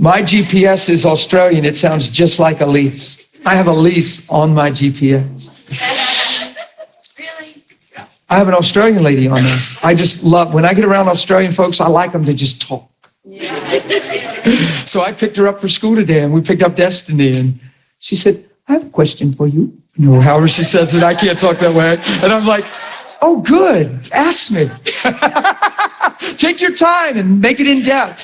My GPS is Australian. It sounds just like a lease. I have a lease on my GPS. Really? I have an Australian lady on there. I just love, when I get around Australian folks, I like them to just talk. Yeah. So I picked her up for school today, and we picked up Destiny, and she said, I have a question for you. You know, however she says it, I can't talk that way. And I'm like, oh, good. Ask me. Take your time and make it in depth.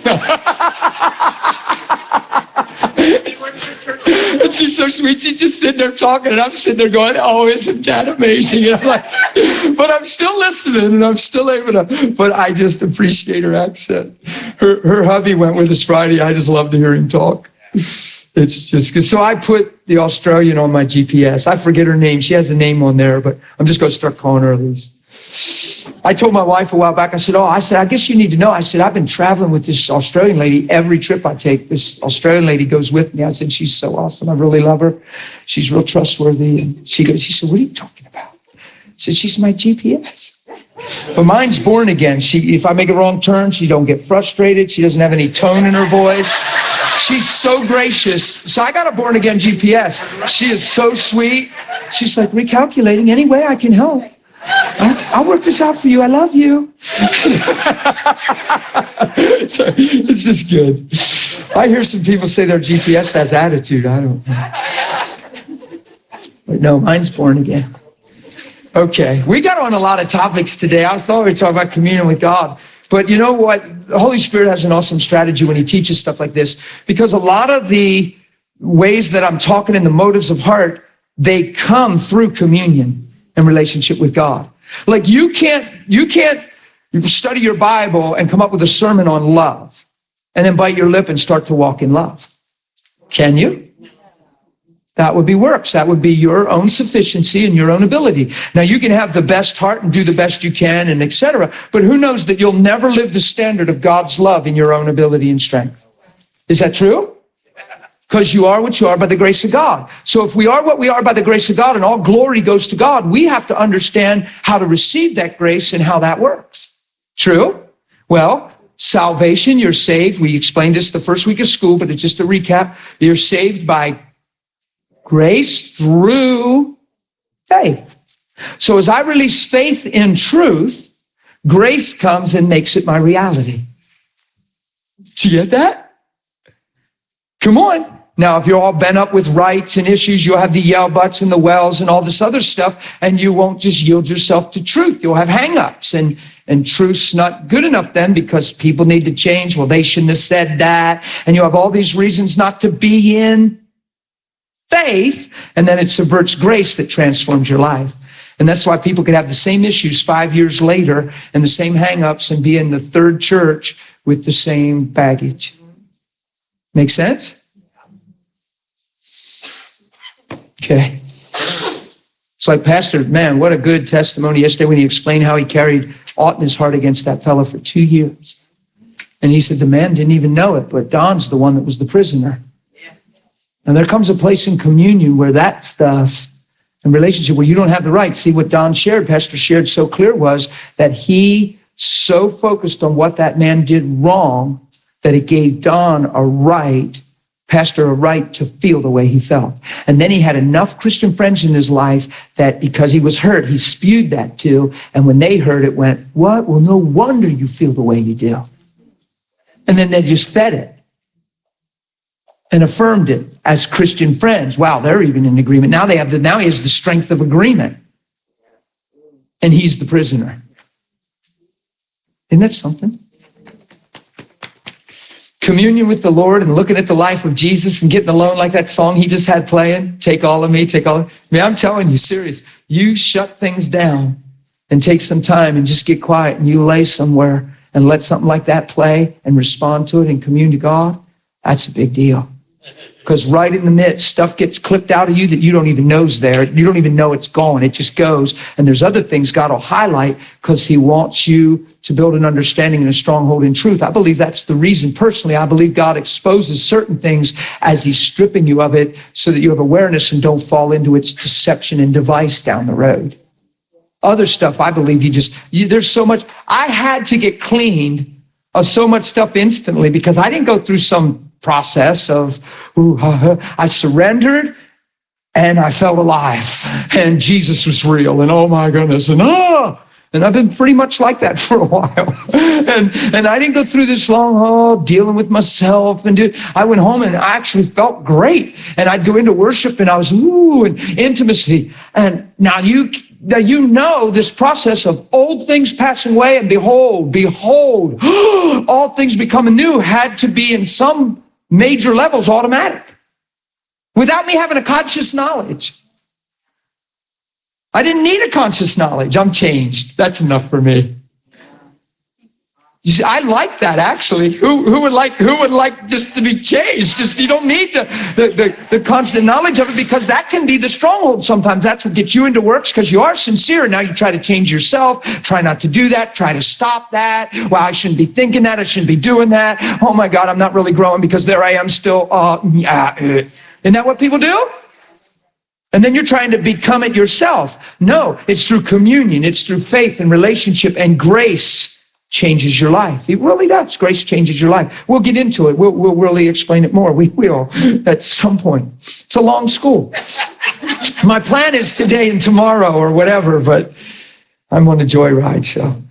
And she's so sweet. She's just sitting there talking, and I'm sitting there going, oh, isn't that amazing? And I'm like, but I'm still listening, and I'm still able to, but I just appreciate her accent. Her hubby went with us Friday. I just love to hear him talk. It's just good. So I put the Australian on my GPS. I forget her name. She has a name on there, but I'm just going to start calling her Elise. I told my wife a while back, I said, I guess you need to know. I said, I've been traveling with this Australian lady every trip I take. This Australian lady goes with me. I said, she's so awesome. I really love her. She's real trustworthy. And she said, what are you talking about? I said, she's my GPS. But mine's born again. If I make a wrong turn, she don't get frustrated. She doesn't have any tone in her voice. She's so gracious. So I got a born again GPS. She is so sweet. She's like, recalculating any way I can help. I'll work this out for you. I love you. It's just good. I hear some people say their GPS has attitude. I don't know. But no, mine's born again. Okay, we got on a lot of topics today. I thought we were talking about communion with God. But you know what? The Holy Spirit has an awesome strategy when He teaches stuff like this. Because a lot of the ways that I'm talking in the motives of heart, they come through communion and relationship with God. Like you can't study your Bible and come up with a sermon on love and then bite your lip and start to walk in love. Can you? That would be works. That would be your own sufficiency and your own ability. Now, you can have the best heart and do the best you can and etc. But who knows that you'll never live the standard of God's love in your own ability and strength? Is that true? Because you are what you are by the grace of God. So if we are what we are by the grace of God and all glory goes to God, we have to understand how to receive that grace and how that works. True? Well, salvation, you're saved. We explained this the first week of school, but it's just a recap. You're saved by grace through faith. So as I release faith in truth, grace comes and makes it my reality. Do you get that? Come on. Now, if you're all bent up with rights and issues, you'll have the yell butts and the wells and all this other stuff, and you won't just yield yourself to truth. You'll have hang-ups, and truth's not good enough then because people need to change. Well, they shouldn't have said that. And you have all these reasons not to be in faith, and then it subverts grace that transforms your life. And that's why people could have the same issues 5 years later and the same hang-ups and be in the third church with the same baggage. Make sense? Okay. It's like, Pastor, man, what a good testimony yesterday when he explained how he carried aught in his heart against that fellow for 2 years. And he said the man didn't even know it, but Don's the one that was the prisoner. And there comes a place in communion where that stuff and relationship where you don't have the right. See, what Don shared, Pastor shared so clear was that he so focused on what that man did wrong that it gave Don a right, Pastor, a right to feel the way he felt. And then he had enough Christian friends in his life that because he was hurt, he spewed that too. And when they heard it, went, what? Well, no wonder you feel the way you do. And then they just fed it and affirmed it as Christian friends. Wow, they're even in agreement. Now he has the strength of agreement. And he's the prisoner. Isn't that something? Communion with the Lord and looking at the life of Jesus and getting alone like that song he just had playing, Take All of Me, Take All of Me. I mean, I'm telling you, serious. You shut things down and take some time and just get quiet and you lay somewhere and let something like that play and respond to it and commune to God. That's a big deal. Because right in the midst, stuff gets clipped out of you that you don't even know is there. You don't even know it's gone. It just goes. And there's other things God will highlight because He wants you to build an understanding and a stronghold in truth. I believe that's the reason. Personally, I believe God exposes certain things as He's stripping you of it so that you have awareness and don't fall into its deception and device down the road. Other stuff, I believe there's so much. I had to get cleaned of so much stuff instantly because I didn't go through some process of, I surrendered and I felt alive. And Jesus was real. And oh my goodness. And I've been pretty much like that for a while. And I didn't go through this long haul dealing with myself. I went home and I actually felt great. And I'd go into worship and I was, and intimacy. And now you know this process of old things passing away and behold, all things becoming new had to be in some major levels automatic. Without me having a conscious knowledge. I didn't need a conscious knowledge. I'm changed. That's enough for me. You see, I like that actually. Who would like just to be changed? Just you don't need the constant knowledge of it, because that can be the stronghold sometimes. That's what gets you into works, because you are sincere. Now you try to change yourself. Try not to do that. Try to stop that. Well, I shouldn't be thinking that. I shouldn't be doing that. Oh my God, I'm not really growing because there I am still. Isn't that what people do? And then you're trying to become it yourself. No, it's through communion. It's through faith and relationship, and grace changes your life. It really does. Grace changes your life. We'll get into it. We'll really explain it more. We will at some point. It's a long school. My plan is today and tomorrow or whatever, but I'm on a joyride.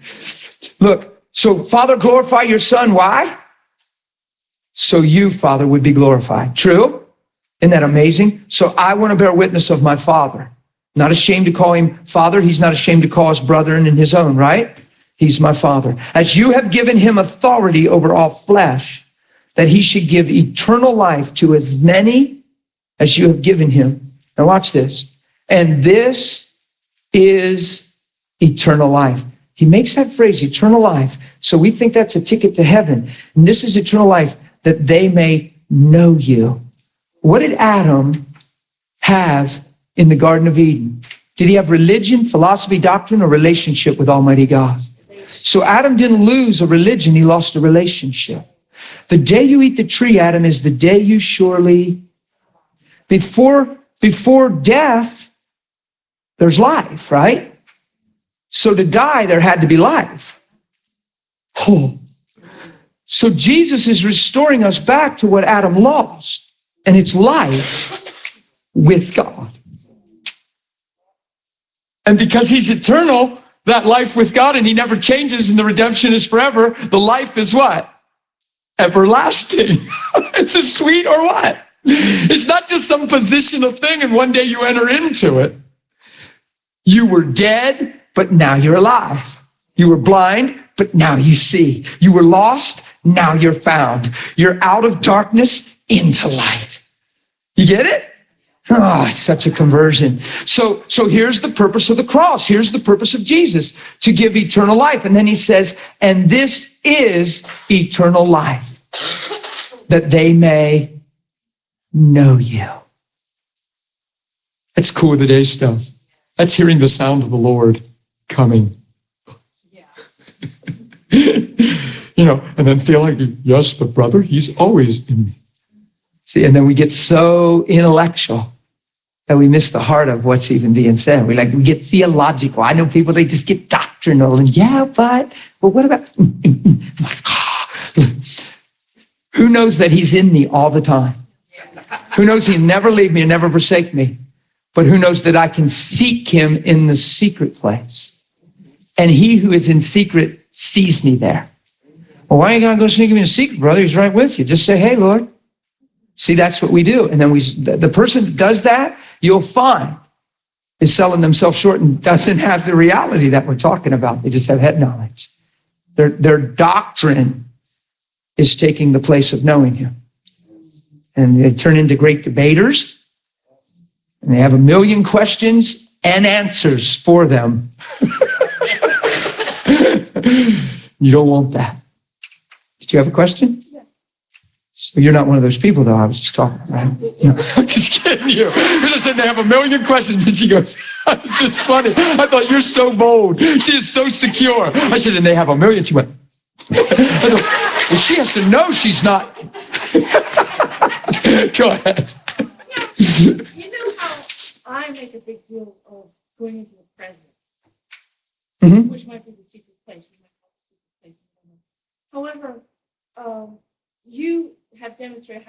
So Father, glorify your Son. Why? So you, Father, would be glorified. True? Isn't that amazing? So I want to bear witness of my Father. Not ashamed to call him Father. He's not ashamed to call his brethren in his own, right? He's my Father. As you have given him authority over all flesh, that he should give eternal life to as many as you have given him. Now watch this. And this is eternal life. He makes that phrase, eternal life. So we think that's a ticket to heaven. And this is eternal life, that they may know you. What did Adam have in the Garden of Eden? Did he have religion, philosophy, doctrine, or relationship with Almighty God? So Adam didn't lose a religion, he lost a relationship. The day you eat the tree, Adam, is the day you surely... Before death, there's life, right? So to die, there had to be life. So Jesus is restoring us back to what Adam lost. And it's life with God. And because he's eternal, that life with God, and he never changes, and the redemption is forever, the life is what? Everlasting. Is it sweet or what? It's not just some positional thing and one day you enter into it. You were dead, but now you're alive. You were blind, but now you see. You were lost, now you're found. You're out of darkness into light. You get it? Oh, it's such a conversion. So here's the purpose of the cross. Here's the purpose of Jesus, to give eternal life. And then he says, and this is eternal life, that they may know you. That's cool of the day stuff. That's hearing the sound of the Lord coming. And then feel like, yes, but brother, he's always in me. See, and then we get so intellectual that we miss the heart of what's even being said. We get theological. I know people, they just get doctrinal and but what about... Who knows that he's in me all the time? Who knows he'll never leave me and never forsake me? But who knows that I can seek him in the secret place? And he who is in secret sees me there. Well, why are you going to go seek him in secret, brother? He's right with you. Just say, hey, Lord. See, that's what we do. And then the person that does that, you'll find, is selling themselves short and doesn't have the reality that we're talking about. They just have head knowledge. Their doctrine is taking the place of knowing him. And they turn into great debaters. And they have a million questions and answers for them. You don't want that. Did you have a question? So you're not one of those people, though. I was just talking, right? I'm just kidding you. You're just saying they have a million questions, and she goes, it's just funny. I thought, you're so bold. She is so secure. I said, and they have a million. She went, I go, well, she has to know she's not. Go ahead. You know how I make a big deal of going into the present, which might be the secret place. We might call it the secret place. However, you have demonstrated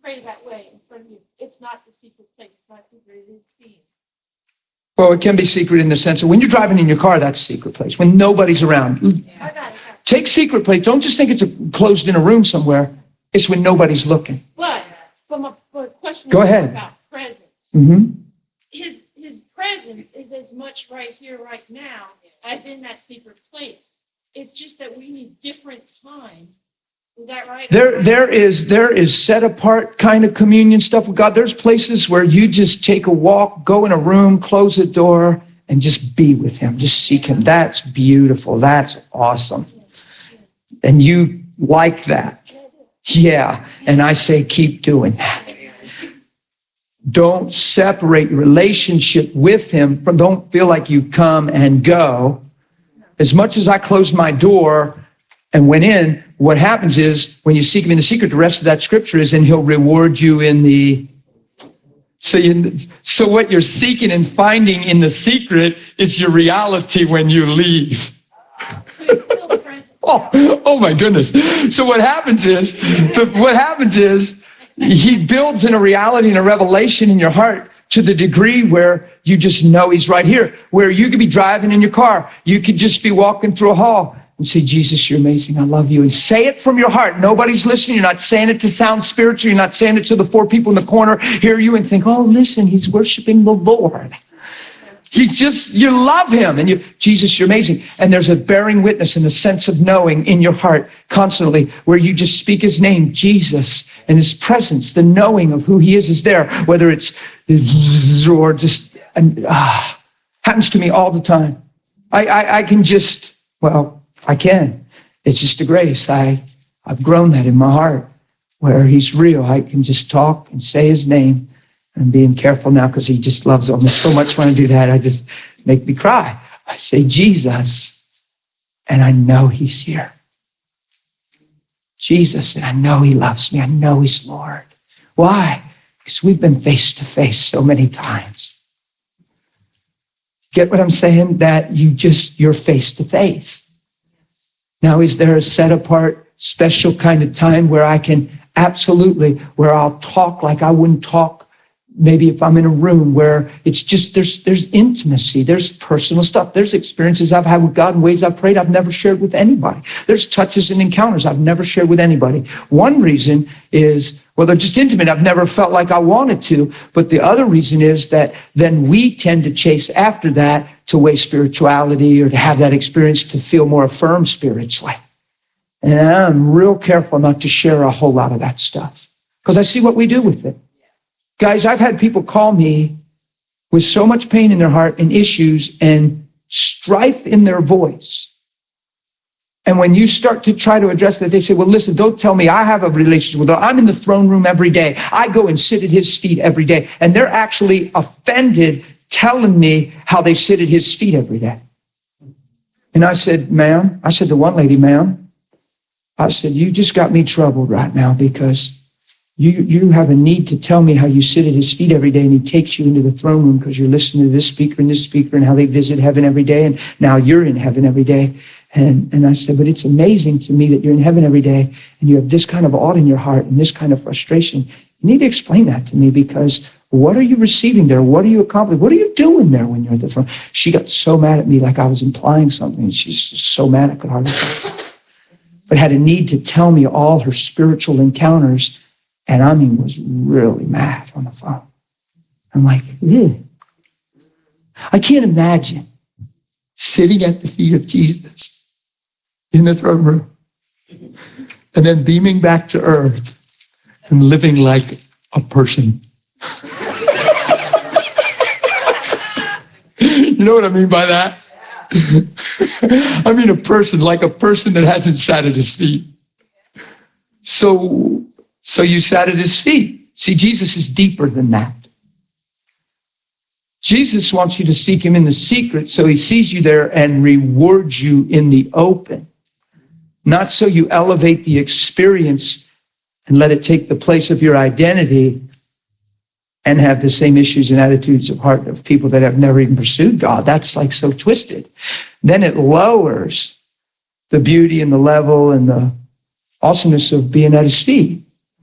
pray that way in front of you. It's not the secret place. It's not secret. It is seen. Well, it can be secret in the sense of when you're driving in your car, that's secret place. When nobody's around. I got it. Take secret place. Don't just think it's closed in a room somewhere. It's when nobody's looking. But from a question Go ahead. about presence, his presence is as much right here, right now, as in that secret place. It's just that we need different time. Is that right? There is set apart kind of communion stuff with God. There's places where you just take a walk, go in a room, close the door, and just be with Him. Just seek Him. That's beautiful. That's awesome. And you like that. Yeah. And I say keep doing that. Don't separate your relationship with Him from, don't feel like you come and go. As much as I closed my door and went in, what happens is when you seek Him in the secret, the rest of that scripture is, and He'll reward you in the... So what you're seeking and finding in the secret is your reality when you leave. Oh my goodness. So what happens is He builds in a reality and a revelation in your heart to the degree where you just know He's right here. Where you could be driving in your car. You could just be walking through a hall and say, Jesus, you're amazing. I love you. And say it from your heart. Nobody's listening. You're not saying it to sound spiritual. You're not saying it to the four people in the corner hear you and think, oh, listen, he's worshiping the Lord. You love Him. And Jesus, you're amazing. And there's a bearing witness and a sense of knowing in your heart constantly where you just speak His name, Jesus, and His presence, the knowing of who He is there. Whether it's or just, happens to me all the time. I can just, I can. It's just a grace. I've grown that in my heart where He's real. I can just talk and say His name. I'm being careful now because He just loves me so much when I do that. I just make me cry. I say Jesus, and I know He's here. Jesus, and I know He loves me. I know He's Lord. Why? Because we've been face to face so many times. Get what I'm saying? That you're face to face. Now, is there a set apart, special kind of time where I can absolutely, where I'll talk like I wouldn't talk maybe if I'm in a room where it's just, there's intimacy, there's personal stuff, there's experiences I've had with God in ways I've prayed I've never shared with anybody. There's touches and encounters I've never shared with anybody. One reason is, well, they're just intimate. I've never felt like I wanted to. But the other reason is that then we tend to chase after that to weigh spirituality or to have that experience to feel more affirmed spiritually. And I'm real careful not to share a whole lot of that stuff because I see what we do with it. Guys, I've had people call me with so much pain in their heart and issues and strife in their voice. And when you start to try to address that, they say, well, listen, don't tell me I have a relationship with God. I'm in the throne room every day. I go and sit at His feet every day. And they're actually offended telling me how they sit at His feet every day. And I said, ma'am, I said to one lady, ma'am, I said, you just got me troubled right now because you have a need to tell me how you sit at His feet every day and He takes you into the throne room because you're listening to this speaker and how they visit heaven every day and now you're in heaven every day. And I said, but it's amazing to me that you're in heaven every day and you have this kind of awe in your heart and this kind of frustration. You need to explain that to me because what are you receiving there? What are you accomplishing? What are you doing there when you're at the throne? She got so mad at me like I was implying something and she's just so mad I could hardly talk. But had a need to tell me all her spiritual encounters. And I mean, was really mad on the phone. I'm like, ew. I can't imagine sitting at the feet of Jesus in the throne room and then beaming back to earth and living like a person. You know what I mean by that? I mean a person, like a person that hasn't sat at His feet. So you sat at His feet. See, Jesus is deeper than that. Jesus wants you to seek Him in the secret so He sees you there and rewards you in the open. Not so you elevate the experience and let it take the place of your identity and have the same issues and attitudes of heart of people that have never even pursued God. That's like so twisted. Then it lowers the beauty and the level and the awesomeness of being at His feet.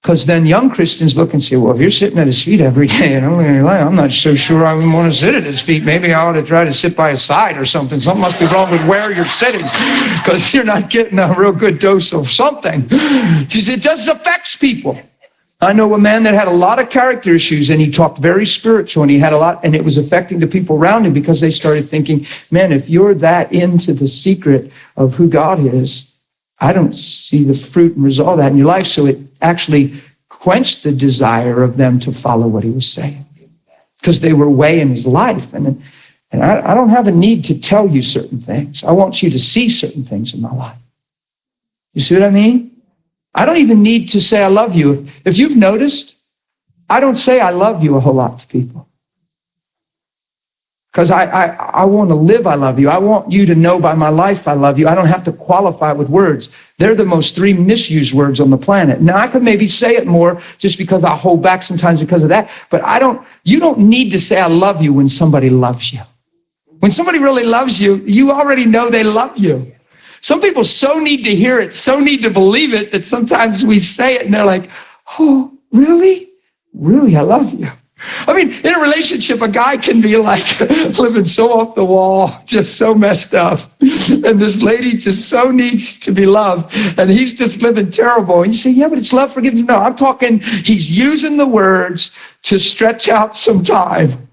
Because then young Christians look and say, well, if you're sitting at his feet every day, and I'm not so sure I even want to sit at his feet. Maybe I ought to try to sit by his side or something. Something must be wrong with where you're sitting, because you're not getting a real good dose of something. She said, it just affects people. I know a man that had a lot of character issues, and he talked very spiritual, and he had a lot, and it was affecting the people around him, because they started thinking, man, if you're that into the secret of who God is, I don't see the fruit and result of that in your life. So it actually quenched the desire of them to follow what he was saying, because they were weighing his life. And I don't have a need to tell you certain things. I want you to see certain things in my life. You see what I mean? I don't even need to say I love you. If you've noticed, I don't say I love you a whole lot to people. Because I want to live I love you. I want you to know by my life I love you. I don't have to qualify it with words. They're the most 3 misused words on the planet. Now, I could maybe say it more just because I hold back sometimes because of that. But you don't need to say I love you when somebody loves you. When somebody really loves you, you already know they love you. Some people so need to hear it, so need to believe it, that sometimes we say it and they're like, oh, really? Really, I love you. I mean, in a relationship, a guy can be like living so off the wall, just so messed up. And this lady just so needs to be loved. And he's just living terrible. And you say, yeah, but it's love, forgiveness. No, I'm talking, he's using the words to stretch out some time.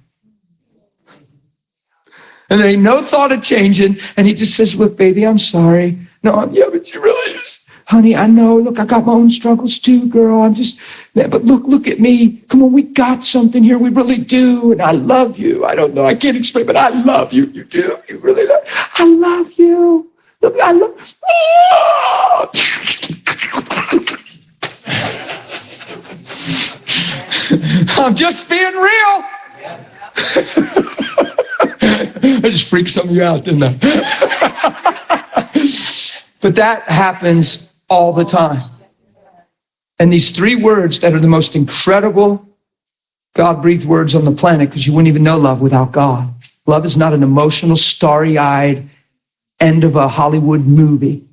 And there ain't no thought of changing. And he just says, look, baby, I'm sorry. No, yeah, but you really is. Honey, I know. Look, I got my own struggles too, girl. But look at me. Come on, we got something here. We really do. And I love you. I don't know. I can't explain, but I love you. You do. You really love. I love you. Look, I love. Oh! I'm just being real. I just freaked some of you out, didn't I? But that happens all the time. And these 3 words that are the most incredible God-breathed words on the planet, because you wouldn't even know love without God. Love is not an emotional, starry-eyed end of a Hollywood movie.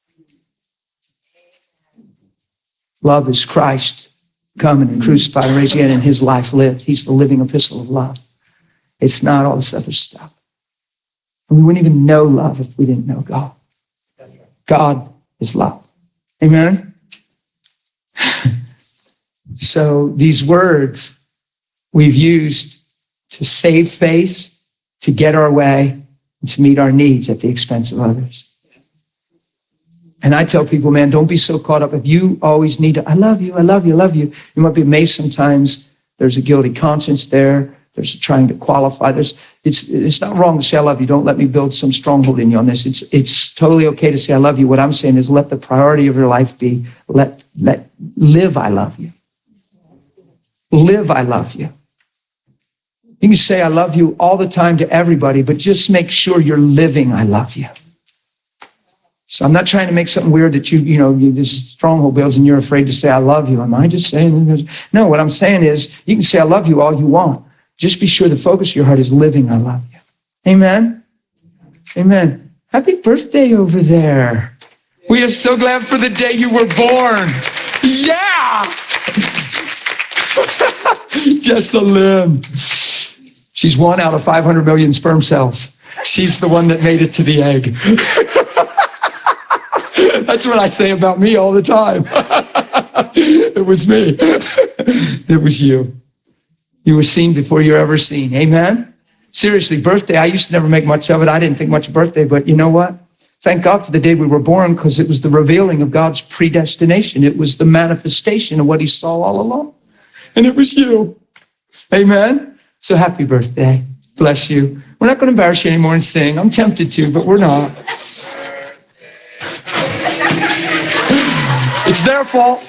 Love is Christ coming and crucified and raised again, and his life lived. He's the living epistle of love. It's not all this other stuff. And we wouldn't even know love if we didn't know God. God is love. Amen? So these words we've used to save face, to get our way, and to meet our needs at the expense of others. And I tell people, man, don't be so caught up. If you always need to, I love you, I love you, I love you. You might be amazed sometimes there's a guilty conscience there. There's trying to qualify. It's not wrong to say I love you. Don't let me build some stronghold in you on this. It's totally okay to say I love you. What I'm saying is let the priority of your life be live I love you. Live I love you. You can say I love you all the time to everybody, but just make sure you're living I love you. So I'm not trying to make something weird that you this stronghold builds and you're afraid to say I love you. Am I just saying? No, what I'm saying is you can say I love you all you want. Just be sure the focus of your heart is living I love you. Amen? Amen. Happy birthday over there. We are so glad for the day you were born. Yeah! Jessalyn. She's 1 out of 500 million sperm cells. She's the one that made it to the egg. That's what I say about me all the time. It was me. It was you. You were seen before you were ever seen. Amen? Seriously, birthday, I used to never make much of it. I didn't think much of birthday, but you know what? Thank God for the day we were born, because it was the revealing of God's predestination. It was the manifestation of what he saw all along. And it was you. Amen? So happy birthday. Bless you. We're not going to embarrass you anymore and sing. I'm tempted to, but we're not. It's their fault.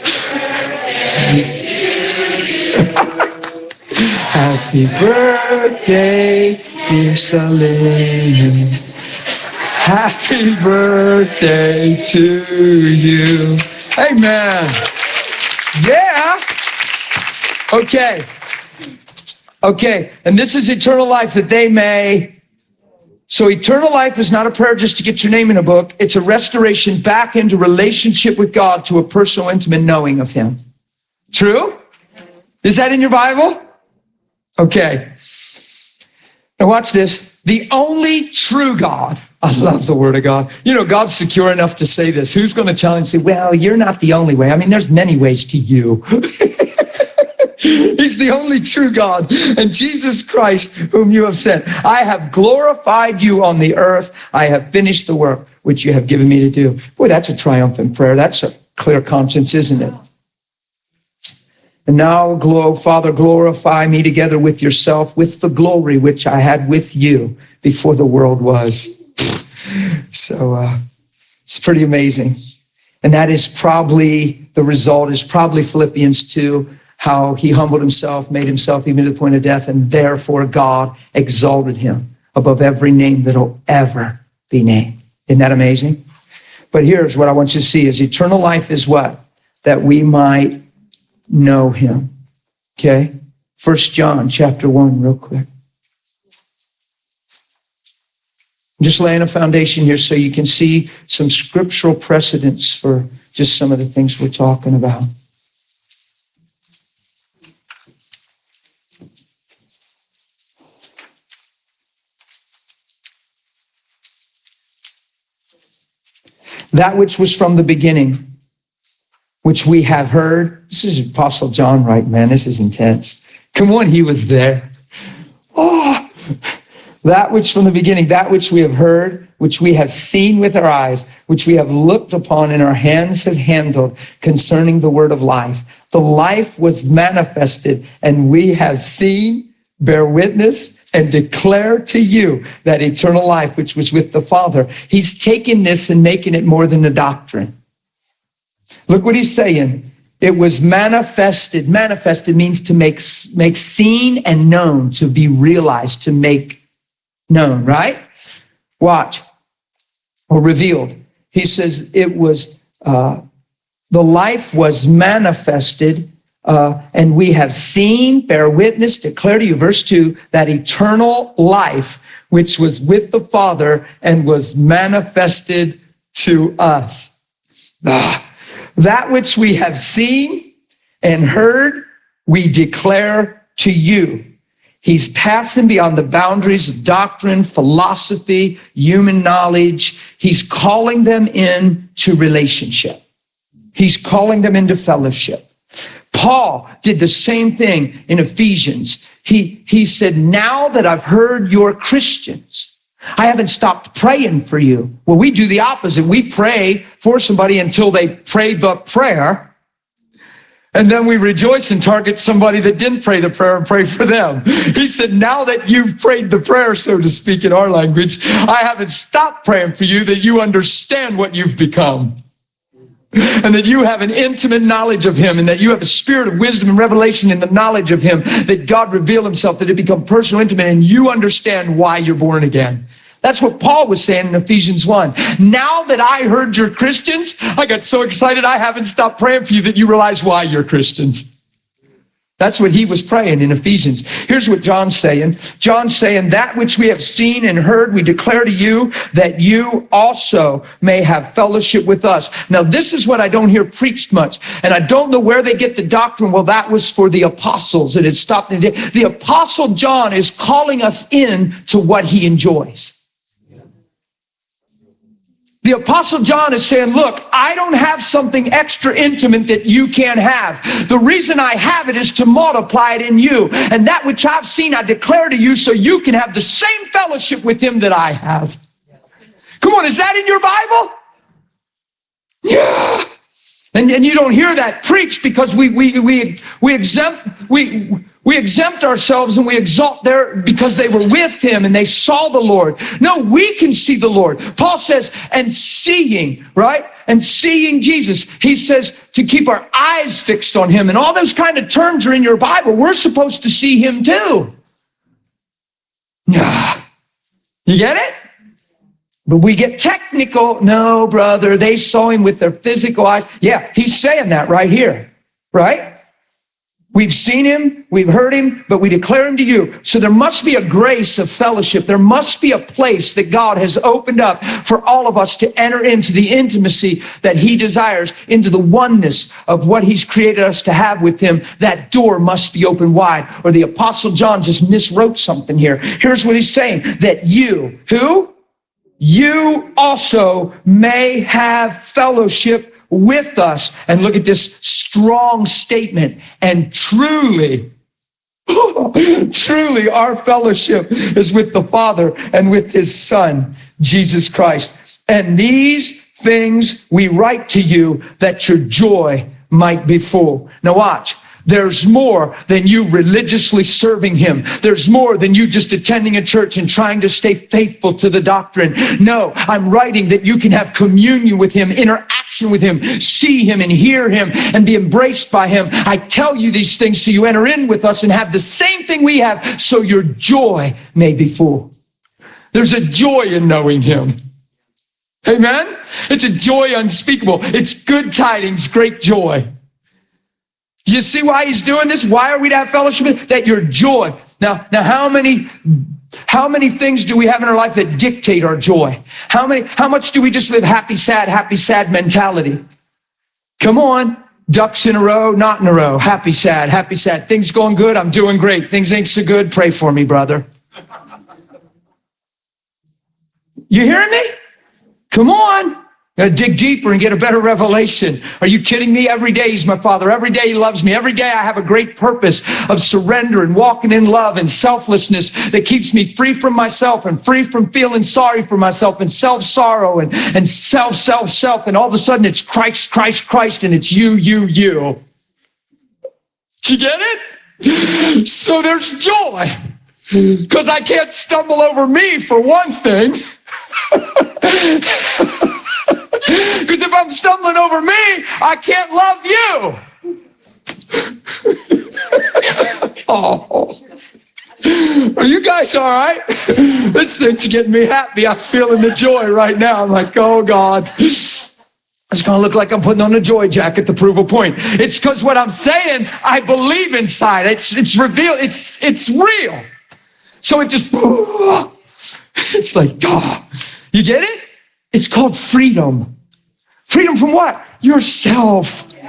Happy birthday, dear Salim. Happy birthday to you. Amen. Yeah. Okay. And this is eternal life, that they may. So eternal life is not a prayer just to get your name in a book. It's a restoration back into relationship with God, to a personal, intimate knowing of him. True? Is that in your Bible? Okay. Now watch this. The only true God. I love the Word of God. You know, God's secure enough to say this. Who's going to challenge and say, well, you're not the only way. I mean, there's many ways to you. He's the only true God. And Jesus Christ, whom you have sent. I have glorified you on the earth. I have finished the work which you have given me to do. Boy, that's a triumphant prayer. That's a clear conscience, isn't it? And now, Father, glorify me together with yourself, with the glory which I had with you before the world was. So, it's pretty amazing. And that is probably, the result is probably Philippians 2, how he humbled himself, made himself even to the point of death, and therefore God exalted him above every name that will ever be named. Isn't that amazing? But here's what I want you to see is eternal life is what? That we might know him. Okay? 1 John chapter 1 real quick. I'm just laying a foundation here so you can see some scriptural precedents for just some of the things we're talking about. That which was from the beginning, which we have heard. This is Apostle John, right, man? This is intense. Come on, he was there. Oh, that which from the beginning, that which we have heard, which we have seen with our eyes, which we have looked upon and our hands have handled concerning the word of life. The life was manifested, and we have seen, bear witness, and declare to you that eternal life which was with the Father. He's taking this and making it more than a doctrine. Look what he's saying. It was manifested. Manifested means to make seen and known, to be realized, to make known, right? Watch. Or revealed. He says it was, the life was manifested, and we have seen, bear witness, declare to you, verse 2, that eternal life which was with the Father and was manifested to us. That which we have seen and heard, we declare to you. He's passing beyond the boundaries of doctrine, philosophy, human knowledge. He's calling them into relationship. He's calling them into fellowship. Paul did the same thing in Ephesians. He said, now that I've heard you're Christians, I haven't stopped praying for you. Well, we do the opposite. We pray for somebody until they pray the prayer. And then we rejoice and target somebody that didn't pray the prayer and pray for them. He said, now that you've prayed the prayer, so to speak in our language, I haven't stopped praying for you, that you understand what you've become. And that you have an intimate knowledge of him, and that you have a spirit of wisdom and revelation in the knowledge of him, that God revealed himself, that it become personal, intimate, and you understand why you're born again. That's what Paul was saying in Ephesians 1. Now that I heard you're Christians, I got so excited I haven't stopped praying for you that you realize why you're Christians. That's what he was praying in Ephesians. Here's what John's saying. John's saying, that which we have seen and heard, we declare to you, that you also may have fellowship with us. Now, this is what I don't hear preached much. And I don't know where they get the doctrine. Well, that was for the apostles. And it stopped. The apostle John is calling us in to what he enjoys. The Apostle John is saying, look, I don't have something extra intimate that you can't have. The reason I have it is to multiply it in you. And that which I've seen, I declare to you so you can have the same fellowship with him that I have. Come on, is that in your Bible? Yeah. And you don't hear that preached because we exempt ourselves and we exalt there because they were with him and they saw the Lord. No, we can see the Lord. Paul says, and seeing, right? And seeing Jesus. He says to keep our eyes fixed on him. And all those kind of terms are in your Bible. We're supposed to see him too. You get it? But we get technical. No, brother, they saw him with their physical eyes. Yeah, he's saying that right here. Right? We've seen him, we've heard him, but we declare him to you. So there must be a grace of fellowship. There must be a place that God has opened up for all of us to enter into the intimacy that he desires, into the oneness of what he's created us to have with him. That door must be open wide. Or the Apostle John just miswrote something here. Here's what he's saying, that you, who? You also may have fellowship with us. And look at this strong statement. And truly, truly our fellowship is with the Father and with his Son, Jesus Christ. And these things we write to you that your joy might be full. Now watch. There's more than you religiously serving him. There's more than you just attending a church and trying to stay faithful to the doctrine. No, I'm writing that you can have communion with him, interaction with him, see him and hear him and be embraced by him. I tell you these things so you enter in with us and have the same thing we have, so your joy may be full. There's a joy in knowing him. Amen? It's a joy unspeakable. It's good tidings, great joy. Do you see why he's doing this? Why are we to have fellowship? That your joy. Now how many things do we have in our life that dictate our joy? How much do we just live happy, sad mentality? Come on. Ducks in a row, not in a row. Happy, sad. Things going good, I'm doing great. Things ain't so good, pray for me, brother. You hearing me? Come on. Gotta dig deeper and get a better revelation. Are you kidding me? Every day he's my Father. Every day he loves me. Every day I have a great purpose of surrender and walking in love and selflessness that keeps me free from myself and free from feeling sorry for myself and self-sorrow and self. And all of a sudden it's Christ, and it's you. Do you get it? So there's joy. Because I can't stumble over me for one thing. Because if I'm stumbling over me, I can't love you. Oh. Are you guys all right? This thing's getting me happy. I'm feeling the joy right now. I'm like, oh, God. It's going to look like I'm putting on a joy jacket to prove a point. It's because what I'm saying, I believe inside. It's revealed. It's real. So it just, it's like, oh. You get it? It's called freedom. Freedom from what? Yourself.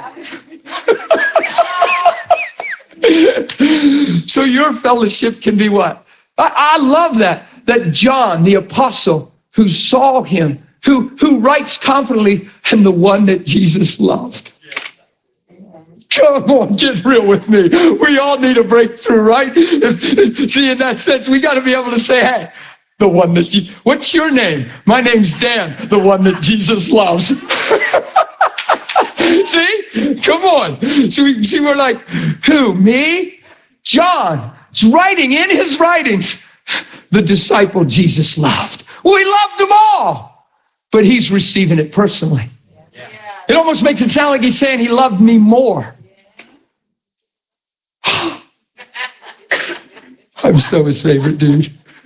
So your fellowship can be what? I love that. That John, the apostle, who saw him, who writes confidently, and the one that Jesus loved. Come on, get real with me. We all need a breakthrough, right? See, in that sense, we got to be able to say, hey, the one that what's your name? My name's Dan, the one that Jesus loves. See? Come on. See, we're like, who? Me? John. It's writing in his writings. The disciple Jesus loved. Well, he loved them all. But he's receiving it personally. It almost makes it sound like he's saying he loved me more. I'm so his favorite dude.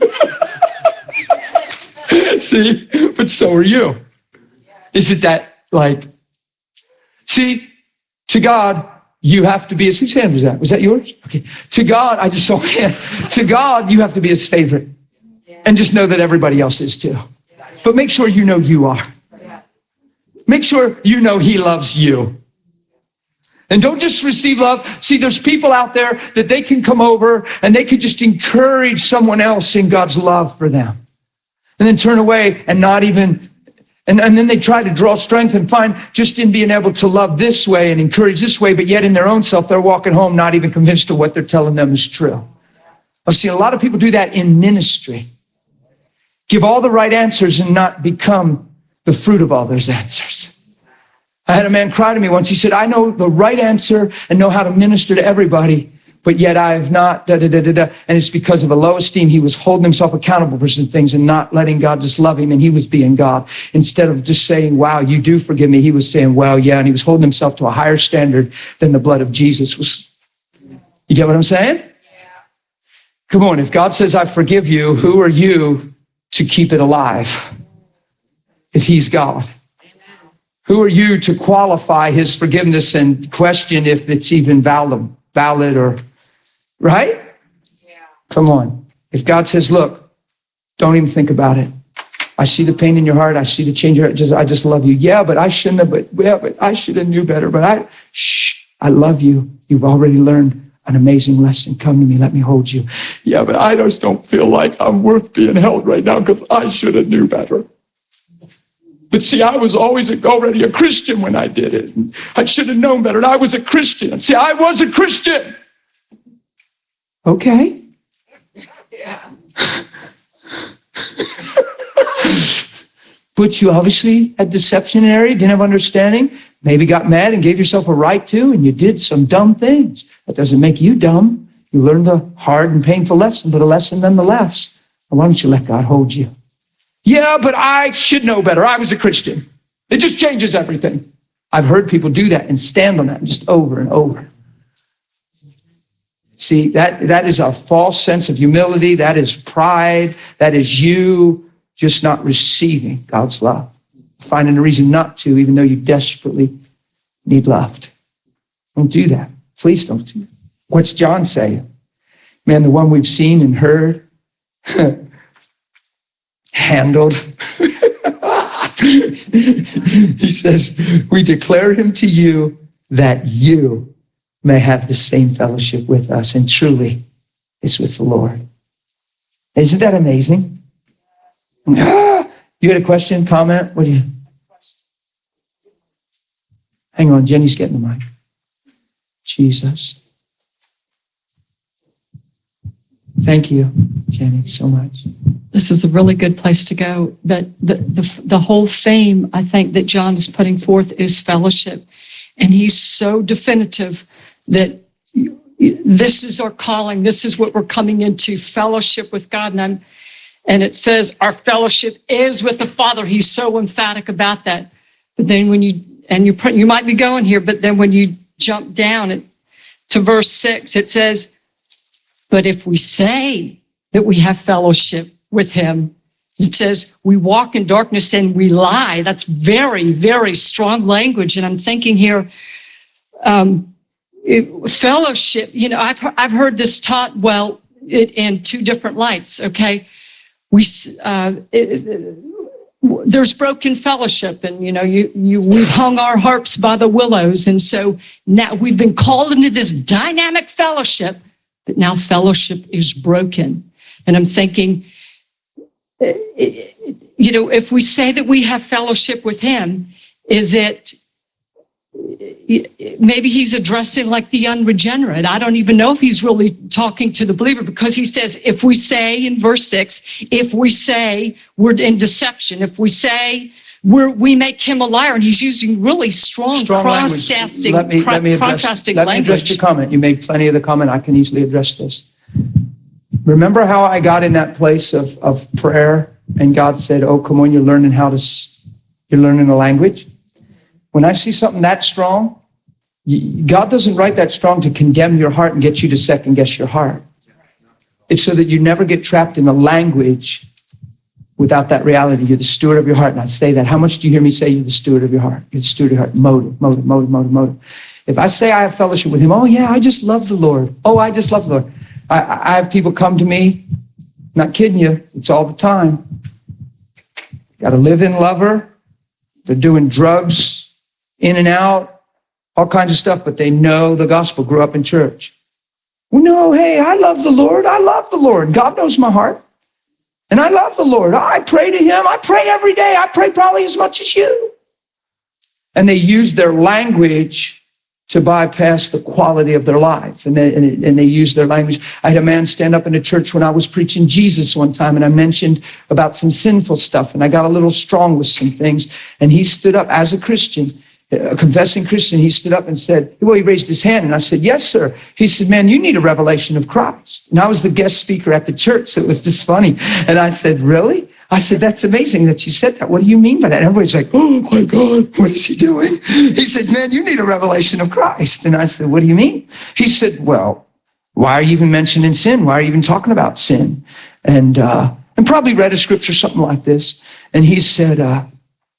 See? But so are you. Isn't that like... See, to God, you have to be his... Whose hand was that? Was that yours? Okay. To God, I just saw a hand. To God, you have to be his favorite. And just know that everybody else is too. But make sure you know you are. Make sure you know he loves you. And don't just receive love. See, there's people out there that they can come over and they could just encourage someone else in God's love for them. And then turn away and not even, and then they try to draw strength and find just in being able to love this way and encourage this way, but yet in their own self, they're walking home not even convinced of what they're telling them is true. I've seen a lot of people do that in ministry. Give all the right answers and not become the fruit of all those answers. I had a man cry to me once. He said, I know the right answer and know how to minister to everybody, but yet I have not, And it's because of a low esteem. He was holding himself accountable for some things and not letting God just love him, and he was being God. Instead of just saying, wow, you do forgive me, he was saying, well, yeah, and he was holding himself to a higher standard than the blood of Jesus was. You get what I'm saying? Yeah. Come on, if God says, I forgive you, who are you to keep it alive? If he's God. Who are you to qualify his forgiveness and question if it's even valid? valid or, right? Come on. If God says, look, don't even think about it. I see the pain in your heart. I see the change in your heart. I just love you. Yeah, but I shouldn't have, but I should have knew better. But I love you. You've already learned an amazing lesson. Come to me. Let me hold you. Yeah, but I just don't feel like I'm worth being held right now because I should have knew better. But see, I was always already a Christian when I did it. I should have known better. And I was a Christian. See, I was a Christian. Okay. Yeah. But you obviously had deception in an area, didn't have understanding, maybe got mad and gave yourself a right to, and you did some dumb things. That doesn't make you dumb. You learned a hard and painful lesson, but a lesson nonetheless. And why don't you let God hold you? Yeah, but I should know better. I was a Christian. It just changes everything. I've heard people do that and stand on that just over and over. See, that is a false sense of humility. That is pride. That is you just not receiving God's love. Finding a reason not to, even though you desperately need loved. Don't do that. Please don't do that. What's John saying? Man, the one we've seen and heard, handled. He says, we declare him to you that you may have the same fellowship with us. And truly, it's with the Lord. Isn't that amazing? You had a question, comment? What do you? Hang on, Jenny's getting the mic. Jesus. Thank you, Jenny, so much. This is a really good place to go. But the whole theme, I think, that John is putting forth is fellowship. And he's so definitive that this is our calling. This is what we're coming into, fellowship with God. And it says our fellowship is with the Father. He's so emphatic about that. But then when you might be going here, but then when you jump down to verse 6, it says, but if we say that we have fellowship with him, it says we walk in darkness and we lie. That's very, very strong language. And I'm thinking here, fellowship, I've heard this taught, in two different lights, okay? There's broken fellowship, and we've hung our harps by the willows, and so now we've been called into this dynamic fellowship, but now fellowship is broken. And I'm thinking, if we say that we have fellowship with him, is it maybe he's addressing like the unregenerate? I don't even know if he's really talking to the believer, because he says, if we say in verse 6, if we say we're in deception, if we say we make him a liar, and he's using really strong contrasting language. Let me address your comment. You made plenty of the comment. I can easily address this. Remember how I got in that place of prayer, and God said, oh, come on, you're learning the language? When I see something that strong, God doesn't write that strong to condemn your heart and get you to second guess your heart. It's so that you never get trapped in the language without that reality. You're the steward of your heart. And I say that. How much do you hear me say you're the steward of your heart? You're the steward of your heart. Motive. If I say I have fellowship with him, oh yeah, I just love the Lord. Oh, I just love the Lord. I have people come to me, not kidding you, it's all the time. Got a live-in lover. They're doing drugs, in and out, all kinds of stuff, but they know the gospel, grew up in church. Well, no, hey, I love the Lord. I love the Lord. God knows my heart. And I love the Lord. I pray to him. I pray every day. I pray probably as much as you. And they use their language to bypass the quality of their life. And they use their language. I had a man stand up in a church when I was preaching Jesus one time, and I mentioned about some sinful stuff, and I got a little strong with some things. And he stood up as a Christian, a confessing Christian. He stood up and said, he raised his hand, and I said, yes, sir. He said, man, you need a revelation of Christ. And I was the guest speaker at the church, so it was just funny. And I said, really? I said, that's amazing that you said that. What do you mean by that? And everybody's like, oh my God, what is he doing? He said, man, you need a revelation of Christ. And I said, what do you mean? He said, well, why are you even mentioning sin? Why are you even talking about sin? And probably read a scripture, something like this. And he said,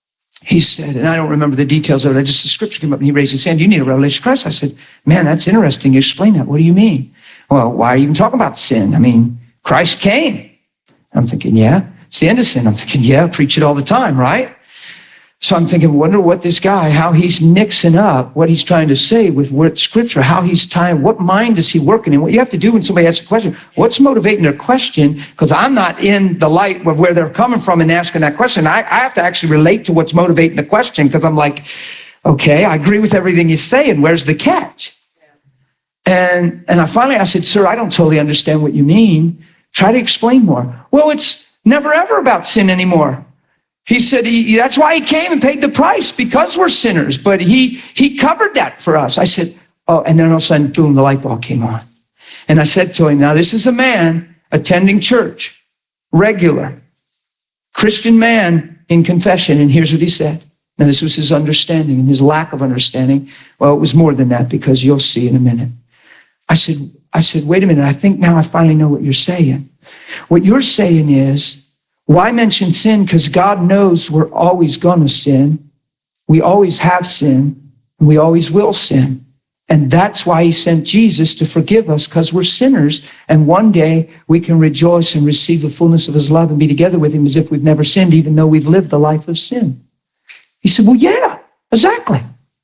he said, and I don't remember the details of it, just the scripture came up and he raised his hand. You need a revelation of Christ. I said, man, that's interesting. You explain that. What do you mean? Well, why are you even talking about sin? I mean, Christ came. I'm thinking, yeah, it's the end of sin. I'm thinking, yeah, preach it all the time, right? So I'm thinking, wonder what this guy, how he's mixing up what he's trying to say with what scripture, how he's tying, what mind is he working in? What you have to do when somebody asks a question, what's motivating their question? Because I'm not in the light of where they're coming from and asking that question. I have to actually relate to what's motivating the question, because I'm like, okay, I agree with everything he's saying. Where's the catch? And I said, sir, I don't totally understand what you mean. Try to explain more. Well, it's never ever about sin anymore. He said that's why he came and paid the price, because we're sinners. But he covered that for us. I said, oh, and then all of a sudden, boom, the light bulb came on. And I said to him, now this is a man attending church, regular, Christian man in confession. And here's what he said. Now this was his understanding and his lack of understanding. Well, it was more than that, because you'll see in a minute. I said, wait a minute, I think now I finally know what you're saying. What you're saying is, why mention sin? Because God knows we're always going to sin. We always have sinned, and we always will sin. And that's why he sent Jesus to forgive us, because we're sinners. And one day we can rejoice and receive the fullness of his love and be together with him as if we've never sinned, even though we've lived a life of sin. He said, well, yeah, exactly.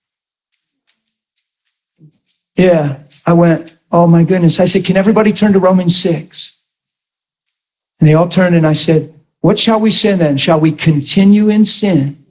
Yeah, I went, oh my goodness. I said, can everybody turn to Romans 6? And they all turned, and I said, what shall we say then? Shall we continue in sin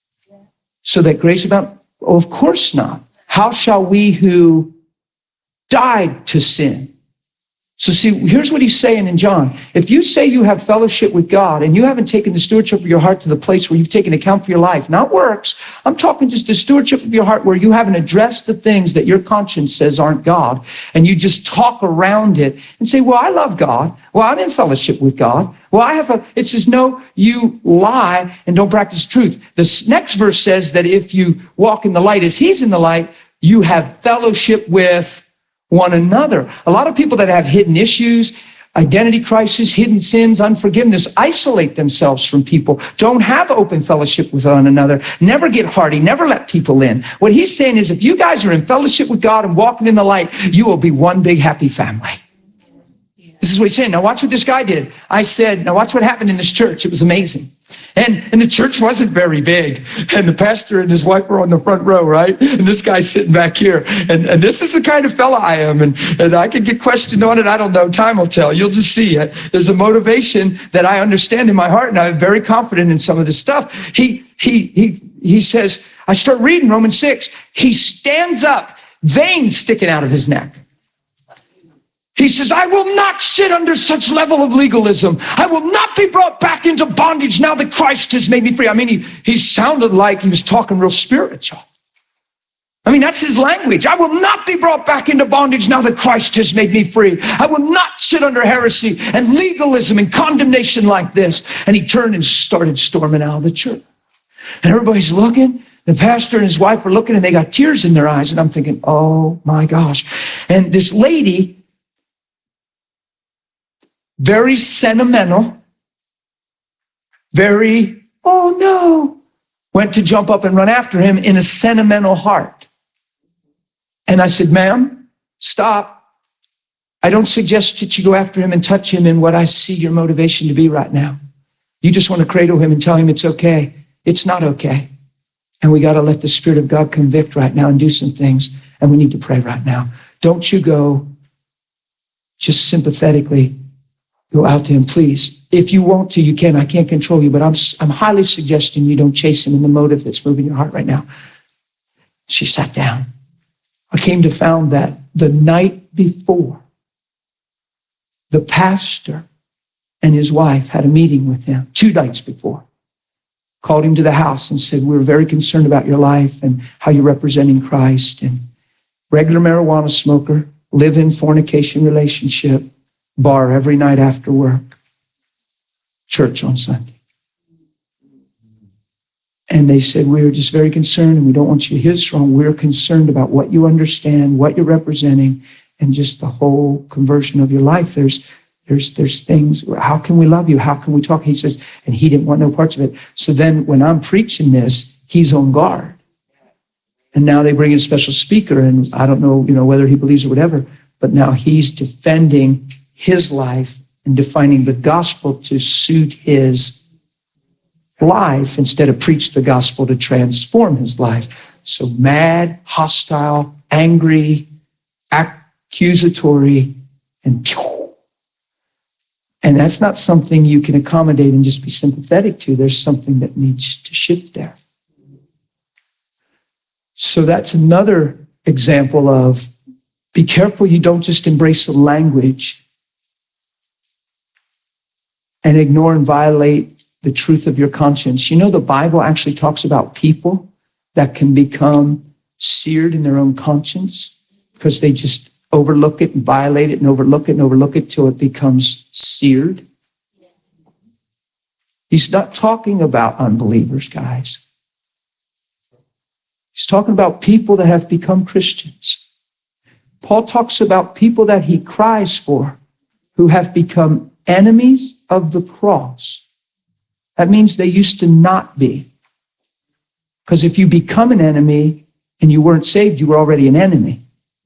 so that grace abound? Oh, of course not. How shall we who died to sin? So see, here's what he's saying in John. If you say you have fellowship with God and you haven't taken the stewardship of your heart to the place where you've taken account for your life, not works, I'm talking just the stewardship of your heart where you haven't addressed the things that your conscience says aren't God, and you just talk around it and say, well, I love God. Well, I'm in fellowship with God. Well, it says, no, you lie and don't practice truth. The next verse says that if you walk in the light as he's in the light, you have fellowship with one another. A lot of people that have hidden issues, identity crisis, hidden sins, unforgiveness, isolate themselves from people, don't have open fellowship with one another, never get hearty, never let people in. What he's saying is, if you guys are in fellowship with God and walking in the light, you will be one big happy family. This is what he's saying. Now watch what this guy did. I said, now watch what happened in this church. It was amazing. And the church wasn't very big. And the pastor and his wife were on the front row, right? And this guy's sitting back here. And this is the kind of fella I am. And I could get questioned on it. I don't know. Time will tell. You'll just see it. There's a motivation that I understand in my heart, and I'm very confident in some of this stuff. He says, I start reading Romans 6. He stands up, veins sticking out of his neck. He says, I will not sit under such level of legalism. I will not be brought back into bondage now that Christ has made me free. I mean, he sounded like he was talking real spiritual. I mean, that's his language. I will not be brought back into bondage now that Christ has made me free. I will not sit under heresy and legalism and condemnation like this. And he turned and started storming out of the church. And everybody's looking. The pastor and his wife are looking, and they got tears in their eyes. And I'm thinking, oh my gosh. And this lady, very sentimental, very, oh no, went to jump up and run after him in a sentimental heart. And I said, ma'am, stop. I don't suggest that you go after him and touch him in what I see your motivation to be right now. You just want to cradle him and tell him it's okay. It's not okay. And we got to let the Spirit of God convict right now and do some things. And we need to pray right now. Don't you go just sympathetically. Go out to him, please. If you want to, you can. I can't control you, but I'm highly suggesting you don't chase him in the motive that's moving your heart right now. She sat down. I came to find that the night before, the pastor and his wife had a meeting with him 2 nights before. Called him to the house and said, we're very concerned about your life and how you're representing Christ. And regular marijuana smoker, live-in fornication relationship, bar every night after work, church on Sunday. And they said, we're just very concerned, and we don't want you to hear this wrong. We're concerned about what you understand, what you're representing, and just the whole conversion of your life. There's things, how can we love you? How can we talk? He says, and he didn't want no parts of it. So then when I'm preaching this, he's on guard. And now they bring in a special speaker, and I don't know, whether he believes or whatever, but now he's defending his life and defining the gospel to suit his life instead of preach the gospel to transform his life. So mad, hostile, angry, accusatory, and that's not something you can accommodate and just be sympathetic to. There's something that needs to shift there. So that's another example of be careful you don't just embrace a language and ignore and violate the truth of your conscience. The Bible actually talks about people that can become seared in their own conscience because they just overlook it and violate it and overlook it and overlook it till it becomes seared. He's not talking about unbelievers, guys. He's talking about people that have become Christians. Paul talks about people that he cries for who have become enemies of the cross. That means they used to not be. Because if you become an enemy and you weren't saved, you were already an enemy.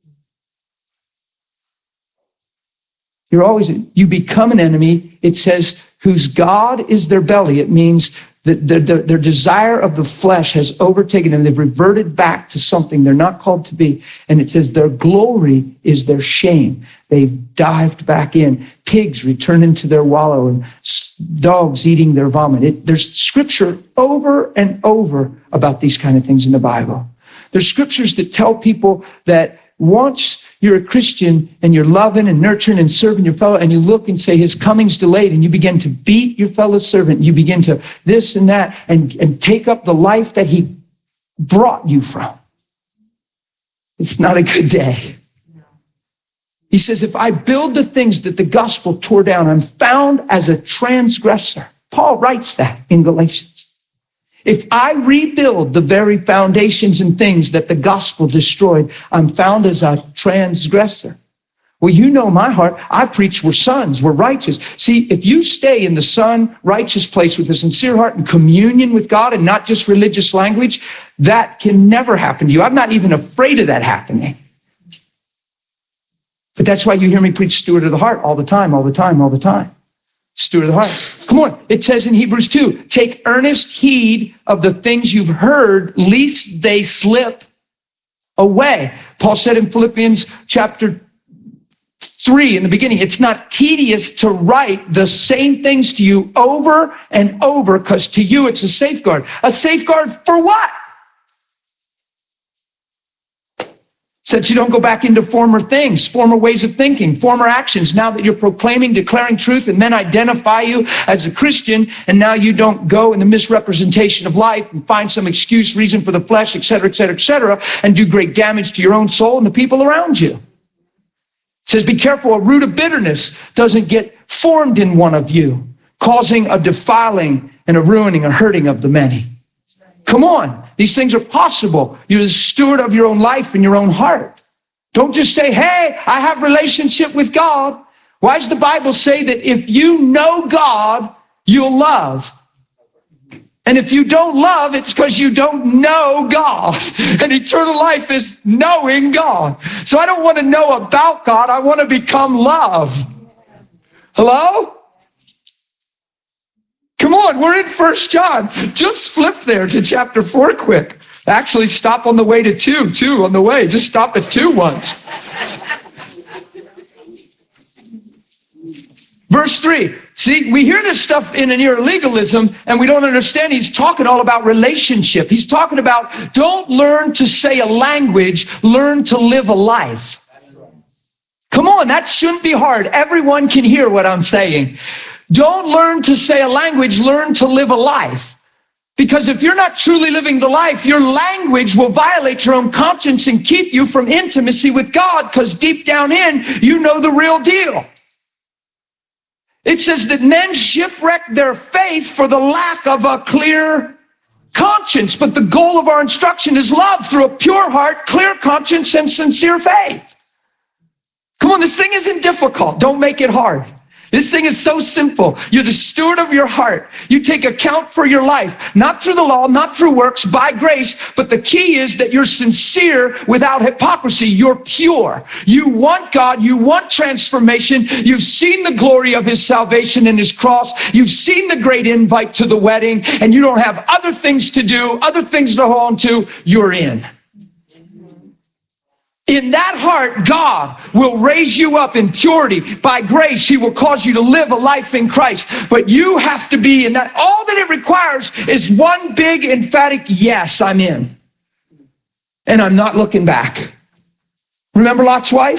You become an enemy. It says, whose God is their belly. It means that their desire of the flesh has overtaken them. They've reverted back to something they're not called to be. And it says their glory is their shame. They've dived back in. Pigs return into their wallow and dogs eating their vomit. There's scripture over and over about these kind of things in the Bible. There's scriptures that tell people that once you're a Christian and you're loving and nurturing and serving your fellow, and you look and say his coming's delayed, and you begin to beat your fellow servant, you begin to this and that, and take up the life that he brought you from. It's not a good day. He says, if I build the things that the gospel tore down, I'm found as a transgressor. Paul writes that in Galatians. If I rebuild the very foundations and things that the gospel destroyed, I'm found as a transgressor. Well, you know my heart. I preach we're sons, we're righteous. See, if you stay in the son, righteous place with a sincere heart and communion with God and not just religious language, that can never happen to you. I'm not even afraid of that happening. But that's why you hear me preach steward of the heart all the time, all the time, all the time. Steward of the heart. Come on. It says in Hebrews 2, take earnest heed of the things you've heard, lest they slip away. Paul said in Philippians chapter 3 in the beginning, it's not tedious to write the same things to you over and over, because to you it's a safeguard. A safeguard for what? So that you don't go back into former things, former ways of thinking, former actions, now that you're proclaiming, declaring truth, and men identify you as a Christian, and now you don't go in the misrepresentation of life and find some excuse, reason for the flesh, etc., etc., etc., and do great damage to your own soul and the people around you. It says, be careful, a root of bitterness doesn't get formed in one of you, causing a defiling and a ruining, a hurting of the many. Come on. These things are possible. You're the steward of your own life and your own heart. Don't just say, hey, I have relationship with God. Why does the Bible say that if you know God, you'll love? And if you don't love, it's because you don't know God. And eternal life is knowing God. So I don't want to know about God. I want to become love. Hello? Come on, we're in 1 John. Just flip there to chapter 4 quick. Actually, stop on the way to 2 on the way. Just stop at 2 once. Verse 3. See, we hear this stuff in an ear of legalism, and we don't understand. He's talking all about relationship. He's talking about don't learn to say a language, learn to live a life. Come on, that shouldn't be hard. Everyone can hear what I'm saying. Don't learn to say a language, learn to live a life. Because if you're not truly living the life, your language will violate your own conscience and keep you from intimacy with God, because deep down in, you know the real deal. It says that men shipwreck their faith for the lack of a clear conscience. But the goal of our instruction is love through a pure heart, clear conscience, and sincere faith. Come on, this thing isn't difficult. Don't make it hard. This thing is so simple. You're the steward of your heart. You take account for your life, not through the law, not through works, by grace. But the key is that you're sincere without hypocrisy. You're pure. You want God. You want transformation. You've seen the glory of His salvation and His cross. You've seen the great invite to the wedding, and you don't have other things to do, other things to hold on to. You're in. In that heart, God will raise you up in purity. By grace, He will cause you to live a life in Christ. But you have to be in that. All that it requires is one big emphatic yes, I'm in. And I'm not looking back. Remember Lot's wife?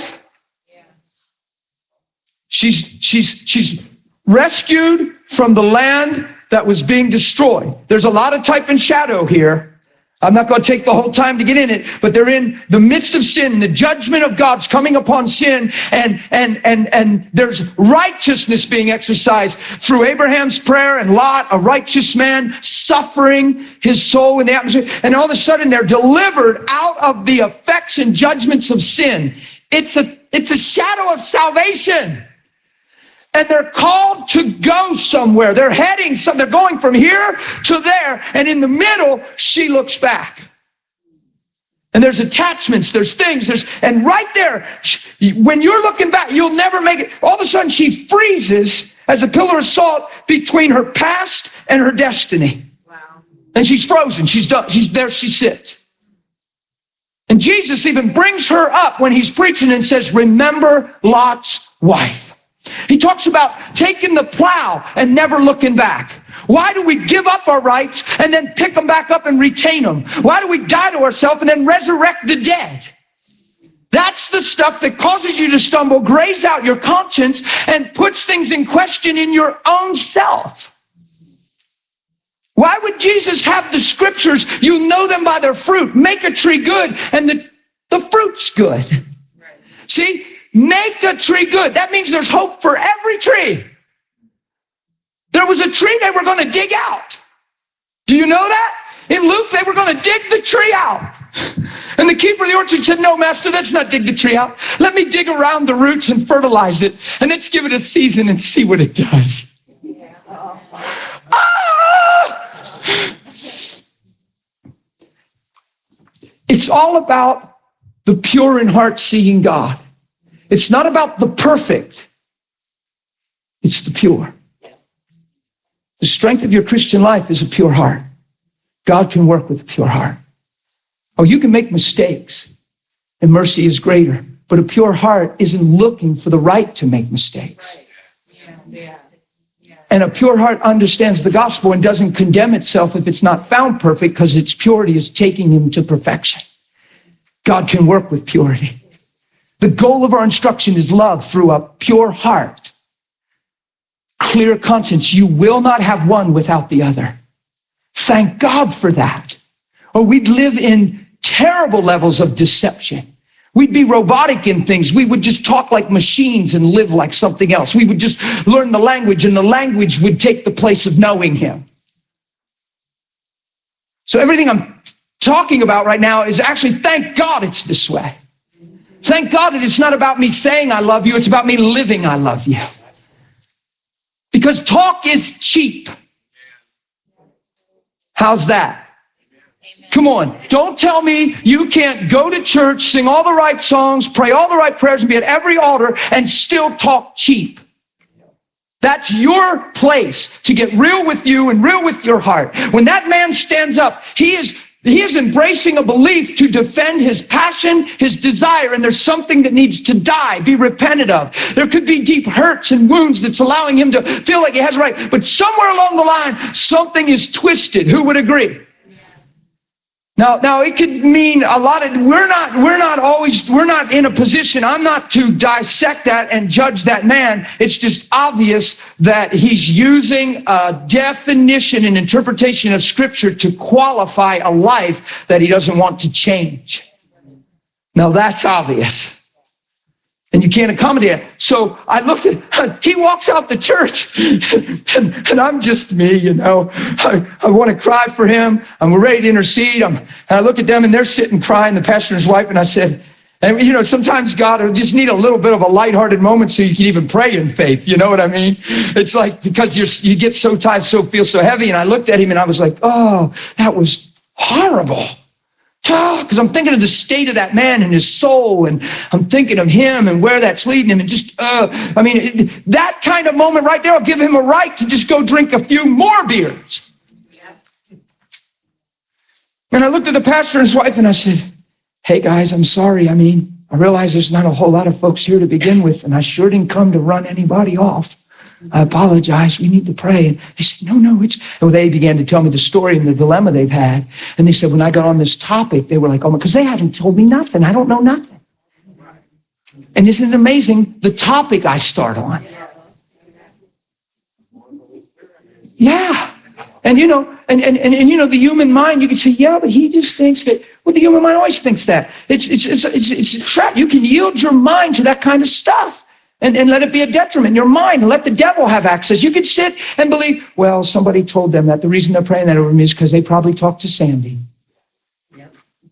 She's rescued from the land that was being destroyed. There's a lot of type and shadow here. I'm not going to take the whole time to get in it, but they're in the midst of sin. The judgment of God's coming upon sin, and there's righteousness being exercised through Abraham's prayer and Lot, a righteous man suffering his soul in the atmosphere. And all of a sudden they're delivered out of the effects and judgments of sin. It's a shadow of salvation. And they're called to go somewhere. They're heading, they're going from here to there. And in the middle, she looks back. And there's attachments, there's things, and right there, when you're looking back, you'll never make it. All of a sudden, she freezes as a pillar of salt between her past and her destiny. Wow. And she's frozen. She's done. There she sits. And Jesus even brings her up when He's preaching and says, remember Lot's wife. He talks about taking the plow and never looking back. Why do we give up our rights and then pick them back up and retain them? Why do we die to ourselves and then resurrect the dead? That's the stuff that causes you to stumble, graze out your conscience, and puts things in question in your own self. Why would Jesus have the scriptures? You know them by their fruit. Make a tree good, and the fruit's good. See? Make a tree good. That means there's hope for every tree. There was a tree they were going to dig out. Do you know that? In Luke, they were going to dig the tree out. And the keeper of the orchard said, no, Master, let's not dig the tree out. Let me dig around the roots and fertilize it. And let's give it a season and see what it does. Ah! It's all about the pure in heart seeing God. It's not about the perfect. It's the pure. The strength of your Christian life is a pure heart. God can work with a pure heart. Oh, you can make mistakes, and mercy is greater. But a pure heart isn't looking for the right to make mistakes. And a pure heart understands the gospel and doesn't condemn itself if it's not found perfect, because its purity is taking him to perfection. God can work with purity. The goal of our instruction is love through a pure heart. Clear conscience. You will not have one without the other. Thank God for that. Or we'd live in terrible levels of deception. We'd be robotic in things. We would just talk like machines and live like something else. We would just learn the language, and the language would take the place of knowing Him. So everything I'm talking about right now is actually, thank God it's this way. Thank God that it's not about me saying I love you, it's about me living I love you. Because talk is cheap. How's that? Come on, don't tell me you can't go to church, sing all the right songs, pray all the right prayers, and be at every altar and still talk cheap. That's your place to get real with you and real with your heart. When that man stands up, he is embracing a belief to defend his passion, his desire, and there's something that needs to die, be repented of. There could be deep hurts and wounds that's allowing him to feel like he has a right. But somewhere along the line, something is twisted. Who would agree? Now it could mean a lot of, we're not in a position, I'm not to dissect that and judge that man. It's just obvious that he's using a definition and interpretation of Scripture to qualify a life that he doesn't want to change. Now that's obvious. And you can't accommodate it. So I looked at, he walks out the church, and I'm just me, you know. I want to cry for him. I'm ready to intercede. And I look at them, and they're sitting crying, the pastor and his wife, and I said, And, sometimes God will just need a little bit of a lighthearted moment so you can even pray in faith. You know what I mean? It's like, because you get so tired, feel so heavy. And I looked at him and I was like, oh, that was horrible. Because I'm thinking of the state of that man and his soul, and I'm thinking of him and where that's leading him, and just, that kind of moment right there will give him a right to just go drink a few more beers. And I looked at the pastor and his wife and I said, hey guys, I'm sorry. I realize there's not a whole lot of folks here to begin with, and I sure didn't come to run anybody off. I apologize. We need to pray. And they said, no, well, they began to tell me the story and the dilemma they've had. And they said, when I got on this topic, they were like, oh, because they haven't told me nothing. I don't know nothing. And isn't it amazing the topic I start on? Yeah. And the human mind, you can say, yeah, but he just thinks that. Well, the human mind always thinks that. It's a trap. You can yield your mind to that kind of stuff and let it be a detriment in your mind, and let the devil have access. You can sit and believe, well, somebody told them that. The reason they're praying that over me is because they probably talked to Sandy. Yep.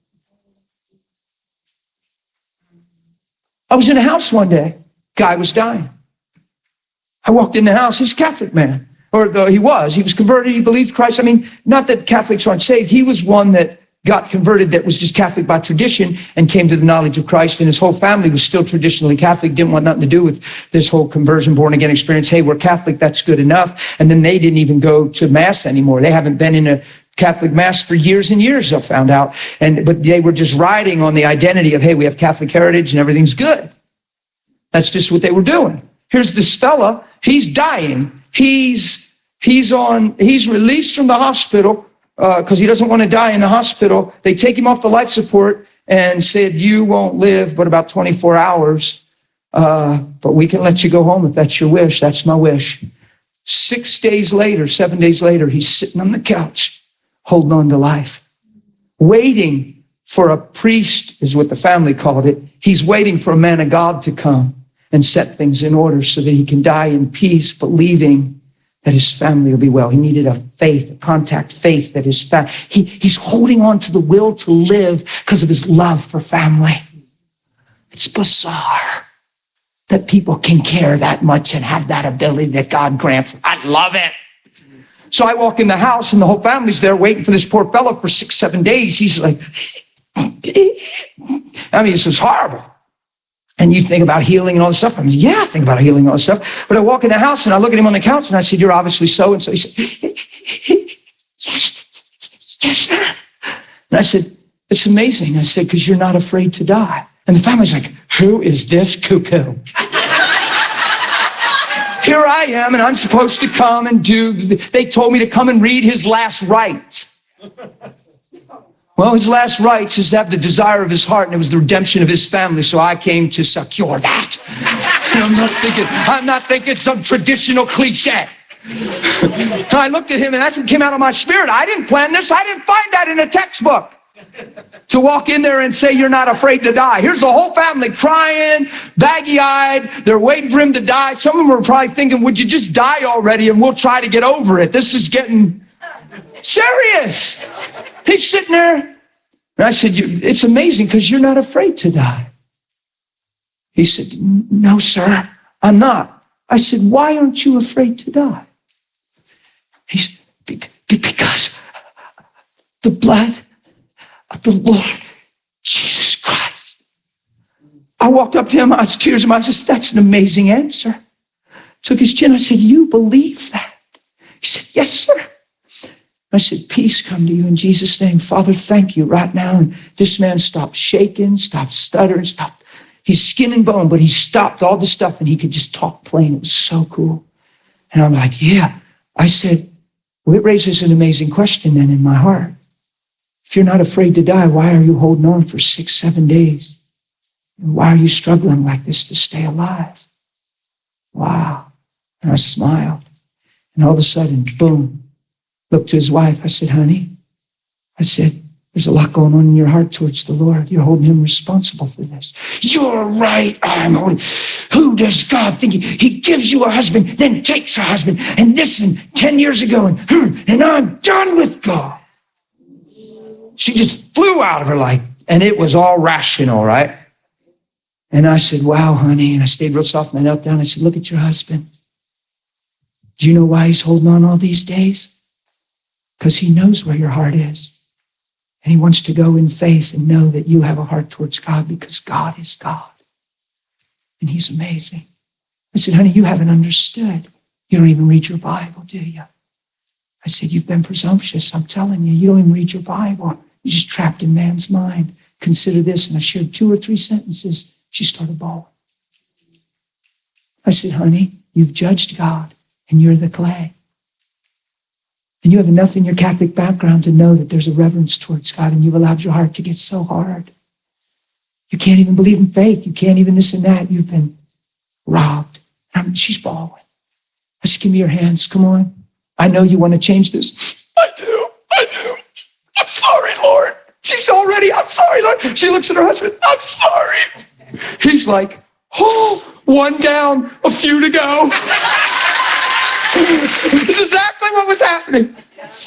I was in a house one day. Guy was dying. I walked in the house. He's a Catholic man. Or he was converted, he believed Christ. Not that Catholics aren't saved. He was one that got converted that was just Catholic by tradition and came to the knowledge of Christ, and his whole family was still traditionally Catholic, didn't want nothing to do with this whole conversion, born-again experience. Hey, we're Catholic, that's good enough. And then they didn't even go to Mass anymore. They haven't been in a Catholic Mass for years and years, I found out. But they were just riding on the identity of, hey, we have Catholic heritage and everything's good. That's just what they were doing. Here's this fella, he's dying. He's released from the hospital because he doesn't want to die in the hospital. They take him off the life support and said, you won't live but about 24 hours, but we can let you go home if that's your wish. That's my wish. 7 days later, he's sitting on the couch holding on to life, waiting for a priest, is what the family called it. He's waiting for a man of God to come and set things in order so that he can die in peace, believing that his family will be well. He needed a contact faith that he's holding on to the will to live because of his love for family. It's bizarre that people can care that much and have that ability that God grants. I love it. So I walk in the house and the whole family's there waiting for this poor fellow for 6-7 days. He's like, this is horrible. And you think about healing and all this stuff. I think about healing and all this stuff. But I walk in the house and I look at him on the couch and I said, you're obviously so-and-so. He said, yes, sir. And I said, it's amazing. I said, because you're not afraid to die. And the family's like, who is this cuckoo? Here I am, and I'm supposed to come and they told me to come and read his last rites. Well, his last rites is to have the desire of his heart, and it was the redemption of his family, so I came to secure that. And I'm not thinking some traditional cliche. So I looked at him, and that's what came out of my spirit. I didn't plan this. I didn't find that in a textbook. To walk in there and say you're not afraid to die. Here's the whole family crying, baggy-eyed. They're waiting for him to die. Some of them are probably thinking, would you just die already and we'll try to get over it. This is getting serious. He's sitting there. And I said, it's amazing because you're not afraid to die. He said, no, sir, I'm not. I said, why aren't you afraid to die? He said, because the blood of the Lord Jesus Christ. I walked up to him, I was tears in my eyes. I said, that's an amazing answer. Took his chin. I said, you believe that? He said, yes, sir. I said, peace come to you in Jesus' name. Father, thank you right now. And this man stopped shaking, stopped stuttering, stopped. He's skin and bone, but he stopped all the stuff and he could just talk plain. It was so cool. And I'm like, yeah. I said, well, it raises an amazing question then in my heart. If you're not afraid to die, why are you holding on for 6-7 days? And why are you struggling like this to stay alive? Wow. And I smiled. And all of a sudden, boom. Looked to his wife. I said, honey, I said, there's a lot going on in your heart towards the Lord. You're holding him responsible for this. You're right. I'm holding. Who does God think? He gives you a husband, then takes a husband. And listen, 10 years ago, and I'm done with God. She just flew out of her life. And it was all rational, right? And I said, wow, honey. And I stayed real soft and I knelt down. I said, look at your husband. Do you know why he's holding on all these days? Because he knows where your heart is. And he wants to go in faith and know that you have a heart towards God because God is God. And he's amazing. I said, honey, you haven't understood. You don't even read your Bible, do you? I said, you've been presumptuous. I'm telling you, you don't even read your Bible. You're just trapped in man's mind. Consider this. And I shared 2 or 3 sentences. She started bawling. I said, honey, you've judged God and you're the clay. And you have enough in your Catholic background to know that there's a reverence towards God, and you've allowed your heart to get so hard. You can't even believe in faith. You can't even this and that. You've been robbed. She's bawling. I said, give me your hands. Come on. I know you want to change this. I do. I'm sorry, Lord. She's already, I'm sorry, Lord. She looks at her husband. I'm sorry. He's like, oh, 1 down, a few to go. This is exactly what was happening.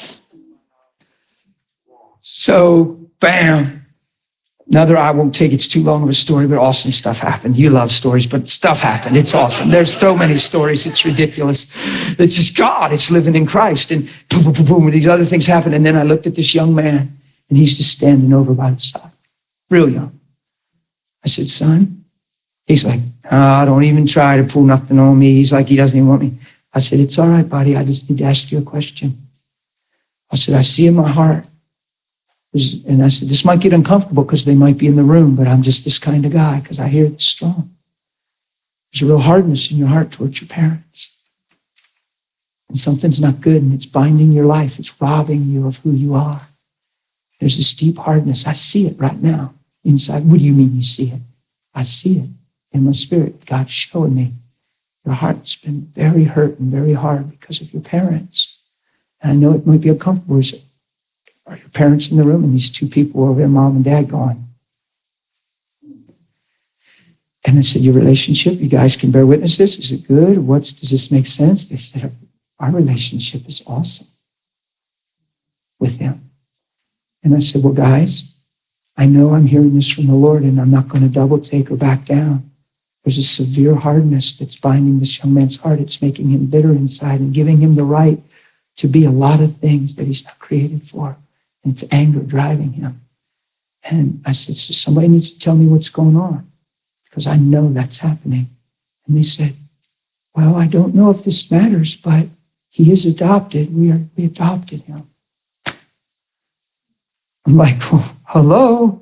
So, bam. I won't take it's too long of a story, but awesome stuff happened. You love stories, but stuff happened. It's awesome. There's so many stories. It's ridiculous. It's just God. It's living in Christ. And boom, boom, boom, boom. And these other things happened. And then I looked at this young man, and he's just standing over by the side. Real young. I said, son? He's like, don't even try to pull nothing on me. He's like, he doesn't even want me. I said, it's all right, buddy. I just need to ask you a question. I said, I see in my heart. And I said, this might get uncomfortable because they might be in the room, but I'm just this kind of guy because I hear it's strong. There's a real hardness in your heart towards your parents. And something's not good, and it's binding your life. It's robbing you of who you are. There's this deep hardness. I see it right now inside. What do you mean you see it? I see it in my spirit. God's showing me. Your heart's been very hurt and very hard because of your parents. And I know it might be uncomfortable. Are your parents in the room? And these 2 people over there, mom and dad, going. And I said, your relationship, you guys can bear witness this. Is it good? Does this make sense? They said, our relationship is awesome with him. And I said, well, guys, I know I'm hearing this from the Lord, and I'm not going to double take or back down. There's a severe hardness that's binding this young man's heart. It's making him bitter inside and giving him the right to be a lot of things that he's not created for. And it's anger driving him. And I said, so somebody needs to tell me what's going on because I know that's happening. And they said, well, I don't know if this matters, but he is adopted. We adopted him. I'm like, well, hello?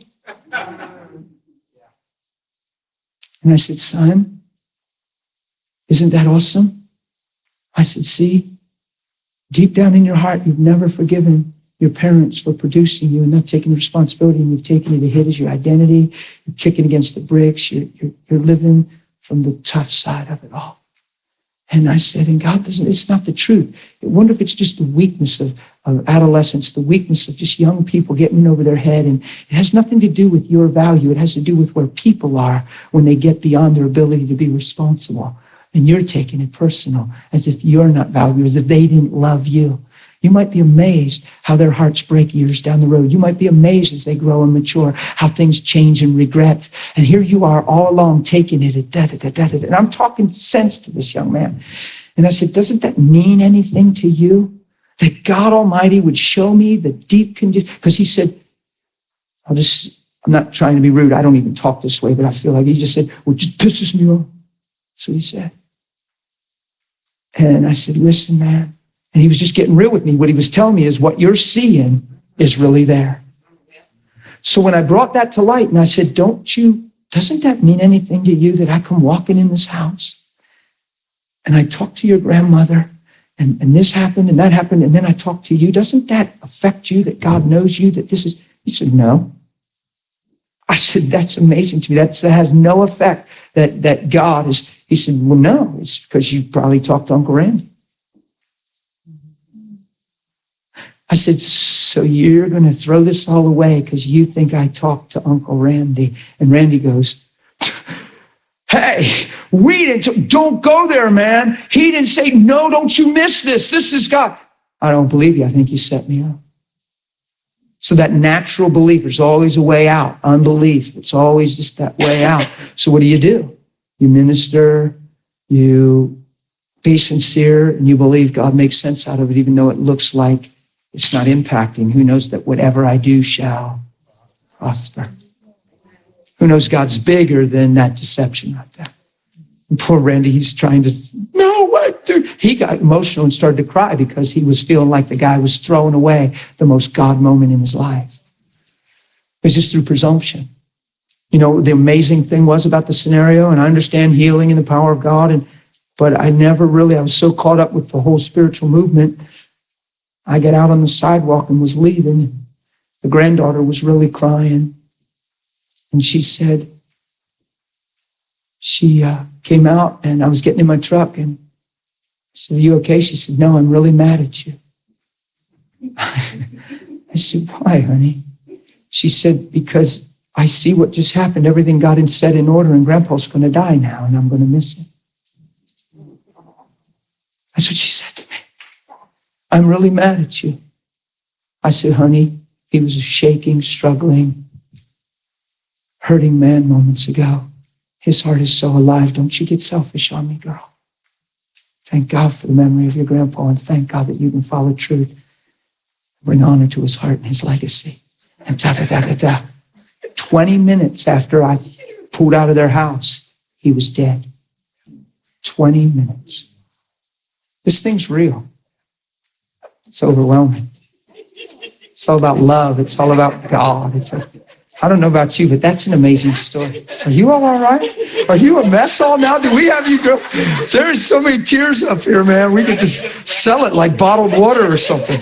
And I said, son, isn't that awesome? I said, see, deep down in your heart, you've never forgiven your parents for producing you and not taking responsibility, and you've taken it to hit as your identity. You're kicking against the bricks. You're living from the tough side of it all. And I said, and God doesn't, it's not the truth. I wonder if it's just the weakness of adolescence, the weakness of just young people getting over their head. And it has nothing to do with your value. It has to do with where people are when they get beyond their ability to be responsible. And you're taking it personal, as if you're not valued, as if they didn't love you. You might be amazed how their hearts break years down the road. You might be amazed as they grow and mature, how things change and regrets. And here you are all along taking it at da-da-da-da-da. And I'm talking sense to this young man. And I said, doesn't that mean anything to you? That God Almighty would show me the deep condition? Because he said, I'm not trying to be rude. I don't even talk this way, but I feel like he just said, well, it just pisses me off. That's what he said. And I said, listen, man. And he was just getting real with me. What he was telling me is what you're seeing is really there. So when I brought that to light and I said, doesn't that mean anything to you that I come walking in this house and I talk to your grandmother and this happened and that happened and then I talk to you? Doesn't that affect you that God knows you, that this is? He said, no. I said, that's amazing to me. That has no effect that God is. He said, well, no, it's because you probably talked to Uncle Randy. I said, so you're going to throw this all away because you think I talked to Uncle Randy? And Randy goes, hey, don't go there, man. He didn't say, no, don't you miss this. This is God. I don't believe you. I think you set me up. So that natural belief, there's always a way out. Unbelief, it's always just that way out. So what do? You minister, you be sincere, and you believe God makes sense out of it, even though it looks like it's not impacting. Who knows that whatever I do shall prosper? Who knows God's bigger than that deception right there? And poor Randy, he's trying to, no, what, dude? He got emotional and started to cry because he was feeling like the guy was throwing away the most God moment in his life. It was just through presumption. You know, the amazing thing was about the scenario, and I understand healing and the power of God, but I was so caught up with the whole spiritual movement. I got out on the sidewalk and was leaving. The granddaughter was really crying. And she said, she came out and I was getting in my truck and I said, are you okay? She said, no, I'm really mad at you. I said, why, honey? She said, because I see what just happened. Everything got set in order and Grandpa's going to die now and I'm going to miss him. That's what she said to me. I'm really mad at you. I said, honey, he was a shaking, struggling, hurting man moments ago. His heart is so alive. Don't you get selfish on me, girl. Thank God for the memory of your grandpa, and thank God that you can follow truth. Bring honor to his heart and his legacy. And 20 minutes after I pulled out of their house, he was dead. 20 minutes. This thing's real. It's overwhelming. It's all about love. It's all about God. I don't know about you, but that's an amazing story. Are you all right? Are you a mess all now? Do we have you go? There's so many tears up here, man. We could just sell it like bottled water or something.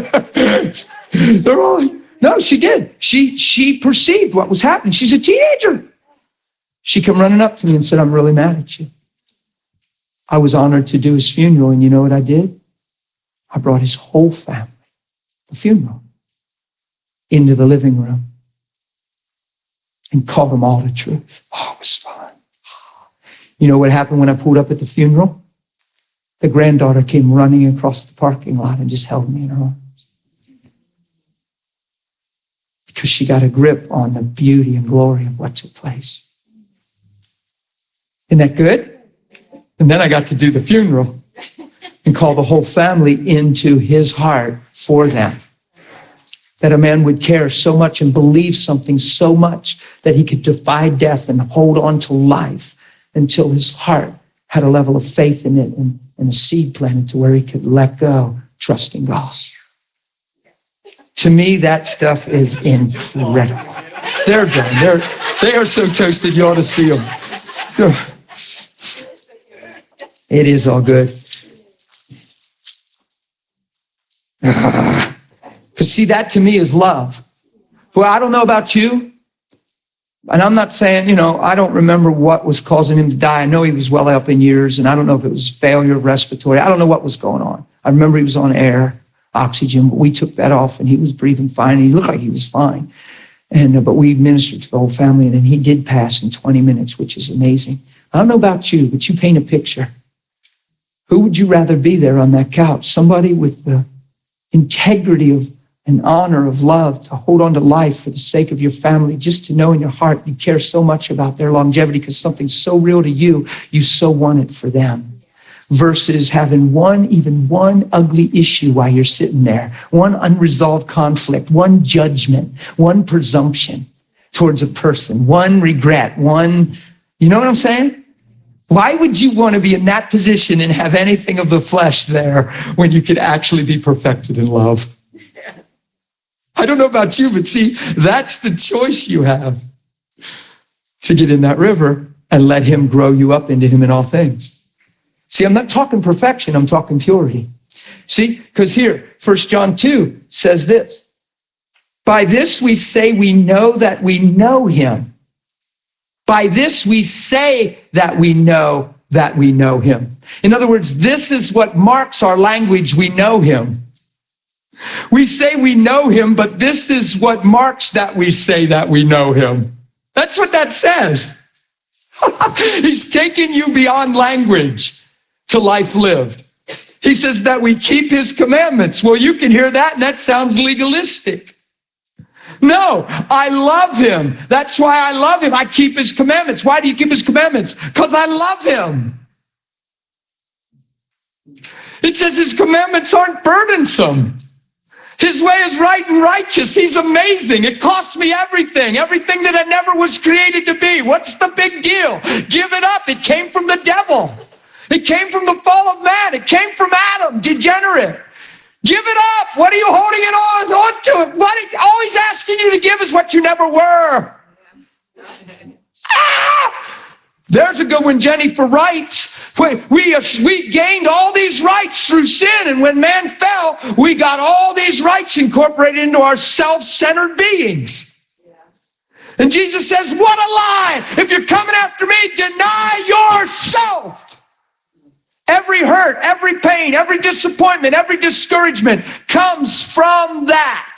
No, she did. She perceived what was happening. She's a teenager. She came running up to me and said, I'm really mad at you. I was honored to do his funeral, and you know what I did? I brought his whole family, the funeral, into the living room and called them all to truth. Oh, it was fun. You know what happened when I pulled up at the funeral? The granddaughter came running across the parking lot and just held me in her arms. Because she got a grip on the beauty and glory of what took place. Isn't that good? And then I got to do the funeral and call the whole family into his heart for them. That a man would care so much and believe something so much that he could defy death and hold on to life until his heart had a level of faith in it and a seed planted to where he could let go, trusting God. To me, that stuff is incredible. They're done. They are so toasted, you ought to see them. It is all good. Because see, that to me is love. Well, I don't know about you, and I'm not saying, I don't remember what was causing him to die. I know he was well up in years, and I don't know if it was failure of respiratory. I don't know what was going on. I remember he was on air, oxygen, but we took that off, and he was breathing fine, and he looked like he was fine. But we ministered to the whole family, and then he did pass in 20 minutes, which is amazing. I don't know about you, but you paint a picture. Who would you rather be there on that couch? Somebody with the integrity of and honor of love to hold on to life for the sake of your family, just to know in your heart you care so much about their longevity because something's so real to you, you so want it for them. Versus having even one ugly issue while you're sitting there, one unresolved conflict, one judgment, one presumption towards a person, one regret, you know what I'm saying? Why would you want to be in that position and have anything of the flesh there when you could actually be perfected in love? I don't know about you, but see, that's the choice you have. To get in that river and let him grow you up into him in all things. See, I'm not talking perfection, I'm talking purity. See, because here, 1 John 2 says this. By this we say we know that we know him. By this we say that we know him. In other words, this is what marks our language, we know him. We say we know him, but this is what marks that we say that we know him. That's what that says. He's taking you beyond language to life lived. He says that we keep his commandments. Well, you can hear that, and that sounds legalistic. No, I love him. That's why I love him. I keep his commandments. Why do you keep his commandments? Because I love him. It says his commandments aren't burdensome. His way is right and righteous. He's amazing. It costs me everything. Everything that I never was created to be. What's the big deal? Give it up. It came from the devil. It came from the fall of man. It came from Adam, degenerate. Give it up. What are you holding it on to? What always asking you to give is what you never were. There's a good one, Jenny, for rights. We gained all these rights through sin, and when man fell, we got all these rights incorporated into our self-centered beings. And Jesus says, what a lie! If you're coming after me, deny yourself. Every hurt, every pain, every disappointment, every discouragement comes from that.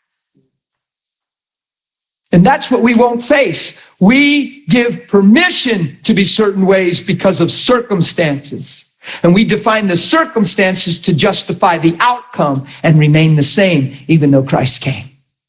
And that's what we won't face. We give permission to be certain ways because of circumstances. And we define the circumstances to justify the outcome and remain the same even though Christ came.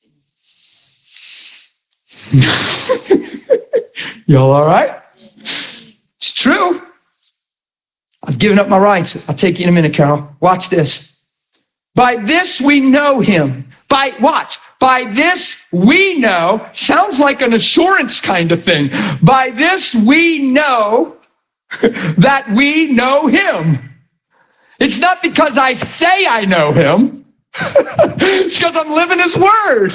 Y'all all right? It's true. I've given up my rights. I'll take you in a minute, Carol. Watch this. By this we know him. By this we know, sounds like an assurance kind of thing. By this we know that we know him. It's not because I say I know him. It's because I'm living his word.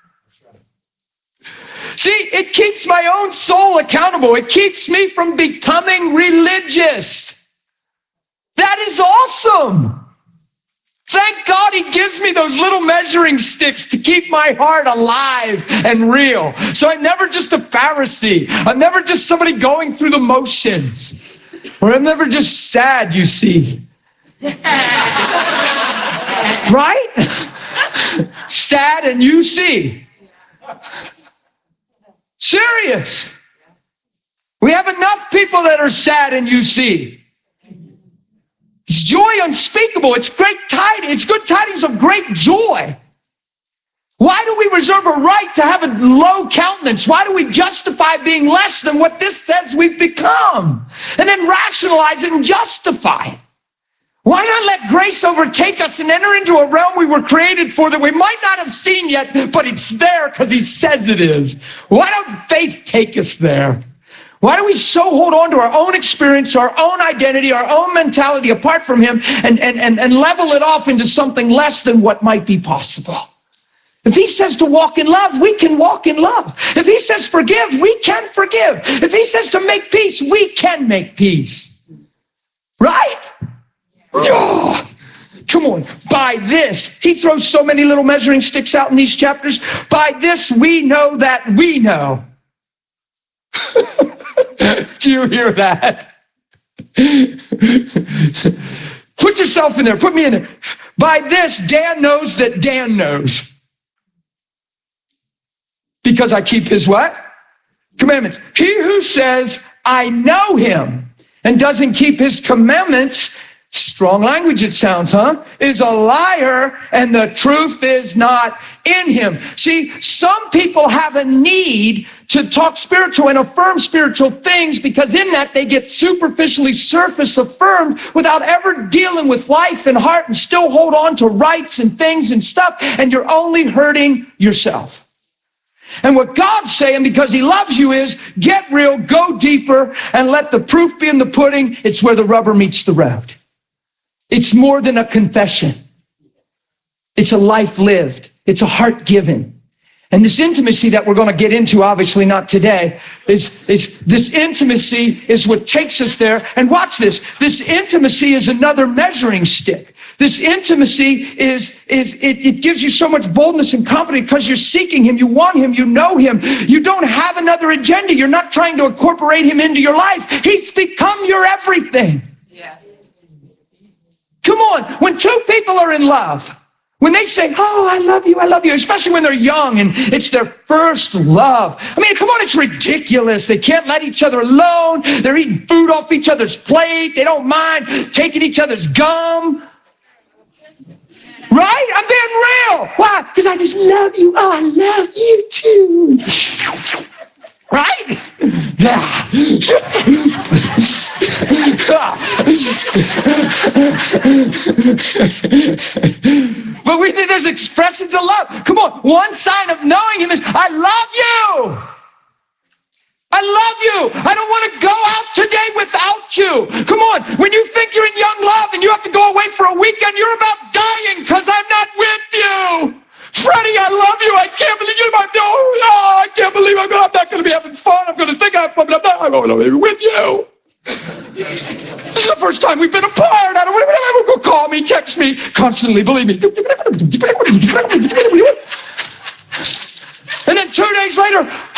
See, it keeps my own soul accountable. It keeps me from becoming religious. That is awesome. Thank God he gives me those little measuring sticks to keep my heart alive and real. So I'm never just a Pharisee. I'm never just somebody going through the motions. Or I'm never just sad, you see. Right? Sad and you see. Serious. We have enough people that are sad and you see. It's joy unspeakable. It's great tidings. It's good tidings of great joy. Why do we reserve a right to have a low countenance? Why do we justify being less than what this says we've become? And then rationalize it and justify it. Why not let grace overtake us and enter into a realm we were created for that we might not have seen yet, but it's there because he says it is? Why don't faith take us there? Why do we so hold on to our own experience, our own identity, our own mentality apart from him and level it off into something less than what might be possible? If he says to walk in love, we can walk in love. If he says forgive, we can forgive. If he says to make peace, we can make peace. Right? Oh, come on. By this, he throws so many little measuring sticks out in these chapters. By this we know that we know. Do you hear that? Put yourself in there. Put me in there. By this, Dan knows that Dan knows. Because I keep his what? Commandments. He who says, I know him, and doesn't keep his commandments, strong language it sounds, huh? Is a liar, and the truth is not in him. See, some people have a need to talk spiritual and affirm spiritual things because in that they get superficially surface affirmed without ever dealing with life and heart and still hold on to rights and things and stuff, and you're only hurting yourself. And what God's saying, because he loves you, is get real, go deeper, and let the proof be in the pudding. It's where the rubber meets the road. It's more than a confession. It's a life lived. It's a heart given. And this intimacy that we're going to get into, obviously not today, is this intimacy is what takes us there. And watch this. This intimacy is another measuring stick. This intimacy it gives you so much boldness and confidence because you're seeking him, you want him, you know him. You don't have another agenda. You're not trying to incorporate him into your life. He's become your everything. Yeah. Come on. When two people are in love, when they say, oh, I love you, especially when they're young and it's their first love. I mean, come on, it's ridiculous. They can't let each other alone. They're eating food off each other's plate. They don't mind taking each other's gum. Right? I'm being real. Why? Because I just love you. Oh, I love you too. Right? Yeah. But we think there's expressions of love. Come on. One sign of knowing Him is, I love you. I love you. I don't want to go out today without you. Come on. When you think you're in young love and you have to go away for a weekend, you're about dying because I'm not with you. Freddie, I love you. I can't believe you're my... Oh, I can't believe I'm not going to be having fun. I'm going to think I'm going to be with you. This is the first time we've been apart. I don't want to call me, text me constantly. Believe me. And then 2 days later,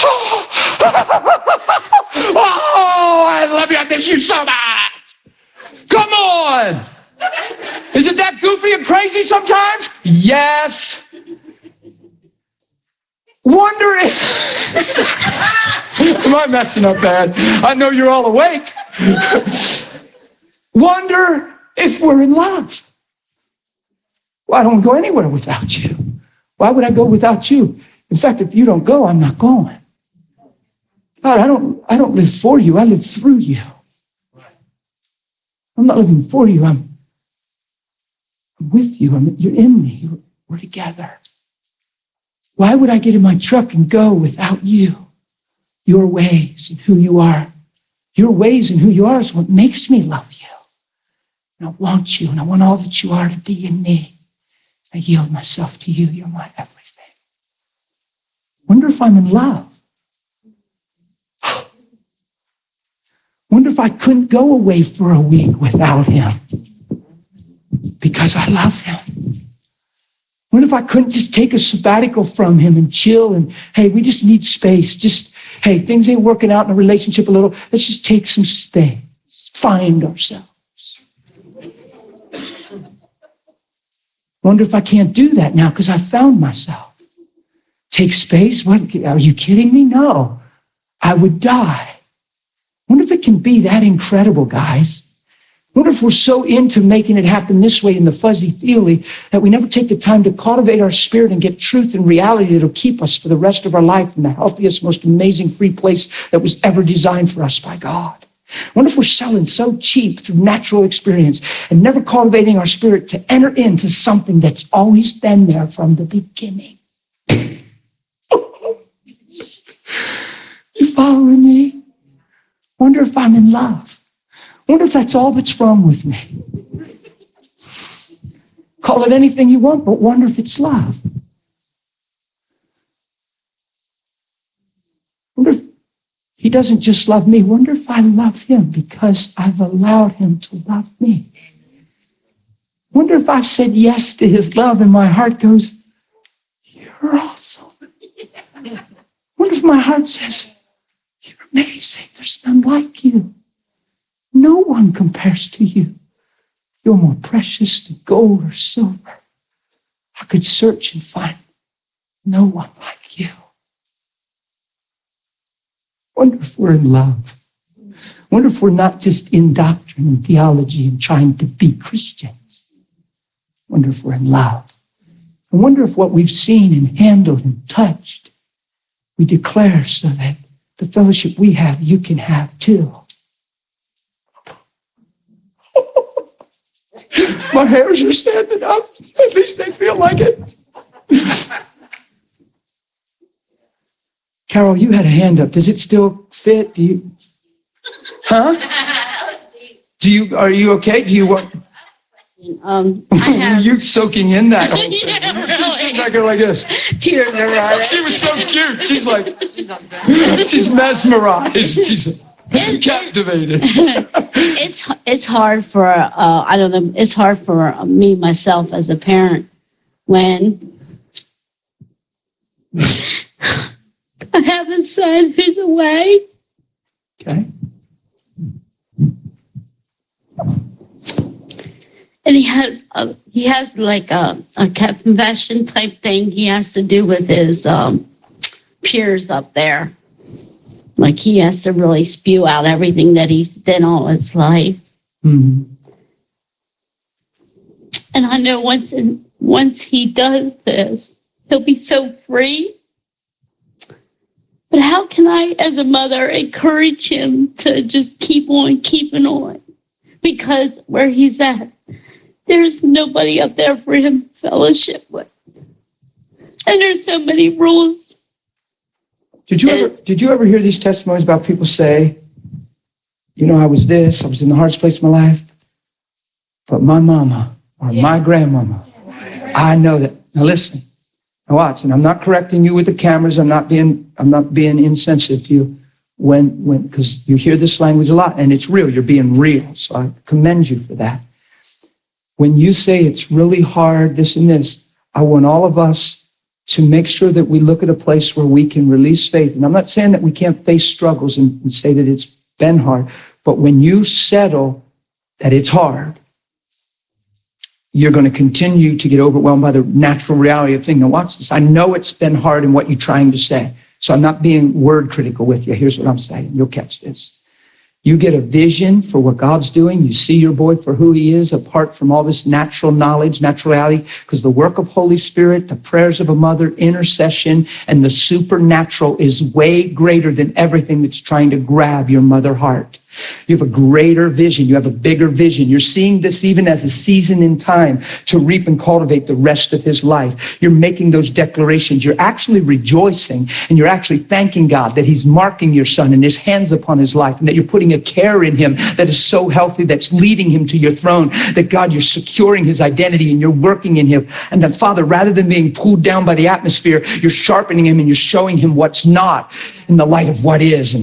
oh, I love you. I miss you so much. Come on. Is it that goofy and crazy sometimes? Yes. Wonder if... Am I messing up bad? I know you're all awake. Wonder if we're in love. Well, I don't go anywhere without you. Why would I go without you? In fact, if you don't go, I'm not going. God, I don't live for you. I live through you. I'm not living for you. I'm with you. You're in me. We're together. Why would I get in my truck and go without you? Your ways and who you are. Your ways and who you are is what makes me love you. And I want you, and I want all that you are to be in me. I yield myself to you. You're my everything. Wonder if I'm in love. Wonder if I couldn't go away for a week without Him. Because I love Him. Wonder if I couldn't just take a sabbatical from Him and chill and, hey, we just need space. Hey, things ain't working out in a relationship a little. Let's just take some space. Find ourselves. Wonder if I can't do that now because I found myself. Take space? What? Are you kidding me? No. I would die. Wonder if it can be that incredible, guys. Wonder if we're so into making it happen this way in the fuzzy-feely that we never take the time to cultivate our spirit and get truth and reality that'll keep us for the rest of our life in the healthiest, most amazing free place that was ever designed for us by God. Wonder if we're selling so cheap through natural experience and never cultivating our spirit to enter into something that's always been there from the beginning. You following me? Wonder if I'm in love. Wonder if that's all that's wrong with me. Call it anything you want, but wonder if it's love. Wonder if He doesn't just love me. Wonder if I love Him because I've allowed Him to love me. Wonder if I've said yes to His love and my heart goes, you're awesome. Wonder if my heart says, you're amazing. There's none like you. No one compares to you. You're more precious than gold or silver. I could search and find no one like you. Wonder if we're in love. Wonder if we're not just in doctrine and theology and trying to be Christians. Wonder if we're in love. I wonder if what we've seen and handled and touched, we declare so that the fellowship we have, you can have too. My hairs are standing up. At least they feel like it. Carol, you had a hand up. Does it still fit? Do you? Huh? Are you okay? Do you want? You soaking in that whole thing. Yeah, She's back there like this. Tears are running. She was so cute. She's like, she's mesmerized. She's captivated. It's hard for I don't know. It's hard for me myself as a parent when I have a son who's away. Okay. And he has like a confession type thing he has to do with his peers up there. Like he has to really spew out everything that he's done all his life. Mm-hmm. And I know once once he does this, he'll be so free. But how can I, as a mother, encourage him to just keep on keeping on? Because where he's at, there's nobody up there for him to fellowship with. And there's so many rules. Did you ever hear these testimonies about people say, you know, I was in the hardest place of my life, but my mama or my grandmama, I know that. Now listen, now watch, and I'm not correcting you with the cameras. I'm not being insensitive to you because you hear this language a lot, and it's real. You're being real, so I commend you for that. When you say it's really hard, this and this, I want all of us to make sure that we look at a place where we can release faith. And I'm not saying that we can't face struggles and say that it's been hard, but when you settle that it's hard, you're going to continue to get overwhelmed by the natural reality of things. Now watch this. I know it's been hard in what you're trying to say, so I'm not being word critical with you. Here's what I'm saying. You'll catch this. You get a vision for what God's doing. You see your boy for who he is, apart from all this natural knowledge, naturality, because the work of Holy Spirit, the prayers of a mother, intercession, and the supernatural is way greater than everything that's trying to grab your mother heart. You have a greater vision. You have a bigger vision. You're seeing this even as a season in time to reap and cultivate the rest of his life. You're making those declarations. You're actually rejoicing, and you're actually thanking God that he's marking your son and his hands upon his life, and that you're putting a care in him that is so healthy, that's leading him to your throne, that God, you're securing his identity and you're working in him. And that, Father, rather than being pulled down by the atmosphere, you're sharpening him and you're showing him what's not in the light of what is.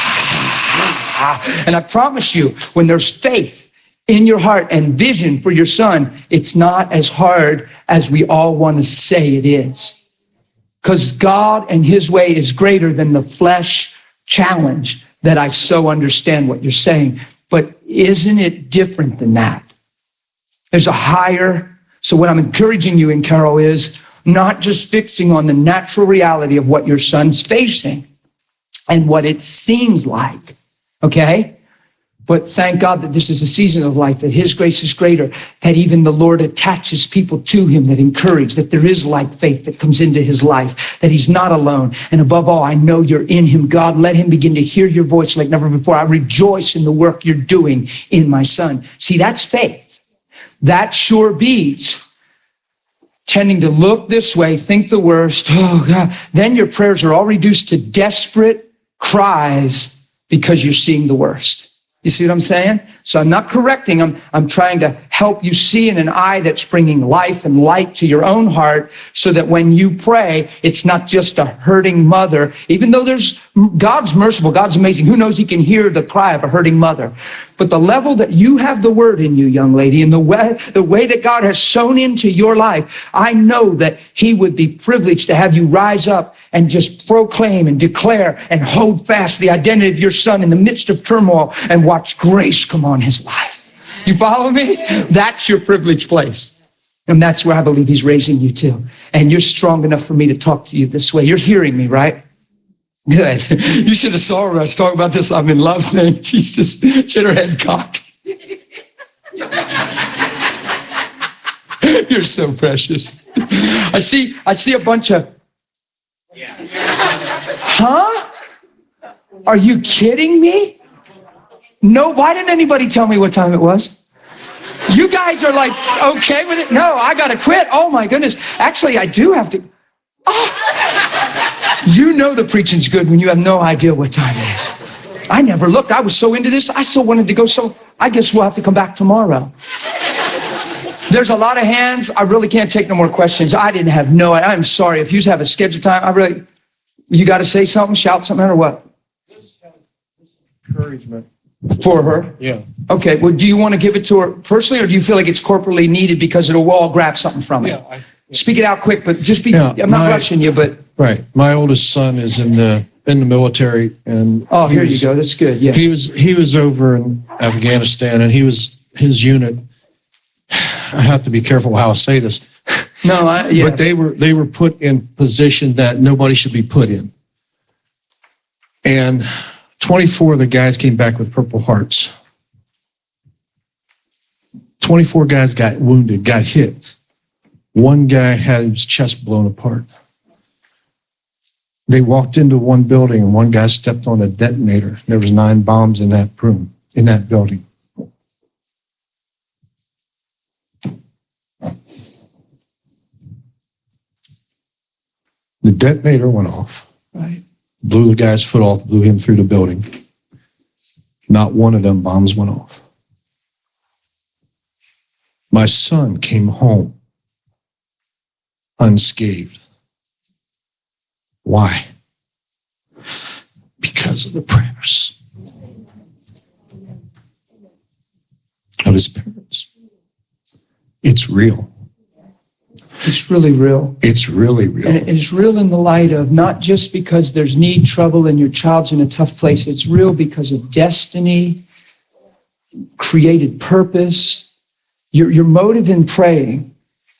And I promise you, when there's faith in your heart and vision for your son, it's not as hard as we all want to say it is. Because God and his way is greater than the flesh challenge that I so understand what you're saying. But isn't it different than that? There's a higher. So what I'm encouraging you in, Carol, is not just fixing on the natural reality of what your son's facing and what it seems like. Okay? But thank God that this is a season of life, that his grace is greater, that even the Lord attaches people to him that encourage, that there is like faith that comes into his life, that he's not alone. And above all, I know you're in him. God, let him begin to hear your voice like never before. I rejoice in the work you're doing in my son. See, that's faith. That sure beats tending to look this way, think the worst. Oh, God. Then your prayers are all reduced to desperate cries because you're seeing the worst. You see what I'm saying? So I'm not correcting. I'm trying to help you see in an eye that's bringing life and light to your own heart, so that when you pray, it's not just a hurting mother. Even though God's merciful, God's amazing. Who knows, he can hear the cry of a hurting mother. But the level that you have the word in you, young lady, and the way that God has sown into your life, I know that he would be privileged to have you rise up and just proclaim and declare and hold fast the identity of your son in the midst of turmoil and watch grace come on his life. You follow me? That's your privileged place. And that's where I believe he's raising you to. And you're strong enough for me to talk to you this way. You're hearing me, right? Good. You should have saw her. I was talking about this I'm in love thing. She's just shit her head cocked. You're so precious. I see a bunch of... Huh? Are you kidding me? No, why didn't anybody tell me what time it was? You guys are like, okay with it? No, I gotta quit. Oh my goodness. Actually, I do have to. Oh. You know the preaching's good when you have no idea what time it is. I never looked. I was so into this. I still wanted to go, so I guess we'll have to come back tomorrow. There's a lot of hands. I really can't take no more questions. I didn't have I'm sorry. If you have a scheduled time, you got to say something, shout something, or what? This encouragement. For her? Yeah. Okay, well, do you want to give it to her personally, or do you feel like it's corporately needed because it'll all grab something from it? Yeah. Speak it out quick, but just be, Yeah, I'm not rushing you, but... Right. My oldest son is in the military, and Oh, here you go. That's good, yeah. He was over in Afghanistan, and his unit. I have to be careful how I say this. No, yeah. But they were put in position that nobody should be put in. And 24 of the guys came back with Purple Hearts. 24 guys got wounded, got hit. One guy had his chest blown apart. They walked into one building and one guy stepped on a detonator. There was 9 bombs in that room, in that building. The detonator went off. Right. Blew the guy's foot off, blew him through the building. Not one of them bombs went off. My son came home unscathed. Why? Because of the prayers of his parents. It's real. It's really real. It's really real. And it's real in the light of not just because there's need, trouble, and your child's in a tough place. It's real because of destiny, created purpose. Your motive in praying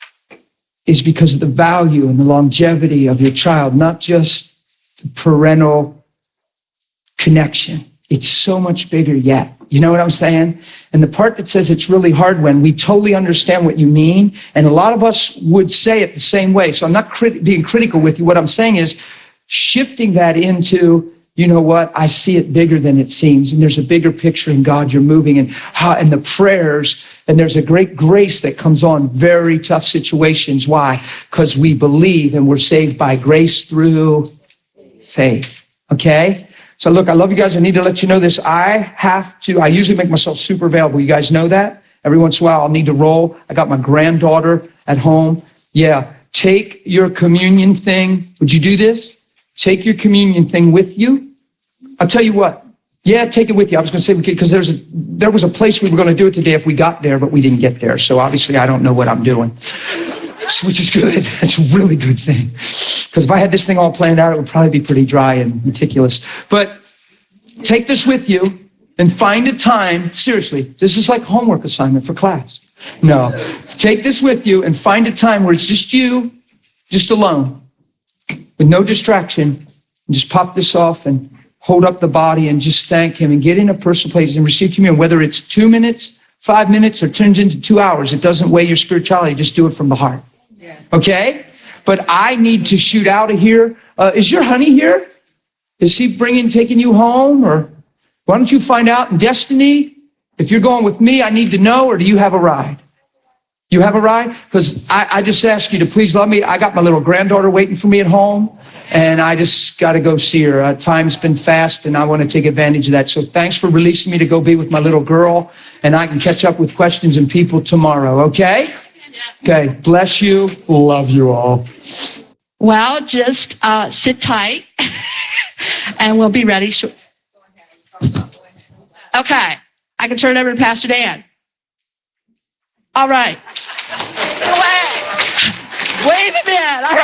is because of the value and the longevity of your child, not just the parental connection. It's so much bigger yet. You know what I'm saying? And the part that says it's really hard when, we totally understand what you mean. And a lot of us would say it the same way. So I'm not being critical with you. What I'm saying is shifting that into, you know what, I see it bigger than it seems. And there's a bigger picture in God you're moving and the prayers. And there's a great grace that comes on very tough situations. Why? Because we believe and we're saved by grace through faith. Okay? So look, I love you guys. I need to let you know this. I usually make myself super available. You guys know that? Every once in a while I'll need to roll. I got my granddaughter at home. Yeah. Take your communion thing. Would you do this? Take your communion thing with you. I'll tell you what. Yeah, take it with you. I was going to say, because there was a place we were going to do it today if we got there, but we didn't get there. So obviously I don't know what I'm doing. Which is good. It's a really good thing. Because if I had this thing all planned out, it would probably be pretty dry and meticulous. But take this with you and find a time. Seriously, this is like homework assignment for class. No. Take this with you and find a time where it's just you, just alone, with no distraction. And just pop this off and hold up the body and just thank Him and get in a personal place and receive communion. Whether it's 2 minutes, 5 minutes, or turns into 2 hours, it doesn't weigh your spirituality. Just do it from the heart. Okay? But I need to shoot out of here. Is your honey here? Is he taking you home? Or why don't you find out in Destiny? If you're going with me, I need to know, or do you have a ride? You have a ride? Because I just ask you to please love me. I got my little granddaughter waiting for me at home, and I just got to go see her. Time's been fast, and I want to take advantage of that. So thanks for releasing me to go be with my little girl, and I can catch up with questions and people tomorrow, okay? Okay, bless you. Love you all. Well, just sit tight, and we'll be ready. Okay, I can turn it over to Pastor Dan. All right. Wave it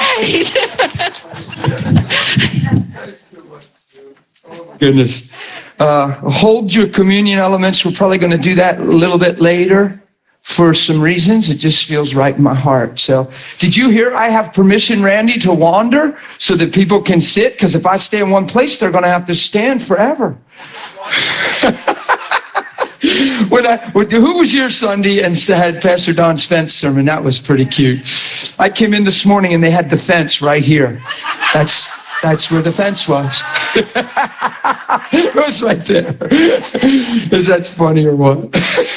in. All right. Goodness. Hold your communion elements. We're probably going to do that a little bit later for some reasons. It just feels right in my heart. So, did you hear I have permission, Randy, to wander so that people can sit? Because if I stay in one place, they're going to have to stand forever. Who was here Sunday and had Pastor Don's fence sermon? That was pretty cute. I came in this morning and they had the fence right here. That's where the fence was. It was right there. Is that funny or what?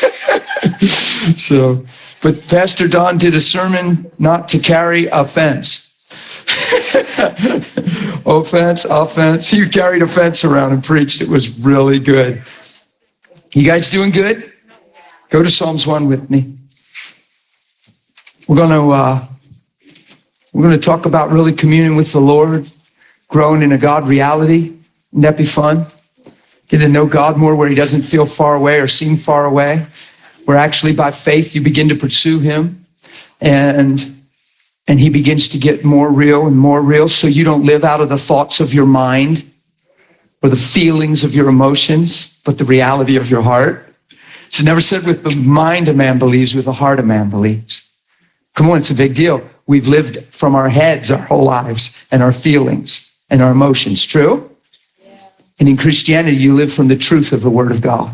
So, but Pastor Don did a sermon not to carry a fence. Offense. He carried a fence around and preached. It was really good. You guys doing good? Go to Psalms 1 with me. We're going to talk about really communing with the Lord, growing in a God reality. Wouldn't that be fun? Get to know God more where He doesn't feel far away or seem far away. Where actually by faith you begin to pursue Him and He begins to get more real so you don't live out of the thoughts of your mind or the feelings of your emotions, but the reality of your heart. It's never said with the mind a man believes, with the heart a man believes. Come on, it's a big deal. We've lived from our heads our whole lives and our feelings and our emotions. True? Yeah. And in Christianity, you live from the truth of the Word of God.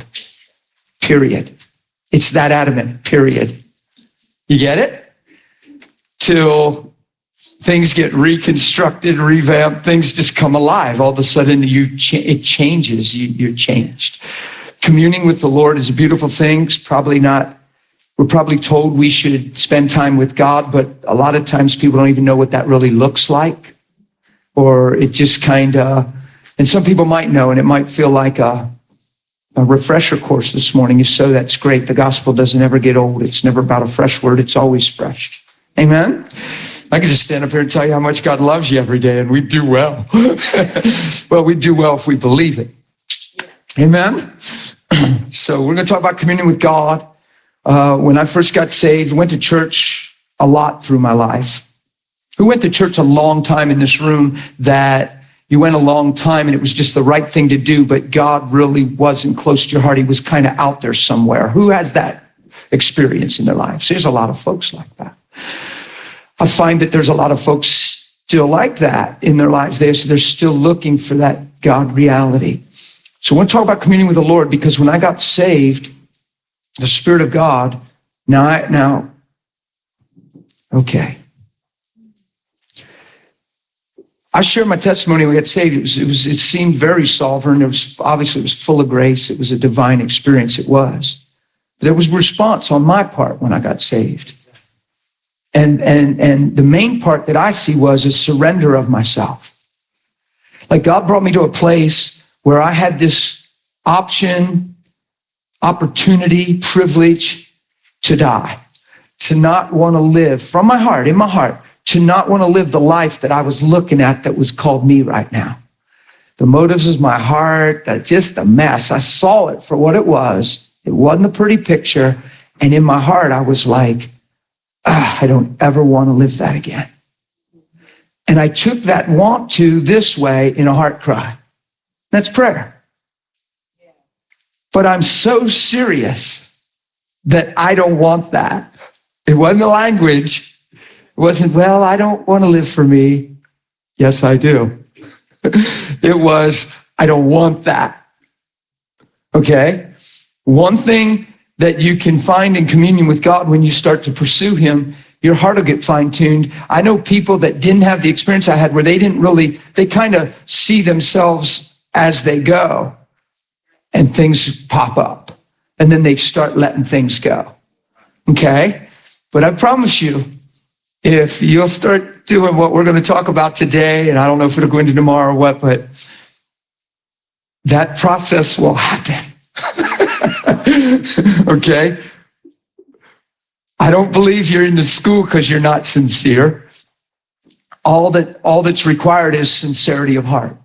Period. It's that adamant. Period. You get it? till things get reconstructed, revamped, things just come alive. All of a sudden, it changes. You're changed. Communing with the Lord is a beautiful thing. It's probably not. We're probably told we should spend time with God, but a lot of times people don't even know what that really looks like. Or it just kind of, and some people might know, and it might feel like a refresher course this morning. If so, that's great. The gospel doesn't ever get old. It's never about a fresh word. It's always fresh. Amen? I could just stand up here and tell you how much God loves you every day, and we'd do well. Well, we'd do well if we believe it. Amen? So we're going to talk about communion with God. When I first got saved, I went to church a lot through my life. Who went to church a long time in this room that you went a long time and it was just the right thing to do, but God really wasn't close to your heart. He was kind of out there somewhere. Who has that experience in their lives? There's a lot of folks like that. I find that there's a lot of folks still like that in their lives. They're still looking for that God reality. So I want to talk about communion with the Lord, because when I got saved, the Spirit of God, okay. I shared my testimony when I got saved. It seemed very sovereign. It was full of grace. It was a divine experience. It was. But there was a response on my part when I got saved. And the main part that I see was a surrender of myself. Like God brought me to a place where I had this opportunity, privilege to die, to not want to live from my heart, in my heart, to not want to live the life that I was looking at that was called me right now. The motives of my heart, just a mess. I saw it for what it was. It wasn't a pretty picture. And in my heart, I was like, I don't ever want to live that again. And I took that want to this way in a heart cry. That's prayer. But I'm so serious that I don't want that. It wasn't the language. It wasn't, well, I don't want to live for me. Yes, I do. It was, I don't want that. Okay? One thing that you can find in communion with God when you start to pursue Him, your heart will get fine-tuned. I know people that didn't have the experience I had where they kind of see themselves as they go, and things pop up. And then they start letting things go. Okay? But I promise you, if you'll start doing what we're going to talk about today, and I don't know if it'll go into tomorrow or what, but that process will happen. Okay? I don't believe you're in the school because you're not sincere. All that's required is sincerity of heart.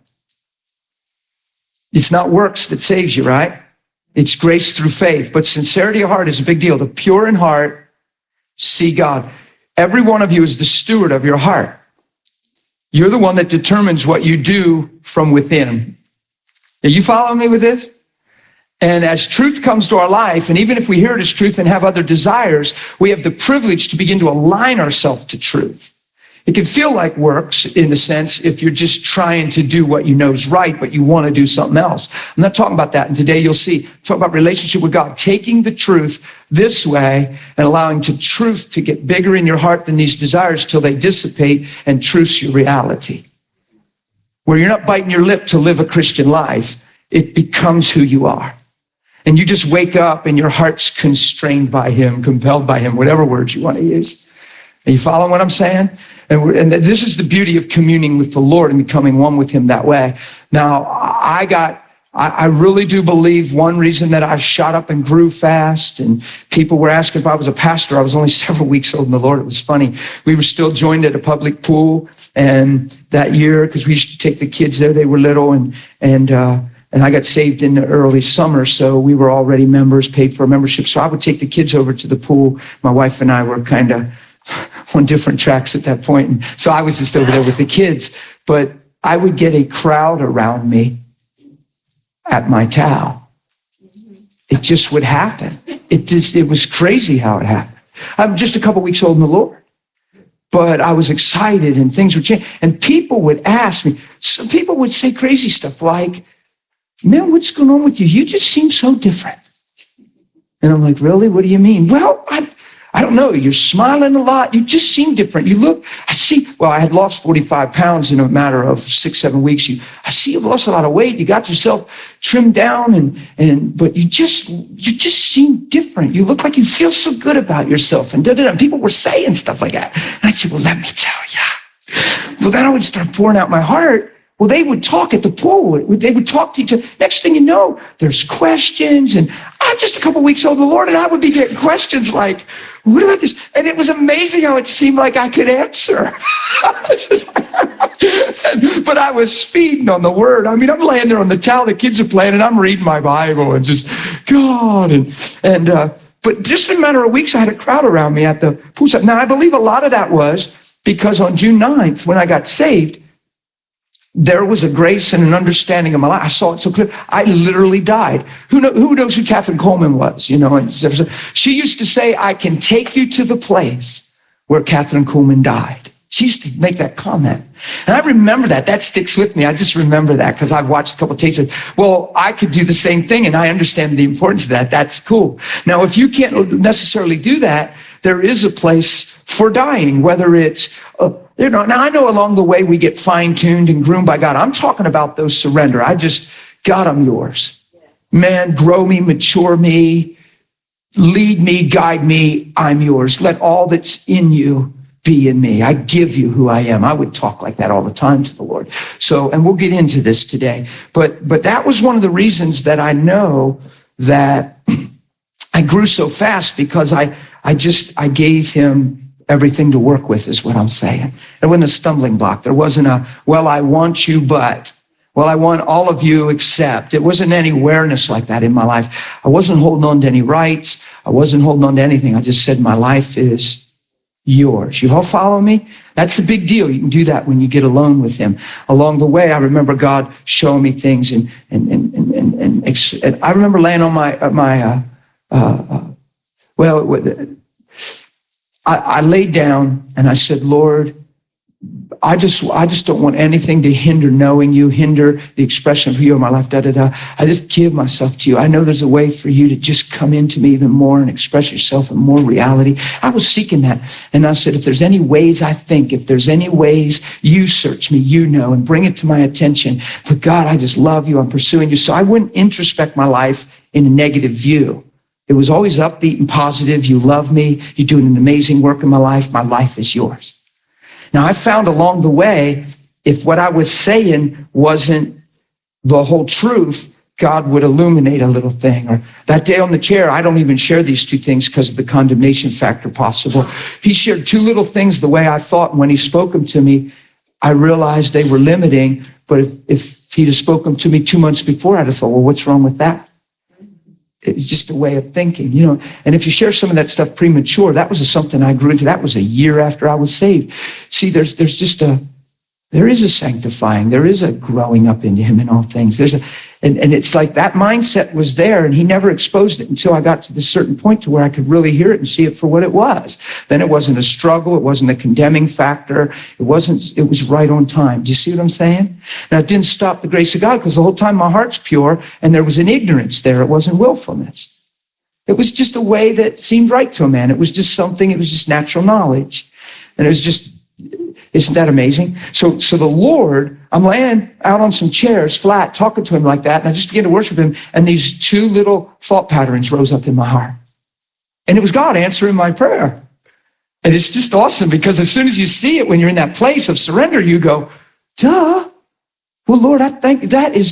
It's not works that saves you, right? It's grace through faith. But sincerity of heart is a big deal. The pure in heart see God. Every one of you is the steward of your heart. You're the one that determines what you do from within. Are you following me with this? And as truth comes to our life, and even if we hear it as truth and have other desires, we have the privilege to begin to align ourselves to truth. It can feel like works, in a sense, if you're just trying to do what you know is right, but you want to do something else. I'm not talking about that. And today you'll see, talk about relationship with God, taking the truth this way and allowing the truth to get bigger in your heart than these desires till they dissipate and truth's your reality. Where you're not biting your lip to live a Christian life, it becomes who you are. And you just wake up and your heart's constrained by Him, compelled by Him, whatever words you want to use. Are you following what I'm saying? And this is the beauty of communing with the Lord and becoming one with Him that way. Now, I really do believe one reason that I shot up and grew fast, and people were asking if I was a pastor. I was only several weeks old in the Lord. It was funny. We were still joined at a public pool, and that year, because we used to take the kids there, they were little, and I got saved in the early summer, so we were already members, paid for a membership. So I would take the kids over to the pool. My wife and I were kind of on different tracks at that point. And so I was just over there with the kids. But I would get a crowd around me at my towel. It just would happen. It was crazy how it happened. I'm just a couple weeks old in the Lord. But I was excited and things would change. And people would ask me, some people would say crazy stuff like, man, what's going on with you? You just seem so different. And I'm like, really? What do you mean? Well, I don't know, you're smiling a lot. You just seem different. You look, I had lost 45 pounds in a matter of 6-7 weeks. I see you've lost a lot of weight. You got yourself trimmed down, but you just seem different. You look like you feel so good about yourself. And and people were saying stuff like that. And I said, well, let me tell you. Well, then I would start pouring out my heart. Well, they would talk at the pool. They would talk to each other. Next thing you know, there's questions. And I'm just a couple weeks old. The Lord and I would be getting questions like, what about this? And it was amazing how it seemed like I could answer. But I was feeding on the Word. I mean, I'm laying there on the towel. The kids are playing, and I'm reading my Bible and just, God. But just in a matter of weeks, I had a crowd around me at the poolside. Now, I believe a lot of that was because on June 9th, when I got saved, there was a grace and an understanding of my life. I saw it so clear. I literally died. Who knows who Catherine Coleman was? You know, and she used to say, I can take you to the place where Catherine Coleman died. She used to make that comment. And I remember that. That sticks with me. I just remember that because I've watched a couple of tapes. Well, I could do the same thing, and I understand the importance of that. That's cool. Now, if you can't necessarily do that, there is a place for dying, whether it's, now I know along the way we get fine-tuned and groomed by God. I'm talking about those surrender. God, I'm yours. Man, grow me, mature me, lead me, guide me, I'm yours. Let all that's in you be in me. I give you who I am. I would talk like that all the time to the Lord. So, and we'll get into this today. But that was one of the reasons that I know that I grew so fast, because I gave him everything to work with, is what I'm saying. There wasn't a stumbling block. There wasn't well, I want you, but, well, I want all of you except. It wasn't any awareness like that in my life. I wasn't holding on to any rights. I wasn't holding on to anything. I just said, my life is yours. You all follow me? That's the big deal. You can do that when you get alone with him. Along the way, I remember God showing me things, and I remember laying on I laid down and I said, Lord, I just don't want anything to hinder knowing you, hinder the expression of who you are in my life, I just give myself to you. I know there's a way for you to just come into me even more and express yourself in more reality. I was seeking that. And I said, if there's any ways if there's any ways, you search me, you know, and bring it to my attention. But God, I just love you. I'm pursuing you. So I wouldn't introspect my life in a negative view. It was always upbeat and positive. You love me. You're doing an amazing work in my life. My life is yours. Now, I found along the way, if what I was saying wasn't the whole truth, God would illuminate a little thing. Or that day on the chair, I don't even share these two things because of the condemnation factor possible. He shared two little things the way I thought, and when he spoke them to me, I realized they were limiting. But if he'd have spoken to me 2 months before, I'd have thought, well, what's wrong with that? It's just a way of thinking, you know. And if you share some of that stuff premature, that was something I grew into. That was a year after I was saved. See, there is a sanctifying. There is a growing up into him in all things. And it's like that mindset was there, and he never exposed it until I got to this certain point to where I could really hear it and see it for what it was. Then it wasn't a struggle. It wasn't a condemning factor. It was right on time. Do you see what I'm saying? Now, it didn't stop the grace of God, because the whole time my heart's pure, and there was an ignorance there. It wasn't willfulness. It was just a way that seemed right to a man. It was just natural knowledge. And it was just, isn't that amazing? So the Lord, I'm laying out on some chairs flat, talking to him like that, and I just began to worship him, and these two little thought patterns rose up in my heart. And it was God answering my prayer. And it's just awesome, because as soon as you see it, when you're in that place of surrender, you go, duh. Well, Lord, I think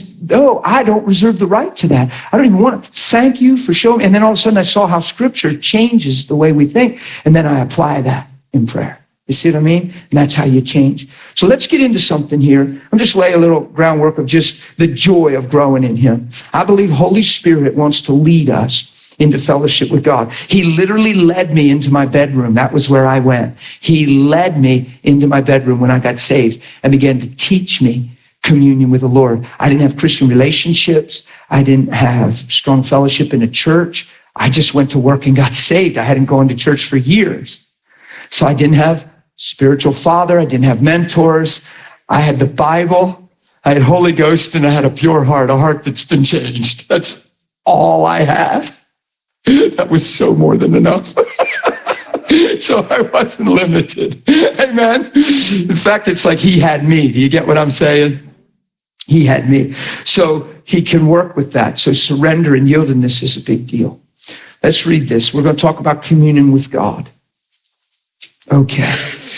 I don't reserve the right to that. I don't even want to. Thank you for showing me. And then all of a sudden I saw how Scripture changes the way we think, and then I apply that in prayer. You see what I mean? And that's how you change. So let's get into something here. I'm just laying a little groundwork of just the joy of growing in him. I believe Holy Spirit wants to lead us into fellowship with God. He literally led me into my bedroom. That was where I went. He led me into my bedroom when I got saved and began to teach me communion with the Lord. I didn't have Christian relationships. I didn't have strong fellowship in a church. I just went to work and got saved. I hadn't gone to church for years. So I didn't have spiritual father. I didn't have mentors. I had the Bible. I had Holy Ghost, and I had a pure heart, a heart that's been changed. That's all I had. That was so more than enough. So I wasn't limited. Amen. In fact, it's like he had me. Do you get what I'm saying? He had me. So he can work with that. So surrender and yieldedness is a big deal. Let's read this. We're going to talk about communion with God. Okay.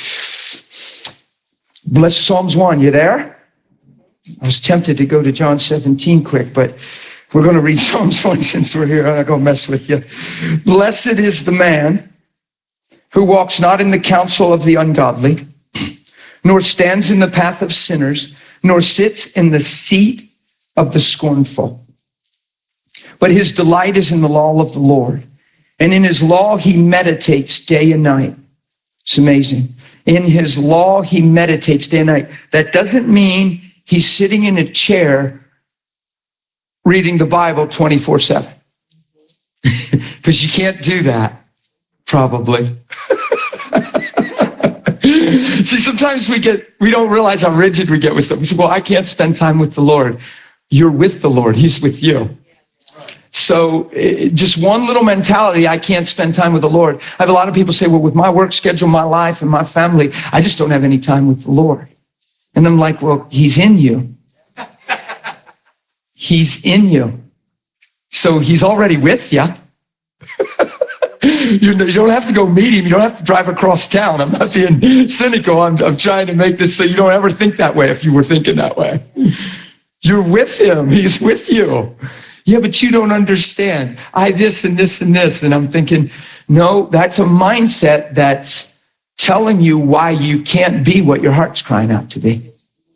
Bless Psalms 1. You there? I was tempted to go to John 17 quick, but we're going to read Psalms 1 since we're here. I'm not going to mess with you. Blessed is the man who walks not in the counsel of the ungodly, nor stands in the path of sinners, nor sits in the seat of the scornful. But his delight is in the law of the Lord, and in his law he meditates day and night. It's amazing. In his law he meditates day and night. That doesn't mean he's sitting in a chair reading the Bible 24/7. Because you can't do that, probably. See, sometimes we don't realize how rigid we get with stuff. We say, well, I can't spend time with the Lord. You're with the Lord. He's with you. So just one little mentality, I can't spend time with the Lord. I have a lot of people say, well, with my work schedule, my life, and my family, I just don't have any time with the Lord. And I'm like, well, he's in you. He's in you. So he's already with you. You don't have to go meet him. You don't have to drive across town. I'm not being cynical. I'm trying to make this so you don't ever think that way if you were thinking that way. You're with him. He's with you. Yeah, but you don't understand. I this and this and this. And I'm thinking, no, that's a mindset that's telling you why you can't be what your heart's crying out to be.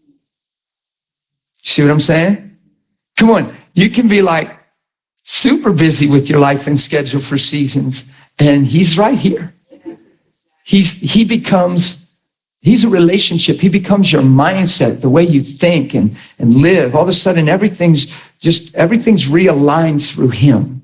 See what I'm saying? Come on. You can be like super busy with your life and schedule for seasons. And he's right here. He's a relationship. He becomes your mindset, the way you think and live. All of a sudden, everything's realigned through him.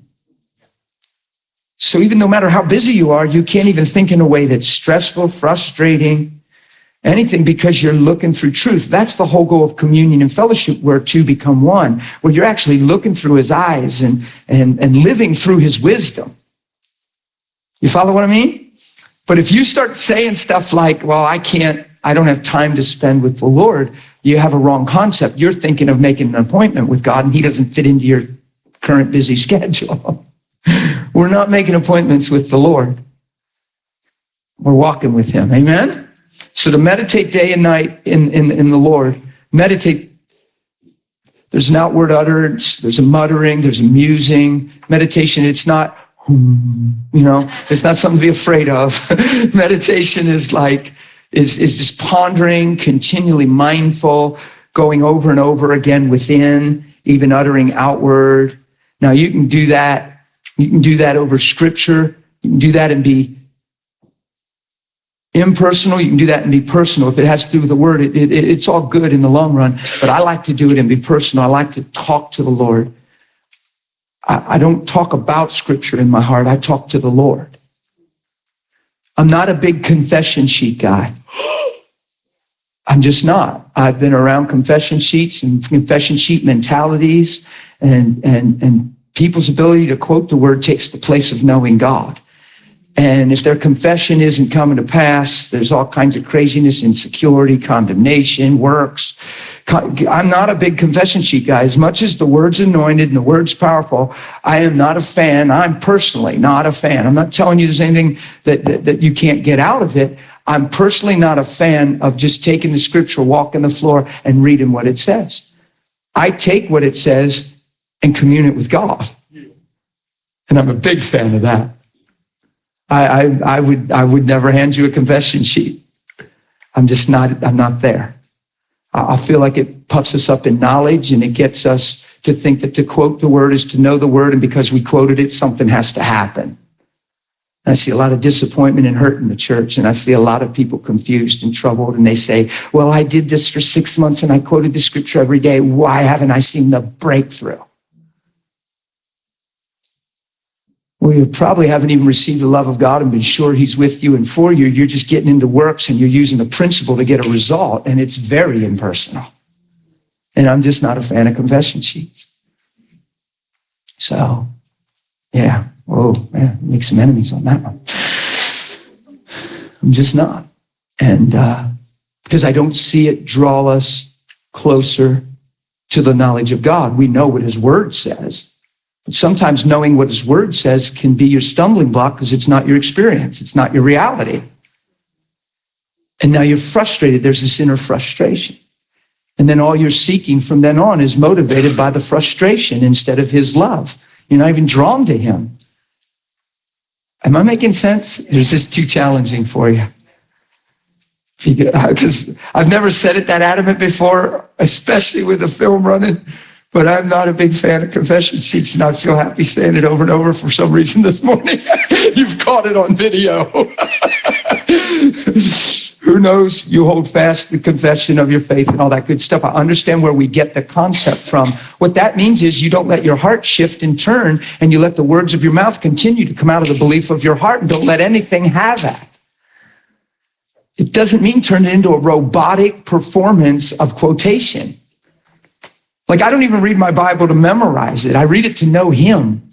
So even no matter how busy you are, you can't even think in a way that's stressful, frustrating, anything, because you're looking through truth. That's the whole goal of communion and fellowship, where two become one, where you're actually looking through his eyes and living through his wisdom. You follow what I mean? But if you start saying stuff like, well, I don't have time to spend with the Lord, you have a wrong concept. You're thinking of making an appointment with God, and he doesn't fit into your current busy schedule. We're not making appointments with the Lord. We're walking with him. Amen? So to meditate day and night in the Lord, meditate. There's an outward utterance, there's a muttering, there's a musing. Meditation, it's not, it's not something to be afraid of. Meditation is just pondering, continually mindful, going over and over again within, even uttering outward. Now you can do that. You can do that over Scripture. You can do that and be impersonal. You can do that and be personal. If it has to do with the Word, it's all good in the long run. But I like to do it and be personal. I like to talk to the Lord. I don't talk about Scripture in my heart. I talk to the Lord. I'm not a big confession sheet guy. I'm just not. I've been around confession sheets and confession sheet mentalities, and people's ability to quote the Word takes the place of knowing God. And if their confession isn't coming to pass, there's all kinds of craziness, insecurity, condemnation, works. I'm not a big confession sheet guy. As much as the Word's anointed and the Word's powerful, I am not a fan. I'm personally not a fan. I'm not telling you there's anything that you can't get out of it. I'm personally not a fan of just taking the Scripture, walking the floor, and reading what it says. I take what it says and commune it with God. And I'm a big fan of that. I would never hand you a confession sheet. I'm not there. I feel like it puffs us up in knowledge, and it gets us to think that to quote the Word is to know the Word, and because we quoted it, something has to happen. And I see a lot of disappointment and hurt in the church, and I see a lot of people confused and troubled, and they say, well, I did this for 6 months, and I quoted the Scripture every day. Why haven't I seen the breakthrough? Well, you probably haven't even received the love of God and been sure he's with you and for you. You're just getting into works and you're using the principle to get a result, and it's very impersonal. And I'm just not a fan of confession sheets. So, yeah. Whoa, man, make some enemies on that one. I'm just not. And because I don't see it draw us closer to the knowledge of God. We know what His Word says. But sometimes knowing what His Word says can be your stumbling block because it's not your experience. It's not your reality. And now you're frustrated. There's this inner frustration. And then all you're seeking from then on is motivated by the frustration instead of His love. You're not even drawn to Him. Am I making sense? Or is this too challenging for you? Because I've never said it that adamant before, especially with the film running. But I'm not a big fan of confession sheets, and I feel happy saying it over and over for some reason this morning. You've caught it on video. Who knows? You hold fast the confession of your faith and all that good stuff. I understand where we get the concept from. What that means is you don't let your heart shift and turn, and you let the words of your mouth continue to come out of the belief of your heart, and don't let anything have that. It doesn't mean turn it into a robotic performance of quotation. Like, I don't even read my Bible to memorize it. I read it to know Him.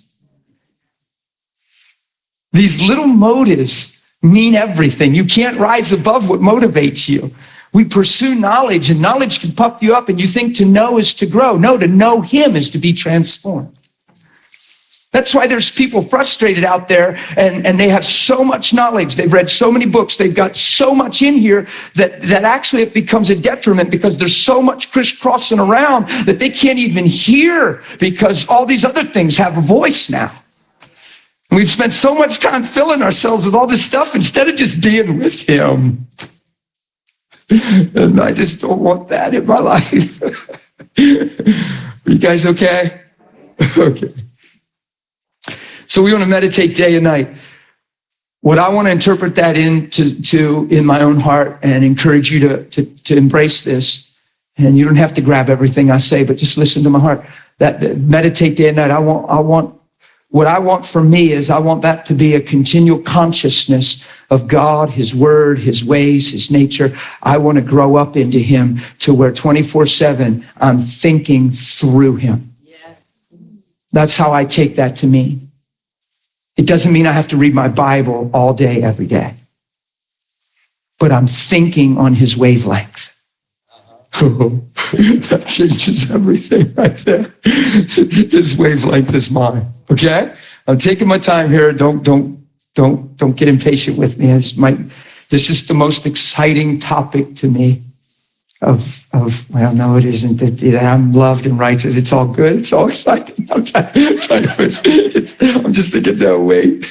These little motives mean everything. You can't rise above what motivates you. We pursue knowledge, and knowledge can puff you up, and you think to know is to grow. No, to know Him is to be transformed. That's why there's people frustrated out there, and they have so much knowledge. They've read so many books. They've got so much in here that actually it becomes a detriment because there's so much crisscrossing around that they can't even hear because all these other things have a voice now. And we've spent so much time filling ourselves with all this stuff instead of just being with Him. And I just don't want that in my life. Are you guys okay? Okay. So we want to meditate day and night. What I want to interpret that into in my own heart and encourage you to embrace this. And you don't have to grab everything I say, but just listen to my heart. That meditate day and night. What I want for me is I want that to be a continual consciousness of God, His Word, His ways, His nature. I want to grow up into Him to where 24/7 I'm thinking through Him. That's how I take that to mean. It doesn't mean I have to read my Bible all day, every day. But I'm thinking on His wavelength. Oh, that changes everything right there. His wavelength is mine. Okay? I'm taking my time here. Don't get impatient with me. This is the most exciting topic to me. Well, no, it isn't. That I'm loved and righteous. It's all good. It's all exciting. I'm just thinking, no, wait.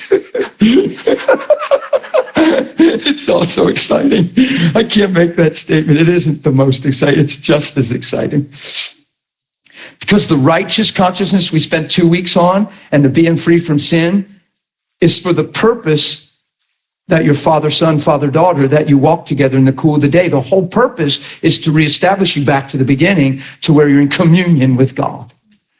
It's all so exciting. I can't make that statement. It isn't the most exciting. It's just as exciting. Because the righteous consciousness we spent 2 weeks on and the being free from sin is for the purpose that your father, son, father, daughter, that you walk together in the cool of the day. The whole purpose is to reestablish you back to the beginning to where you're in communion with God.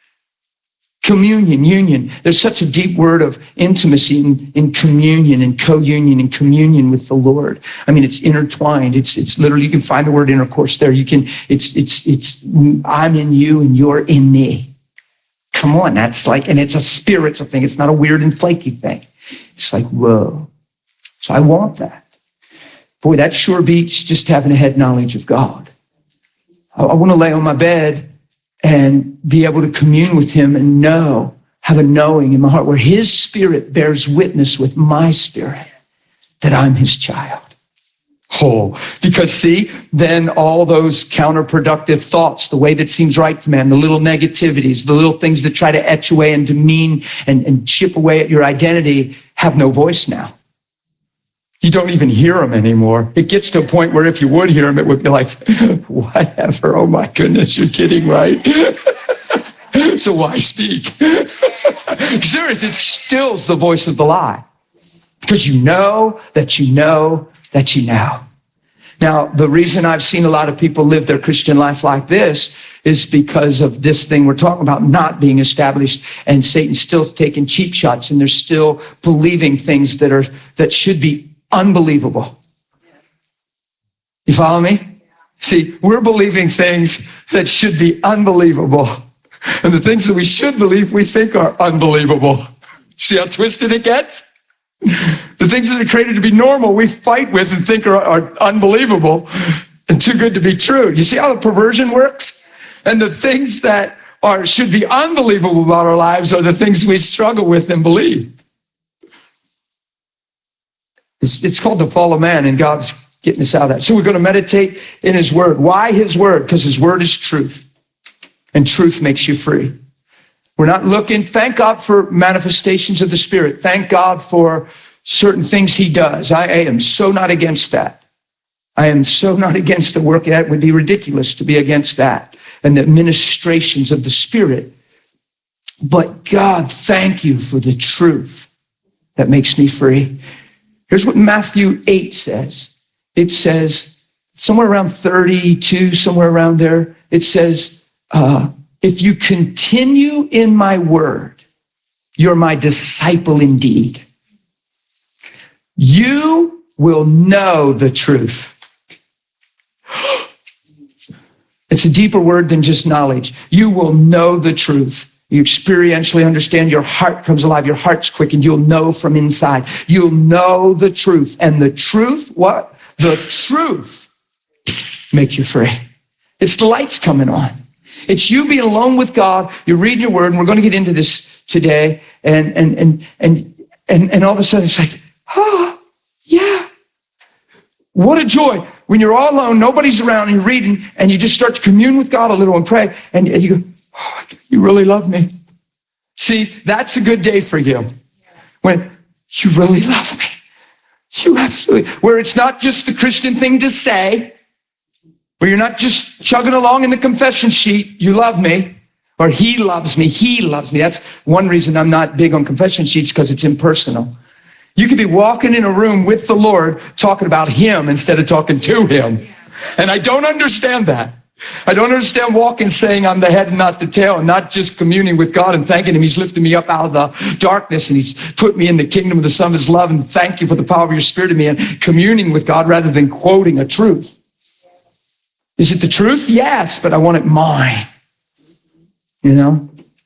Communion, union. There's such a deep word of intimacy in communion and co-union and communion with the Lord. I mean, it's intertwined. It's literally, you can find the word intercourse there. It's I'm in you and you're in me. Come on, that's like, and it's a spiritual thing. It's not a weird and flaky thing. It's like, whoa. So I want that. Boy, that sure beats just having a head knowledge of God. I want to lay on my bed and be able to commune with Him and have a knowing in my heart where His Spirit bears witness with my spirit that I'm His child. Oh, because see, then all those counterproductive thoughts, the way that seems right to man, the little negativities, the little things that try to etch away and demean and chip away at your identity have no voice now. You don't even hear them anymore. It gets to a point where if you would hear them, it would be like, whatever, oh my goodness, you're kidding, right? So why speak? Serious, it stills the voice of the lie. Because you know that you know that you know. Now, the reason I've seen a lot of people live their Christian life like this is because of this thing we're talking about not being established, and Satan's still taking cheap shots, and they're still believing things that should be unbelievable. You follow me? See, we're believing things that should be unbelievable. And the things that we should believe, we think are unbelievable. See how twisted it gets? The things that are created to be normal, we fight with and think are unbelievable and too good to be true. You see how the perversion works? And the things that should be unbelievable about our lives are the things we struggle with and believe. It's called the fall of man, and God's getting us out of that. So we're going to meditate in His Word. Why His Word? Because His Word is truth. And truth makes you free. We're not looking, thank God for manifestations of the Spirit. Thank God for certain things He does. I am so not against that. I am so not against the work. That would be ridiculous to be against that. And the ministrations of the Spirit. But God, thank you for the truth that makes me free. Here's what Matthew 8 says. It says, somewhere around 32, somewhere around there, it says, if you continue in my word, you're my disciple indeed. You will know the truth. It's a deeper word than just knowledge. You will know the truth. You experientially understand, your heart comes alive, your heart's quickened, you'll know from inside. You'll know the truth. And the truth, what? The truth make you free. It's the lights coming on. It's you being alone with God, you're reading your word, and we're going to get into this today, and all of a sudden it's like, oh, yeah. What a joy. When you're all alone, nobody's around, and you're reading, and you just start to commune with God a little and pray, and you go, oh, you really love me. See, that's a good day for you. When you really love me. You absolutely. Where it's not just the Christian thing to say, where you're not just chugging along in the confession sheet, you love me, or he loves me, he loves me. That's one reason I'm not big on confession sheets, because it's impersonal. You could be walking in a room with the Lord talking about Him instead of talking to Him. And I don't understand that. I don't understand walking saying I'm the head and not the tail, and not just communing with God and thanking Him. He's lifted me up out of the darkness, and He's put me in the kingdom of the Son of His love, and thank you for the power of your Spirit in me, and communing with God rather than quoting a truth. Is it the truth? Yes, but I want it mine. You know?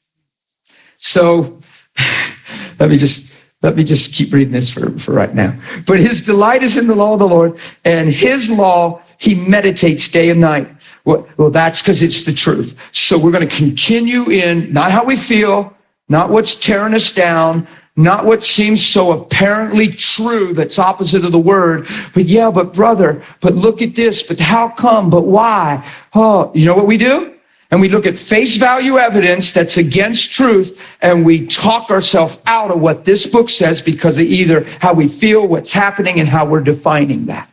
So, let me just keep reading this for right now. But his delight is in the law of the Lord, and His law he meditates day and night. Well, that's because it's the truth. So we're going to continue in not how we feel, not what's tearing us down, not what seems so apparently true that's opposite of the word. But yeah, but brother, but look at this, but how come, but why? Oh, you know what we do? And we look at face value evidence that's against truth, and we talk ourselves out of what this book says because of either how we feel, what's happening, and how we're defining that.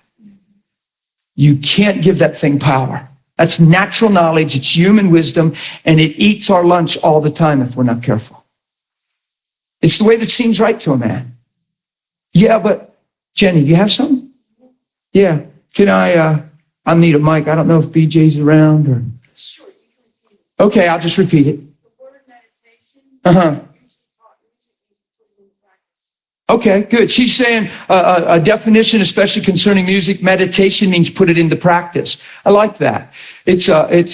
You can't give that thing power. That's natural knowledge, it's human wisdom, and it eats our lunch all the time if we're not careful. It's the way that seems right to a man. Yeah, but Jenny, do you have something? Yeah. Can I'll need a mic. I don't know if BJ's around or... Okay, I'll just repeat it. Uh-huh. Okay, good. She's saying a definition, especially concerning music, meditation means put it into practice. I like that. There's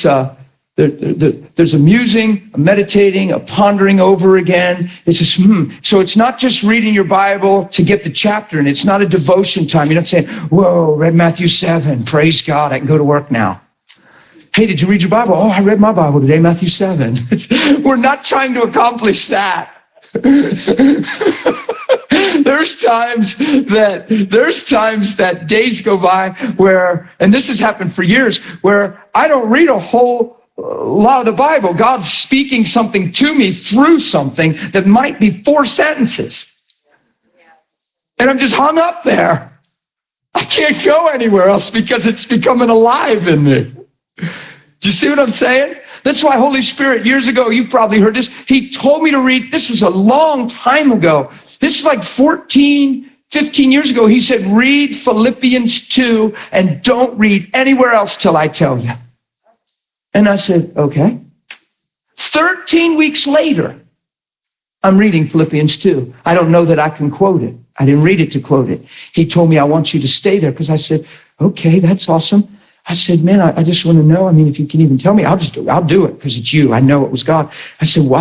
a musing, a meditating, a pondering over again. It's just, So it's not just reading your Bible to get the chapter, and it's not a devotion time. You're not saying, whoa, read Matthew 7. Praise God, I can go to work now. Hey, did you read your Bible? Oh, I read my Bible today, Matthew 7. We're not trying to accomplish that. There's times that days go by where, and this has happened for years, where I don't read a whole lot of the Bible. God's speaking something to me through something that might be 4 sentences. And I'm just hung up there. I can't go anywhere else because it's becoming alive in me. Do you see what I'm saying? That's why Holy Spirit, years ago, you've probably heard this, He told me to read, this was a long time ago. This is like 14, 15 years ago. He said, read Philippians 2 and don't read anywhere else till I tell you. And I said, okay. 13 weeks later, I'm reading Philippians 2. I don't know that I can quote it. I didn't read it to quote it. He told me, I want you to stay there, because I said, okay, that's awesome. I said, man, I just want to know. I mean, if you can even tell me, I'll do it because it's you. I know it was God. I said, why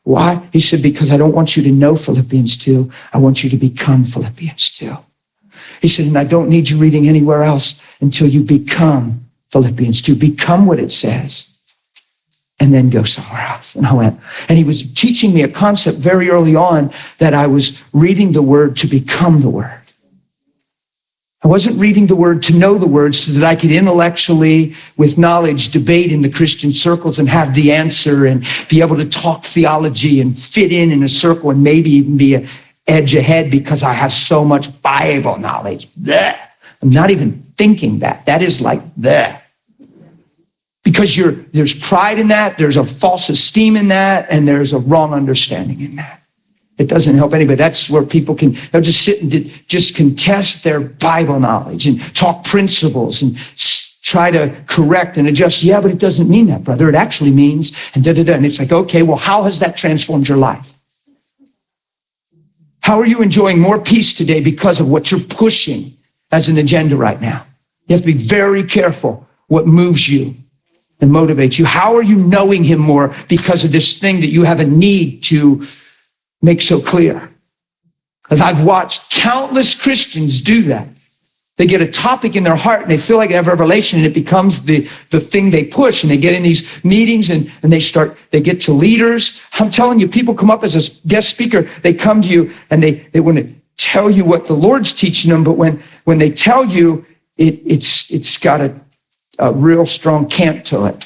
Why? He said, because I don't want you to know Philippians 2. I want you to become Philippians 2. He said, and I don't need you reading anywhere else until you become Philippians 2. Become what it says. And then go somewhere else. And I went. And he was teaching me a concept very early on that I was reading the Word to become the Word. I wasn't reading the Word to know the Word so that I could intellectually, with knowledge, debate in the Christian circles and have the answer and be able to talk theology and fit in a circle and maybe even be an edge ahead because I have so much Bible knowledge. Blech. I'm not even thinking that. That is like that. Because there's pride in that, there's a false esteem in that, and there's a wrong understanding in that. It doesn't help anybody. That's where people they'll just sit and just contest their Bible knowledge and talk principles and try to correct and adjust. Yeah, but it doesn't mean that, brother. It actually means, and da-da-da. And it's like, okay, well, how has that transformed your life? How are you enjoying more peace today because of what you're pushing as an agenda right now? You have to be very careful what moves you and motivates you. How are you knowing Him more because of this thing that you have a need to make so clear? Because I've watched countless Christians do that. They get a topic in their heart and they feel like they have revelation and it becomes the thing they push, and they get in these meetings and they get to leaders. I'm telling you, people come up as a guest speaker, they come to you and they want to tell you what the Lord's teaching them, but when they tell you, it's got a real strong cant to it.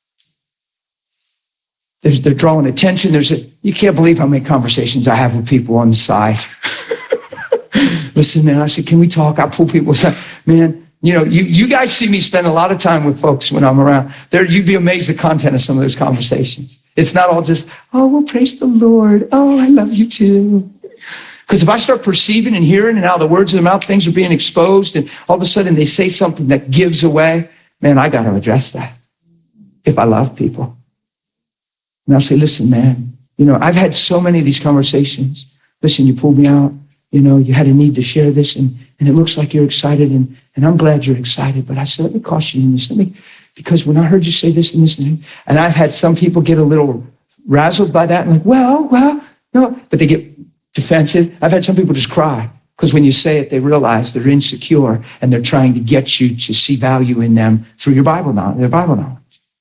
They're drawing attention. You can't believe how many conversations I have with people on the side. Listen, man, I said, can we talk? I pull people aside. Man, you guys see me spend a lot of time with folks when I'm around. You'd be amazed at the content of some of those conversations. It's not all just, oh, well, praise the Lord. Oh, I love you too. Because if I start perceiving and hearing and out of the words of their mouth, things are being exposed, and all of a sudden they say something that gives away, man, I got to address that if I love people. And I'll say, listen, man, I've had so many of these conversations. Listen, you pulled me out. You had a need to share this, and it looks like you're excited, and I'm glad you're excited. But I said, let me caution you in this. Because when I heard you say this and this, and I've had some people get a little razzled by that, and like, well, no, but they get defensive. I've had some people just cry. Because when you say it, they realize they're insecure and they're trying to get you to see value in them through your Bible knowledge, their Bible knowledge.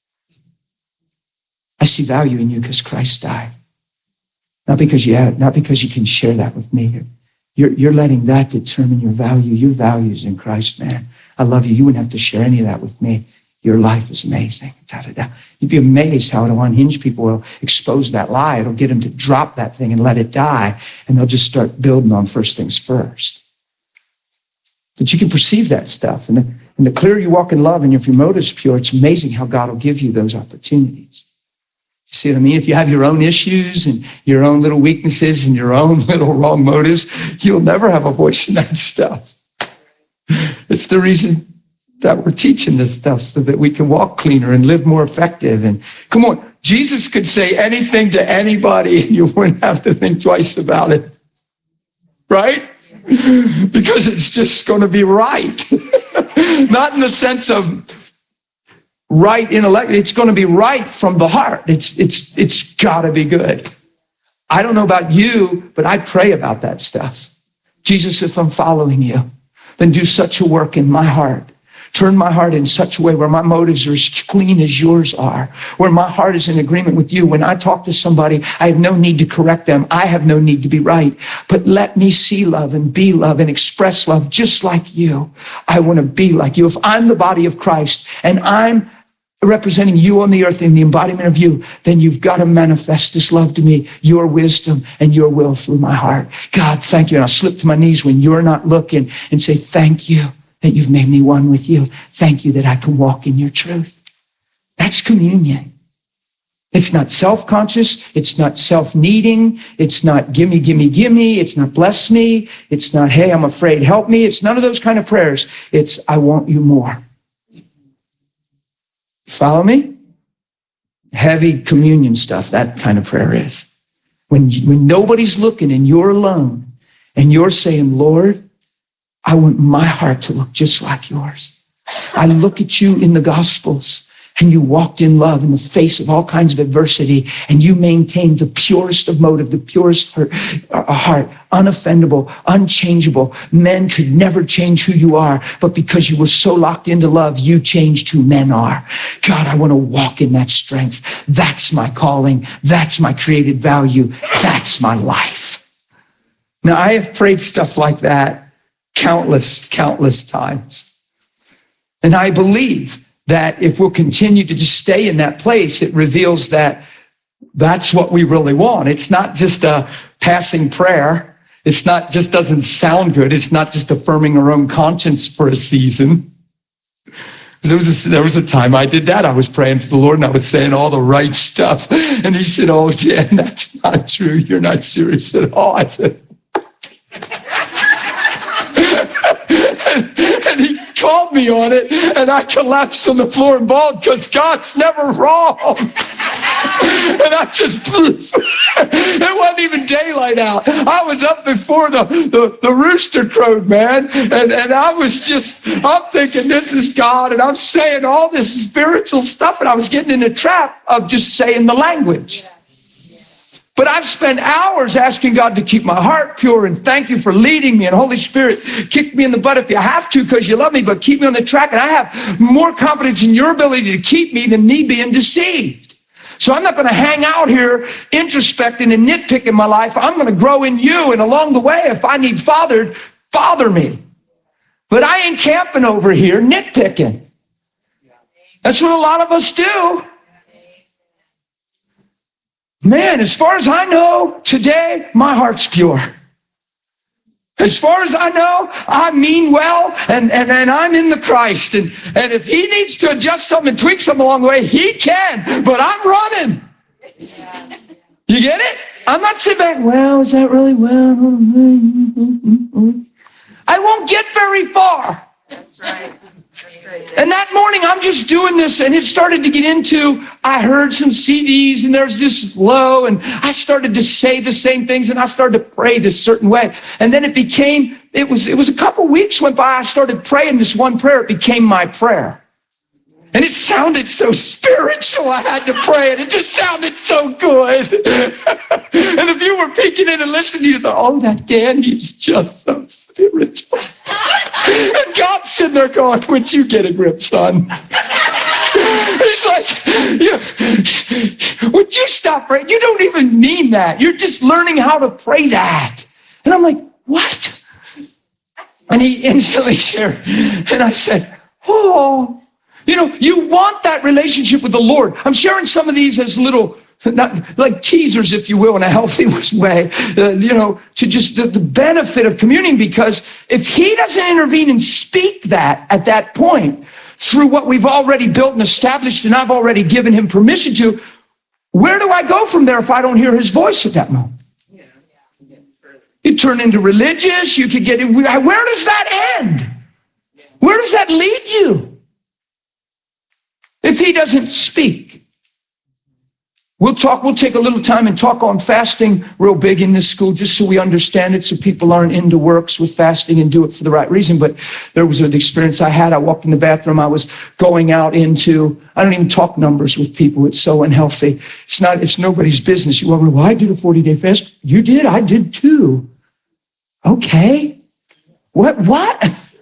I see value in you because Christ died. Not because you can share that with me. You're letting that determine your value. Your value is in Christ, man. I love you. You wouldn't have to share any of that with me. Your life is amazing. Da-da-da. You'd be amazed how it'll unhinge people. It'll expose that lie. It'll get them to drop that thing and let it die. And they'll just start building on first things first. But you can perceive that stuff. And the clearer you walk in love and if your motive's pure, it's amazing how God will give you those opportunities. You see what I mean? If you have your own issues and your own little weaknesses and your own little wrong motives, you'll never have a voice in that stuff. It's the reason that we're teaching this stuff so that we can walk cleaner and live more effective. And come on, Jesus could say anything to anybody and you wouldn't have to think twice about it. Right? Because it's just going to be right. Not in the sense of right intellectually. It's going to be right from the heart. It's got to be good. I don't know about you, but I pray about that stuff. Jesus, if I'm following you, then do such a work in my heart. Turn my heart in such a way where my motives are as clean as yours are, where my heart is in agreement with you. When I talk to somebody, I have no need to correct them. I have no need to be right. But let me see love and be love and express love just like you. I want to be like you. If I'm the body of Christ and I'm representing you on the earth in the embodiment of you, then you've got to manifest this love to me, your wisdom and your will through my heart. God, thank you. And I'll slip to my knees when you're not looking and say, thank you that you've made me one with you. Thank you that I can walk in your truth. That's communion. It's not self-conscious. It's not self-needing. It's not gimme, gimme, gimme. It's not bless me. It's not, hey, I'm afraid, help me. It's none of those kind of prayers. It's, I want you more. Follow me? Heavy communion stuff, that kind of prayer is. When nobody's looking and you're alone and you're saying, Lord, I want my heart to look just like yours. I look at you in the Gospels and you walked in love in the face of all kinds of adversity, and you maintained the purest of motive, the purest heart, unoffendable, unchangeable. Men could never change who you are, but because you were so locked into love, you changed who men are. God, I want to walk in that strength. That's my calling. That's my created value. That's my life. Now, I have prayed stuff like that countless times. And I believe that if we'll continue to just stay in that place, it reveals that that's what we really want. It's not just a passing prayer. It's not just doesn't sound good. It's not just affirming our own conscience for a season. There was a time I did that. I was praying to the Lord and I was saying all the right stuff. And he said, "Oh, Dan, that's not true. You're not serious at all." I said, and he called me on it, and I collapsed on the floor and bawled because God's never wrong. And I just, it wasn't even daylight out. I was up before the rooster crowed, man. And I was just, I'm thinking this is God, and I'm saying all this spiritual stuff, and I was getting in a trap of just saying the language. But I've spent hours asking God to keep my heart pure, and thank you for leading me. And Holy Spirit, kick me in the butt if you have to because you love me, but keep me on the track. And I have more confidence in your ability to keep me than me being deceived. So I'm not going to hang out here introspecting and nitpicking my life. I'm going to grow in you, and along the way, if I need fathered, father me. But I ain't camping over here nitpicking. That's what a lot of us do. Man, as far as I know, today, my heart's pure. As far as I know, I mean well, and I'm in the Christ. And if he needs to adjust something and tweak something along the way, he can. But I'm running. You get it? I'm not sitting back, well, is that really well? I won't get very far. That's right. And that morning, I'm just doing this, and it started to get into, I heard some CDs, and there's this low, and I started to say the same things, and I started to pray this certain way. And then it was a couple weeks went by, I started praying this one prayer. It became my prayer. And it sounded so spiritual, I had to pray it. It just sounded so good. And if you were peeking in and listening, you thought, oh, that Dan, he's just so spiritual. And God's sitting there going, would you get a grip, son? He's like, would you stop praying? You don't even mean that. You're just learning how to pray that. And I'm like, what? And he instantly shared. And I said, oh. You know, you want that relationship with the Lord. I'm sharing some of these as little, not like teasers, if you will, in a healthy way, to just the benefit of communing, because if he doesn't intervene and speak that at that point through what we've already built and established and I've already given him permission to, where do I go from there if I don't hear his voice at that moment? You turn into religious, you could get in. Where does that end? Where does that lead you? If he doesn't speak, we'll take a little time and talk on fasting real big in this school just so we understand it, so people aren't into works with fasting and do it for the right reason. But there was an experience I had. I walked in the bathroom. I was going out into, I don't even talk numbers with people. It's so unhealthy. It's nobody's business. You go, well, I did a 40-day fast. You did? I did too. Okay. What? What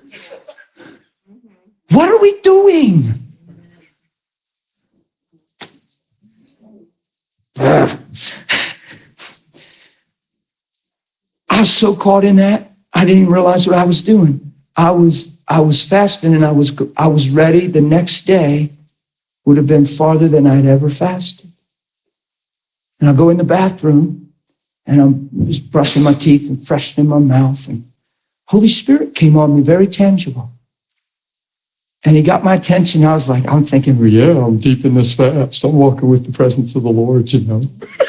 are we doing? I was so caught in that, I didn't even realize what I was doing. I was fasting, and I was ready. The next day would have been farther than I'd ever fasted. And I go in the bathroom, and I'm just brushing my teeth and freshening my mouth, and Holy Spirit came on me, very tangible. And he got my attention. I'm thinking, well, yeah, I'm deep in this fast. I'm walking with the presence of the Lord, you know.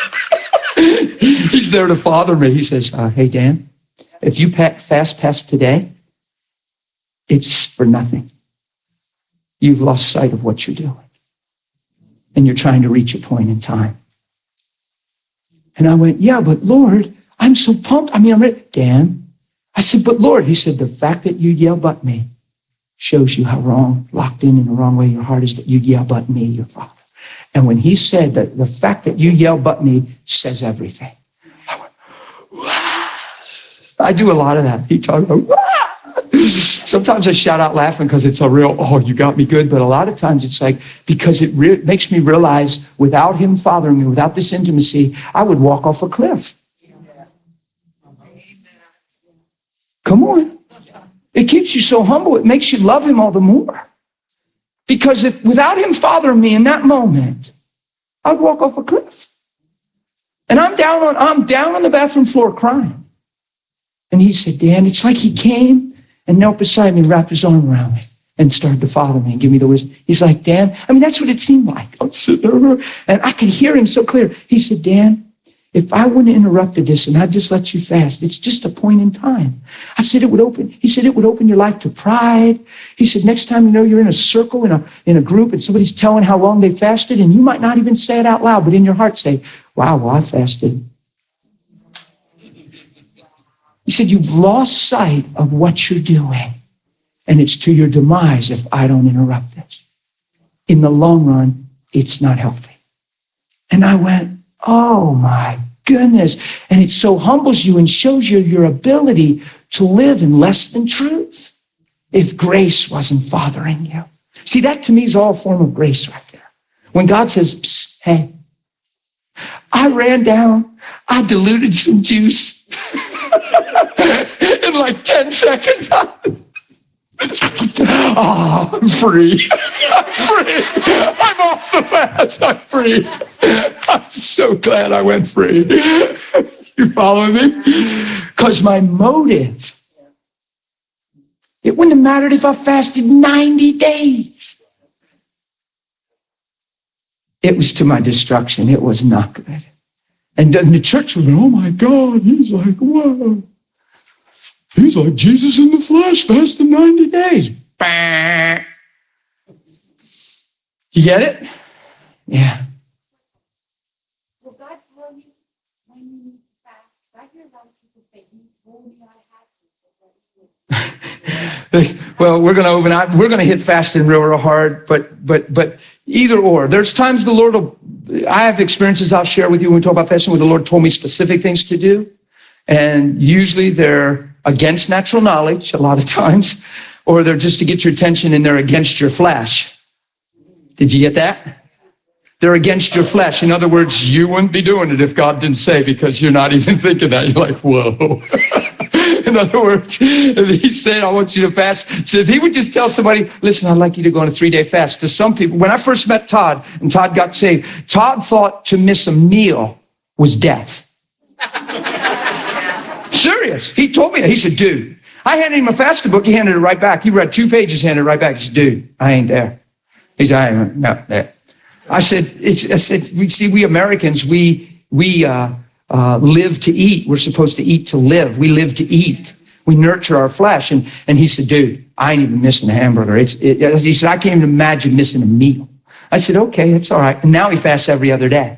He's there to father me. He says, hey, Dan, if you fast past today, it's for nothing. You've lost sight of what you're doing. And you're trying to reach a point in time. And I went, yeah, but Lord, I'm so pumped. I'm ready. Dan, I said, but Lord, he said, the fact that you yelled at me shows you how wrong, locked in the wrong way your heart is, that you yell but me, your father. And when he said that the fact that you yell but me says everything. I went, "Wah." I do a lot of that. He talked about, "Wah." Sometimes I shout out laughing because it's a real, oh, you got me good. But a lot of times it's like, because it makes me realize without him fathering me, without this intimacy, I would walk off a cliff. Come on. It keeps you so humble. It makes you love him all the more. Because if without him fathering me in that moment, I'd walk off a cliff. And I'm down on the bathroom floor crying. And he said, Dan, it's like he came and knelt beside me and wrapped his arm around me and started to father me and give me the wisdom. He's like, Dan, I mean, that's what it seemed like. I was sitting there, and I could hear him so clear. He said, Dan, if I wouldn't have interrupted this and I'd just let you fast, it's just a point in time. I said it would open. He said it would open your life to pride. He said next time you know you're in a circle, in a group, and somebody's telling how long they fasted, and you might not even say it out loud, but in your heart say, wow, well, I fasted. He said, you've lost sight of what you're doing, and it's to your demise if I don't interrupt this. In the long run, it's not healthy. And I went, oh my goodness. And it so humbles you and shows you your ability to live in less than truth if grace wasn't fathering you. See, that to me is all a form of grace right there. When God says, psst, hey, I ran down, I diluted some juice. In like 10 seconds. Oh, I'm free. I'm free. I'm off the fast. I'm free. I'm so glad I went free. You following me? Because my motive, it wouldn't have mattered if I fasted 90 days. It was to my destruction. It was not good. And then the church would go, oh my God, he's like, whoa. He's like Jesus in the flesh, fasting 90 days. Bah. You get it? Yeah. Will God tell you when you need to fast? I hear a lot of people say, He told me I had to. Well, we're going to hit fasting real hard, but either or. There's times the Lord will, I have experiences I'll share with you when we talk about fasting where the Lord told me specific things to do. And usually they're against natural knowledge a lot of times, or they're just to get your attention and they're against your flesh. Did you get that? They're against your flesh. In other words, you wouldn't be doing it if God didn't say, because you're not even thinking that. You're like, whoa. In other words, if he said, I want you to fast. So if he would just tell somebody, listen, I'd like you to go on a 3-day fast. Because some people, when I first met Todd and Todd got saved, Todd thought to miss a meal was death. Serious. He told me that. He said, dude, I handed him a fasting book. He handed it right back. He read 2 pages, handed it right back. He said, dude, I ain't there. He said, I ain't not there. I said, we Americans, we live to eat. We're supposed to eat to live. We live to eat. We nurture our flesh. And he said, dude, I ain't even missing a hamburger. He said, I can't even imagine missing a meal. I said, okay, that's all right. And now he fasts every other day.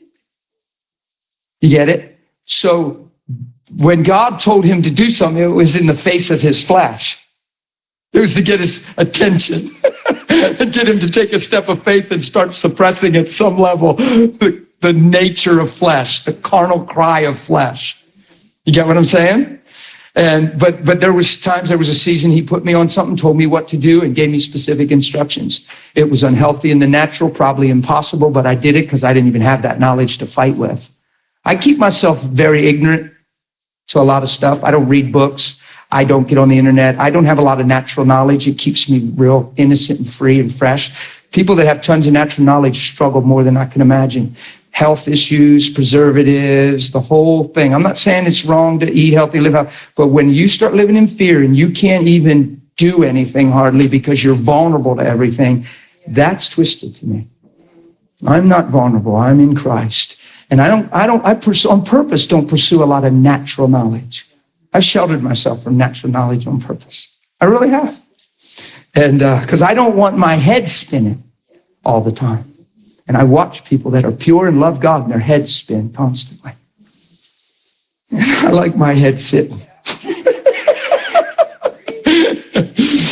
You get it? So when God told him to do something, it was in the face of his flesh. It was to get his attention and get him to take a step of faith and start suppressing at some level the nature of flesh, the carnal cry of flesh. You get what I'm saying? But there was times, there was a season he put me on something, told me what to do, and gave me specific instructions. It was unhealthy in the natural, probably impossible, but I did it because I didn't even have that knowledge to fight with. I keep myself very ignorant to a lot of stuff. I don't read books. I don't get on the internet. I don't have a lot of natural knowledge. It keeps me real innocent and free and fresh. People that have tons of natural knowledge struggle more than I can imagine. Health issues, preservatives, the whole thing. I'm not saying it's wrong to eat healthy, live healthy, but when you start living in fear and you can't even do anything hardly because you're vulnerable to everything, that's twisted to me. I'm not vulnerable. I'm in Christ. And I pursue, on purpose, don't pursue a lot of natural knowledge. I've sheltered myself from natural knowledge on purpose. I really have. And because I don't want my head spinning all the time. And I watch people that are pure and love God and their heads spin constantly. I like my head sitting.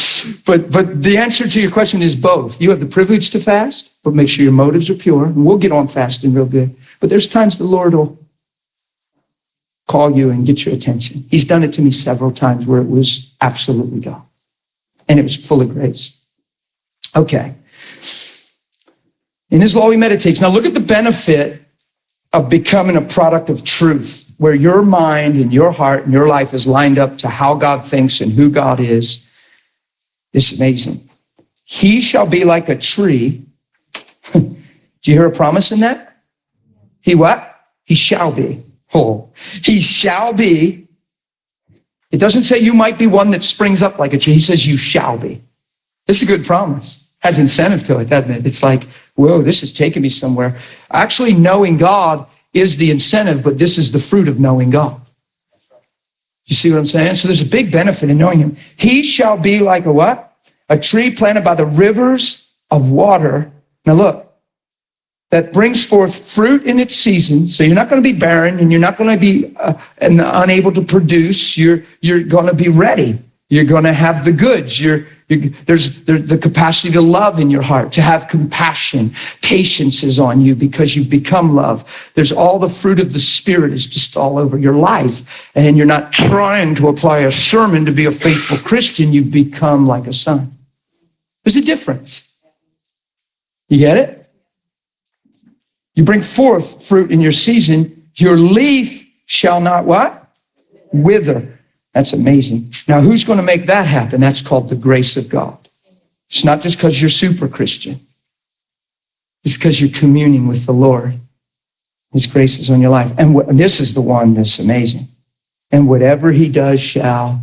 But the answer to your question is both. You have the privilege to fast, but make sure your motives are pure. And we'll get on fasting real good. But there's times the Lord will call you and get your attention. He's done it to me several times where it was absolutely God. And it was full of grace. Okay. In His law He meditates. Now look at the benefit of becoming a product of truth, where your mind and your heart and your life is lined up to how God thinks and who God is. It's amazing. He shall be like a tree. Do you hear a promise in that? He what? He shall be. Oh, he shall be. It doesn't say you might be one that springs up like a tree. He says you shall be. This is a good promise. Has incentive to it, doesn't it? It's like, whoa, this is taking me somewhere. Actually, knowing God is the incentive, but this is the fruit of knowing God. You see what I'm saying? So there's a big benefit in knowing Him. He shall be like a what? A tree planted by the rivers of water. Now look, that brings forth fruit in its season. So you're not going to be barren, and you're not going to be unable to produce. You're going to be ready. You're going to have the goods. There's the capacity to love in your heart, to have compassion. Patience is on you because you've become love. There's all the fruit of the Spirit is just all over your life. And you're not trying to apply a sermon to be a faithful Christian. You've become like a son. There's a difference. You get it? You bring forth fruit in your season. Your leaf shall not what? Wither. That's amazing. Now, who's going to make that happen? That's called the grace of God. It's not just because you're super Christian. It's because you're communing with the Lord. His grace is on your life. And this is the one that's amazing. And whatever He does shall.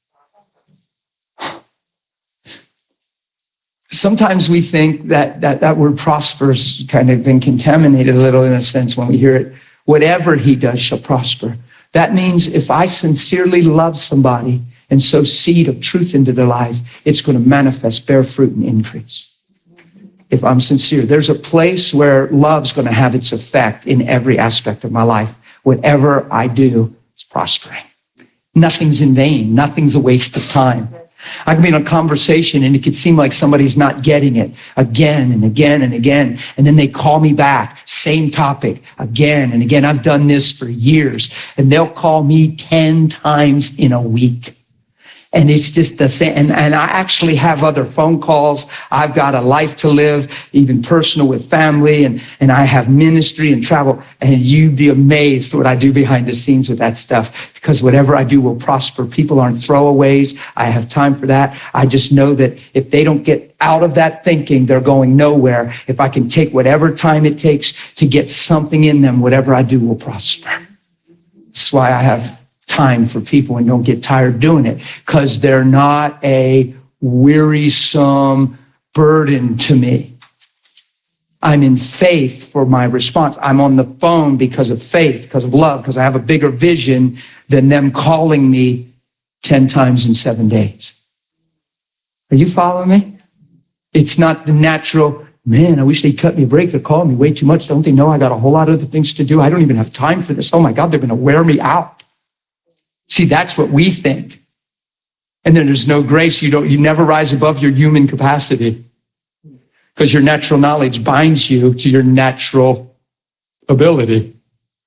Sometimes we think that word prosperous kind of been contaminated a little in a sense when we hear it. Whatever He does shall prosper. That means if I sincerely love somebody and sow seed of truth into their life, it's going to manifest, bear fruit, and increase. If I'm sincere, there's a place where love's going to have its effect in every aspect of my life. Whatever I do is prospering. Nothing's in vain. Nothing's a waste of time. I can be in a conversation and it could seem like somebody's not getting it again and again and again. And then they call me back, same topic, again and again. I've done this for years. And they'll call me 10 times in a week. And it's just the same. And I actually have other phone calls. I've got a life to live, even personal with family. And I have ministry and travel. And you'd be amazed what I do behind the scenes with that stuff. Because whatever I do will prosper. People aren't throwaways. I have time for that. I just know that if they don't get out of that thinking, they're going nowhere. If I can take whatever time it takes to get something in them, whatever I do will prosper. That's why I have time for people and don't get tired doing it, because they're not a wearisome burden to me. I'm in faith for my response. I'm on the phone because of faith, because of love, because I have a bigger vision than them calling me 10 times in 7 days. Are you following me? It's not the natural, man, I wish they'd cut me a break. They're calling me way too much. Don't they know I got a whole lot of other things to do? I don't even have time for this. Oh my God, they're going to wear me out. See, that's what we think. And then there's no grace. You never rise above your human capacity, because your natural knowledge binds you to your natural ability.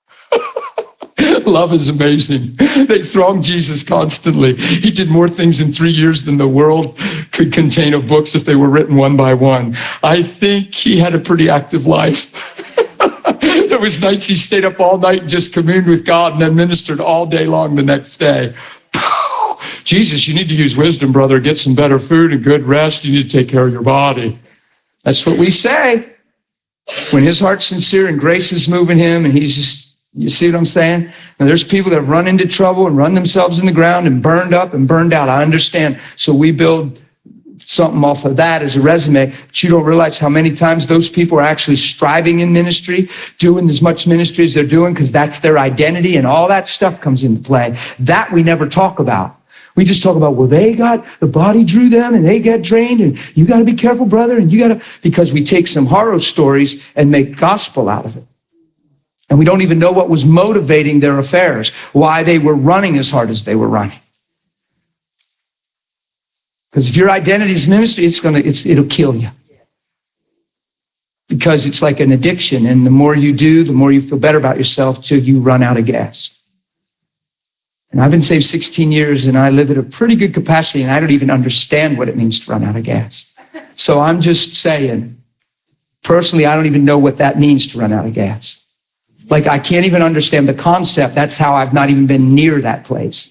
Love is amazing. They thronged Jesus constantly. He did more things in 3 years than the world could contain of books if they were written one by one. I think he had a pretty active life. There was nights he stayed up all night and just communed with God and then ministered all day long the next day. Jesus, you need to use wisdom, brother. Get some better food and good rest. You need to take care of your body. That's what we say. When his heart's sincere and grace is moving him and he's just, you see what I'm saying? Now, there's people that have run into trouble and run themselves in the ground and burned up and burned out. I understand. So we build something off of that as a resume, but you don't realize how many times those people are actually striving in ministry, doing as much ministry as they're doing, because that's their identity, and all that stuff comes into play. That we never talk about. We just talk about, well, the body drew them and they got drained, and you got to be careful, brother, and because we take some horror stories and make gospel out of it. And we don't even know what was motivating their affairs, why they were running as hard as they were running. Because if your identity is ministry, it'll kill you. Because it's like an addiction, and the more you do, the more you feel better about yourself till you run out of gas. And I've been saved 16 years, and I live at a pretty good capacity, and I don't even understand what it means to run out of gas. So I'm just saying, personally, I don't even know what that means to run out of gas. Like, I can't even understand the concept. That's how I've not even been near that place.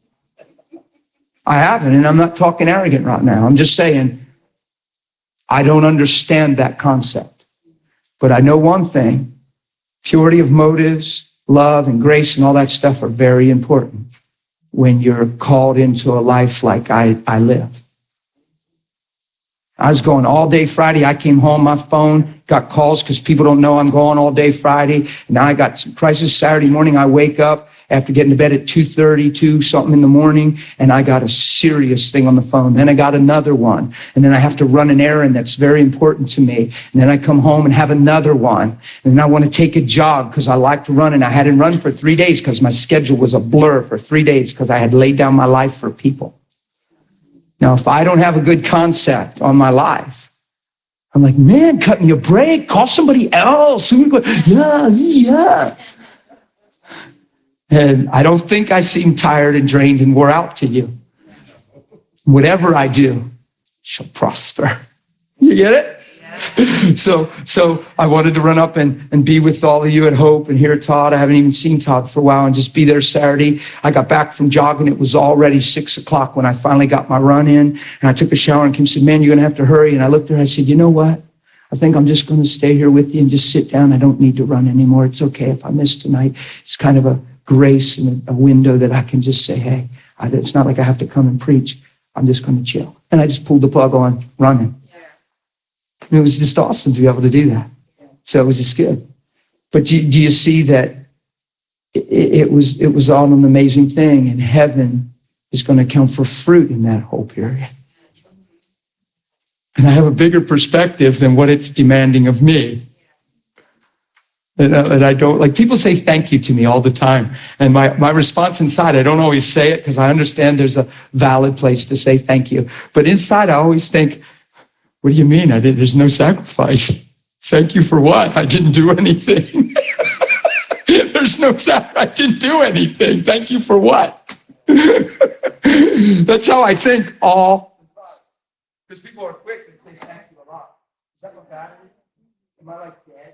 I haven't, and I'm not talking arrogant right now. I'm just saying, I don't understand that concept. But I know one thing, purity of motives, love and grace and all that stuff are very important when you're called into a life like I live. I was going all day Friday. I came home, my phone got calls because people don't know I'm going all day Friday. And now I got some crisis Saturday morning. I wake up after getting to bed at 2:30, something in the morning, and I got a serious thing on the phone. Then I got another one. And then I have to run an errand that's very important to me. And then I come home and have another one. And then I want to take a jog because I like to run. And I hadn't run for 3 days because my schedule was a blur for 3 days because I had laid down my life for people. Now, if I don't have a good concept on my life, I'm like, man, cut me a break. Call somebody else. Yeah. And I don't think I seem tired and drained and wore out to you. Whatever I do shall prosper. You get it? So I wanted to run up and be with all of you at Hope and hear Todd. I haven't even seen Todd for a while, and just be there Saturday. I got back from jogging. It was already 6 o'clock when I finally got my run in, and I took a shower, and Kim said, man, you're going to have to hurry. And I looked at her. I said, you know what? I think I'm just going to stay here with you and just sit down. I don't need to run anymore. It's okay if I miss tonight. It's kind of a grace and a window that I can just say, hey, it's not like I have to come and preach. I'm just going to chill. And I just pulled the plug on running. And it was just awesome to be able to do that. So it was just good. But do you see that it was all an amazing thing, and heaven is going to count for fruit in that whole period. And I have a bigger perspective than what it's demanding of me. And I don't, like, people say thank you to me all the time. And my response inside, I don't always say it because I understand there's a valid place to say thank you. But inside, I always think, what do you mean? There's no sacrifice. Thank you for what? I didn't do anything. There's no sacrifice. I didn't do anything. Thank you for what? That's how I think all. Because people are quick to say thank you a lot. Is that my battery? Am I like dead?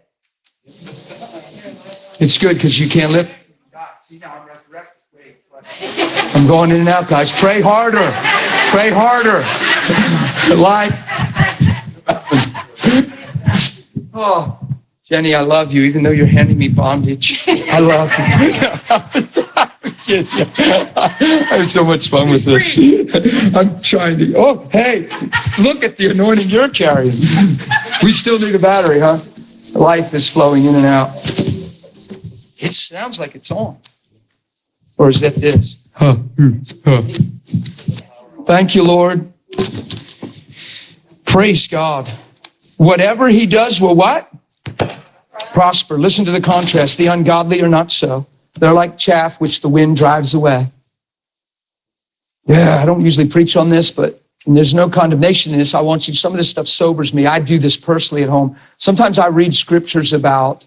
It's good because you can't live. God, see, now I'm resurrected. Wait, I'm going in and out, guys. Pray harder. Pray harder. Like. Oh, Jenny, I love you, even though you're handing me bondage. I love you. I have so much fun with this. I'm trying to. Oh, hey, look at the anointing you're carrying. We still need a battery, huh? Life is flowing in and out. It sounds like it's on. Or is that this? Thank you, Lord. Praise God. Whatever he does will what? Prosper. Listen to the contrast. The ungodly are not so. They're like chaff which the wind drives away. Yeah, I don't usually preach on this, but there's no condemnation in this. I want you, some of this stuff sobers me. I do this personally at home. Sometimes I read scriptures about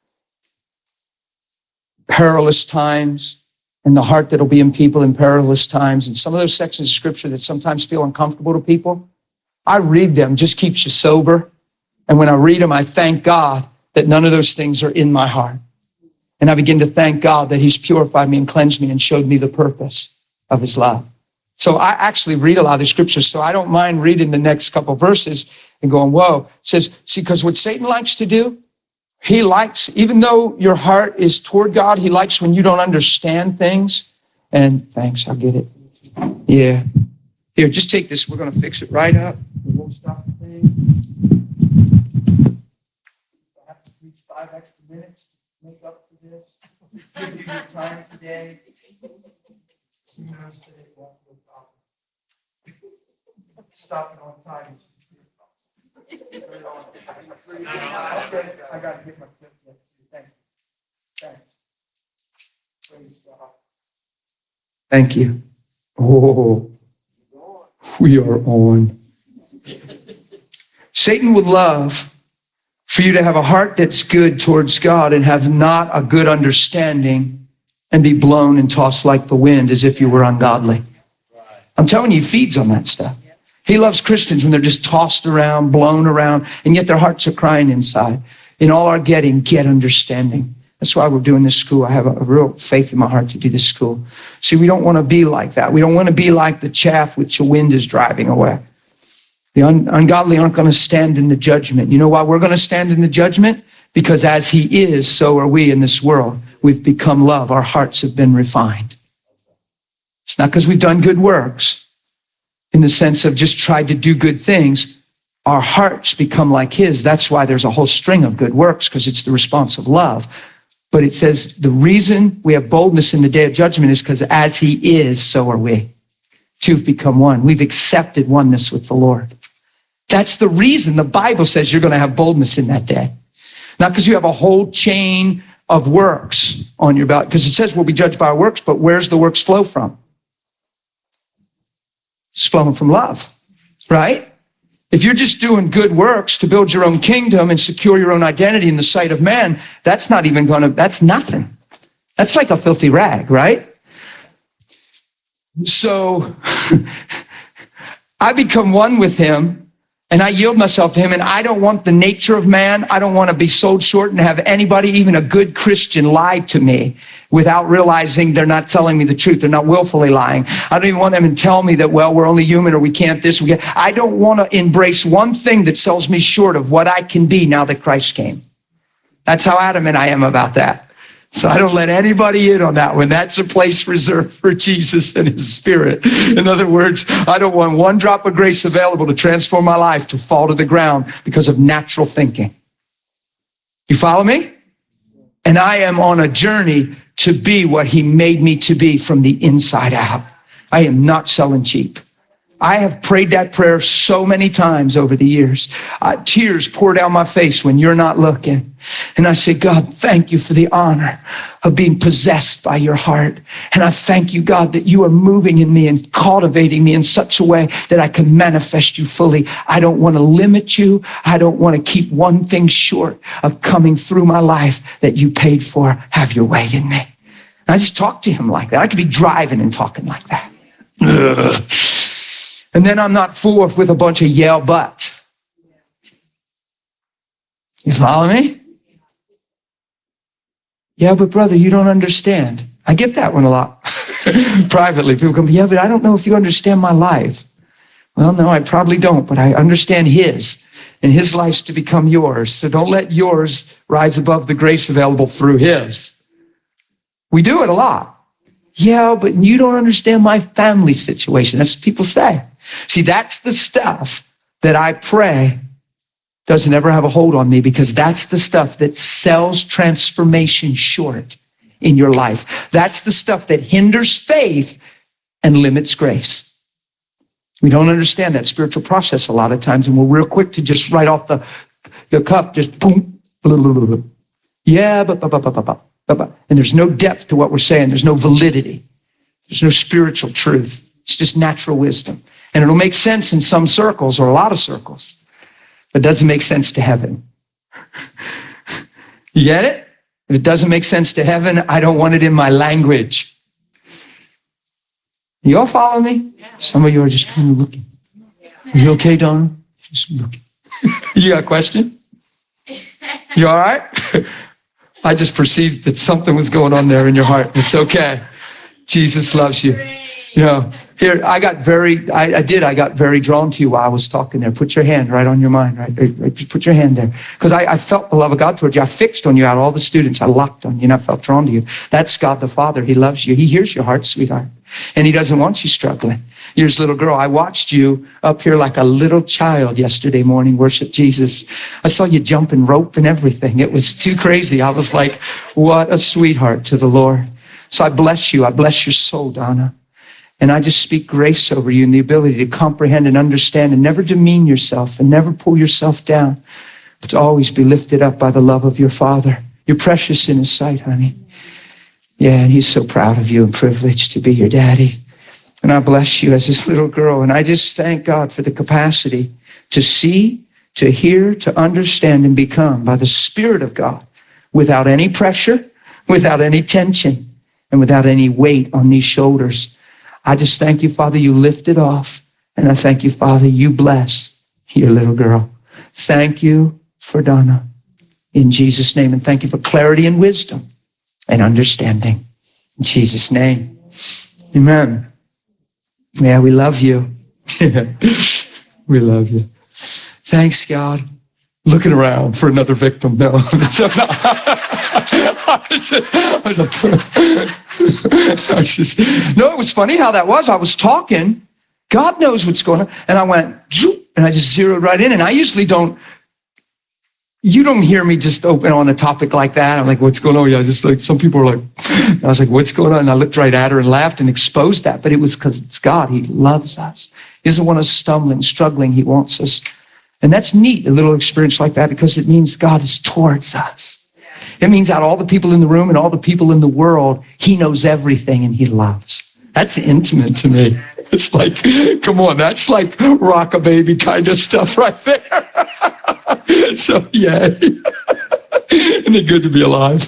perilous times and the heart that'll be in people in perilous times. And some of those sections of scripture that sometimes feel uncomfortable to people, I read them, just keeps you sober. And when I read them, I thank God that none of those things are in my heart. And I begin to thank God that he's purified me and cleansed me and showed me the purpose of his love. So I actually read a lot of the scriptures, so I don't mind reading the next couple verses and going, whoa. It says, see, because what Satan likes to do, he likes, even though your heart is toward God, he likes when you don't understand things. And thanks, I'll get it. Yeah. Here, just take this. We're going to fix it right up. We won't stop the thing. I have to preach 5 extra minutes to make up for this. Give you your time today. Who knows today won't be a problem. Stop it on time. I got to get my clip next to you. Thank you. Thanks. Praise God. Thank you. Oh. We are on. Satan would love for you to have a heart that's good towards God and have not a good understanding and be blown and tossed like the wind as if you were ungodly. I'm telling you, he feeds on that stuff. He loves Christians when they're just tossed around, blown around, and yet their hearts are crying inside. In all our getting, get understanding. That's why we're doing this school. I have a real faith in my heart to do this school. See, we don't want to be like that. We don't want to be like the chaff which the wind is driving away. The ungodly aren't going to stand in the judgment. You know why we're going to stand in the judgment? Because as he is, so are we in this world. We've become love. Our hearts have been refined. It's not because we've done good works, in the sense of just tried to do good things. Our hearts become like his. That's why there's a whole string of good works, because it's the response of love. But it says the reason we have boldness in the day of judgment is because as he is, so are we. Two have become one. We've accepted oneness with the Lord. That's the reason the Bible says you're going to have boldness in that day. Not because you have a whole chain of works on your belt, because it says we'll be judged by our works, but where's the works flow from? It's flowing from love, right? If you're just doing good works to build your own kingdom and secure your own identity in the sight of man, that's not even going to, that's nothing. That's like a filthy rag, right? So I become one with him and I yield myself to him, and I don't want the nature of man. I don't want to be sold short and have anybody, even a good Christian, lie to me without realizing they're not telling me the truth. They're not willfully lying. I don't even want them to tell me that, well, we're only human or we can't this. I don't want to embrace one thing that sells me short of what I can be now that Christ came. That's how adamant I am about that. So I don't let anybody in on that one. That's a place reserved for Jesus and his Spirit. In other words, I don't want one drop of grace available to transform my life to fall to the ground because of natural thinking. You follow me? And I am on a journey to be what he made me to be from the inside out. I am not selling cheap. I have prayed that prayer so many times over the years. Tears pour down my face when you're not looking. And I say, God, thank you for the honor of being possessed by your heart. And I thank you, God, that you are moving in me and cultivating me in such a way that I can manifest you fully. I don't want to limit you. I don't want to keep one thing short of coming through my life that you paid for. Have your way in me. And I just talk to him like that. I could be driving and talking like that. Ugh. And then I'm not fooled with a bunch of yell buts. You follow me? Yeah, but brother, you don't understand. I get that one a lot. Privately, people come, yeah, but I don't know if you understand my life. Well, no, I probably don't, but I understand his. And his life's to become yours. So don't let yours rise above the grace available through his. We do it a lot. Yeah, but you don't understand my family situation. That's what people say. See, that's the stuff that I pray doesn't ever have a hold on me, because that's the stuff that sells transformation short in your life. That's the stuff that hinders faith and limits grace. We don't understand that spiritual process a lot of times, and we're real quick to just right off the cuff, just boom, blah, blah, blah, blah. Yeah, but. And there's no depth to what we're saying. There's no validity. There's no spiritual truth. It's just natural wisdom. And it'll make sense in some circles, or a lot of circles, but it doesn't make sense to heaven. You get it? If it doesn't make sense to heaven, I don't want it in my language. You all follow me? Some of you are just kind of looking. Are you okay, Donna? Just looking. You got a question? You all right? I just perceived that something was going on there in your heart. It's okay. Jesus loves you. You know, here, I got very drawn to you while I was talking there. Put your hand right on your mind, right? Put your hand there. Because I felt the love of God towards you. I fixed on you out of all the students. I locked on you and I felt drawn to you. That's God the Father. He loves you. He hears your heart, sweetheart. And he doesn't want you struggling. You're his little girl. I watched you up here like a little child yesterday morning worship Jesus. I saw you jumping rope and everything. It was too crazy. I was like, what a sweetheart to the Lord. So I bless you. I bless your soul, Donna. And I just speak grace over you and the ability to comprehend and understand and never demean yourself and never pull yourself down, but to always be lifted up by the love of your Father. You're precious in his sight, honey. Yeah, and he's so proud of you and privileged to be your daddy. And I bless you as this little girl. And I just thank God for the capacity to see, to hear, to understand, and become by the Spirit of God without any pressure, without any tension, and without any weight on these shoulders. I just thank you, Father, you lift it off. And I thank you, Father, you bless your little girl. Thank you for Donna. In Jesus' name. And thank you for clarity and wisdom and understanding. In Jesus' name. Amen. Yeah, we love you. We love you. Thanks, God. Looking around for another victim. No. No, it was funny how that was. I was talking. God knows what's going on. And I went, and I just zeroed right in. And I usually don't. You don't hear me just open on a topic like that. I'm like, what's going on? Yeah, just like some people are like, I was like, what's going on? And I looked right at her and laughed and exposed that. But it was because it's God. He loves us. He doesn't want us stumbling, struggling. He wants us. And that's neat, a little experience like that, because it means God is towards us. It means out of all the people in the room and all the people in the world, He knows everything and He loves. That's intimate to me. It's like, come on, that's like rock a baby kind of stuff right there. So, yeah. Isn't it good to be alive?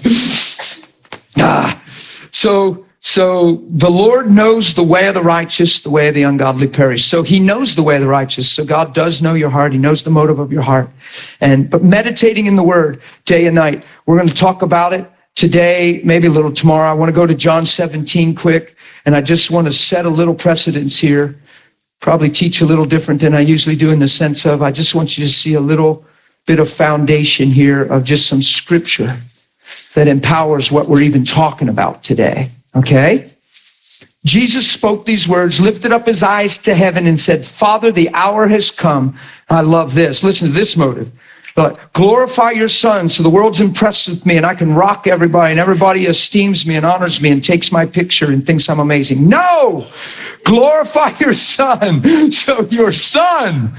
So the Lord knows the way of the righteous, the way of the ungodly perish. So He knows the way of the righteous. So God does know your heart. He knows the motive of your heart. But meditating in the Word day and night. We're going to talk about it today, maybe a little tomorrow. I want to go to John 17 quick. And I just want to set a little precedence here. Probably teach a little different than I usually do in the sense of I just want you to see a little bit of foundation here of just some scripture that empowers what we're even talking about today. Okay? Jesus spoke these words, lifted up His eyes to heaven and said, Father, the hour has come. I love this. Listen to this motive. Glorify your Son so the world's impressed with me and I can rock everybody and everybody esteems me and honors me and takes my picture and thinks I'm amazing. No! Glorify your Son so your Son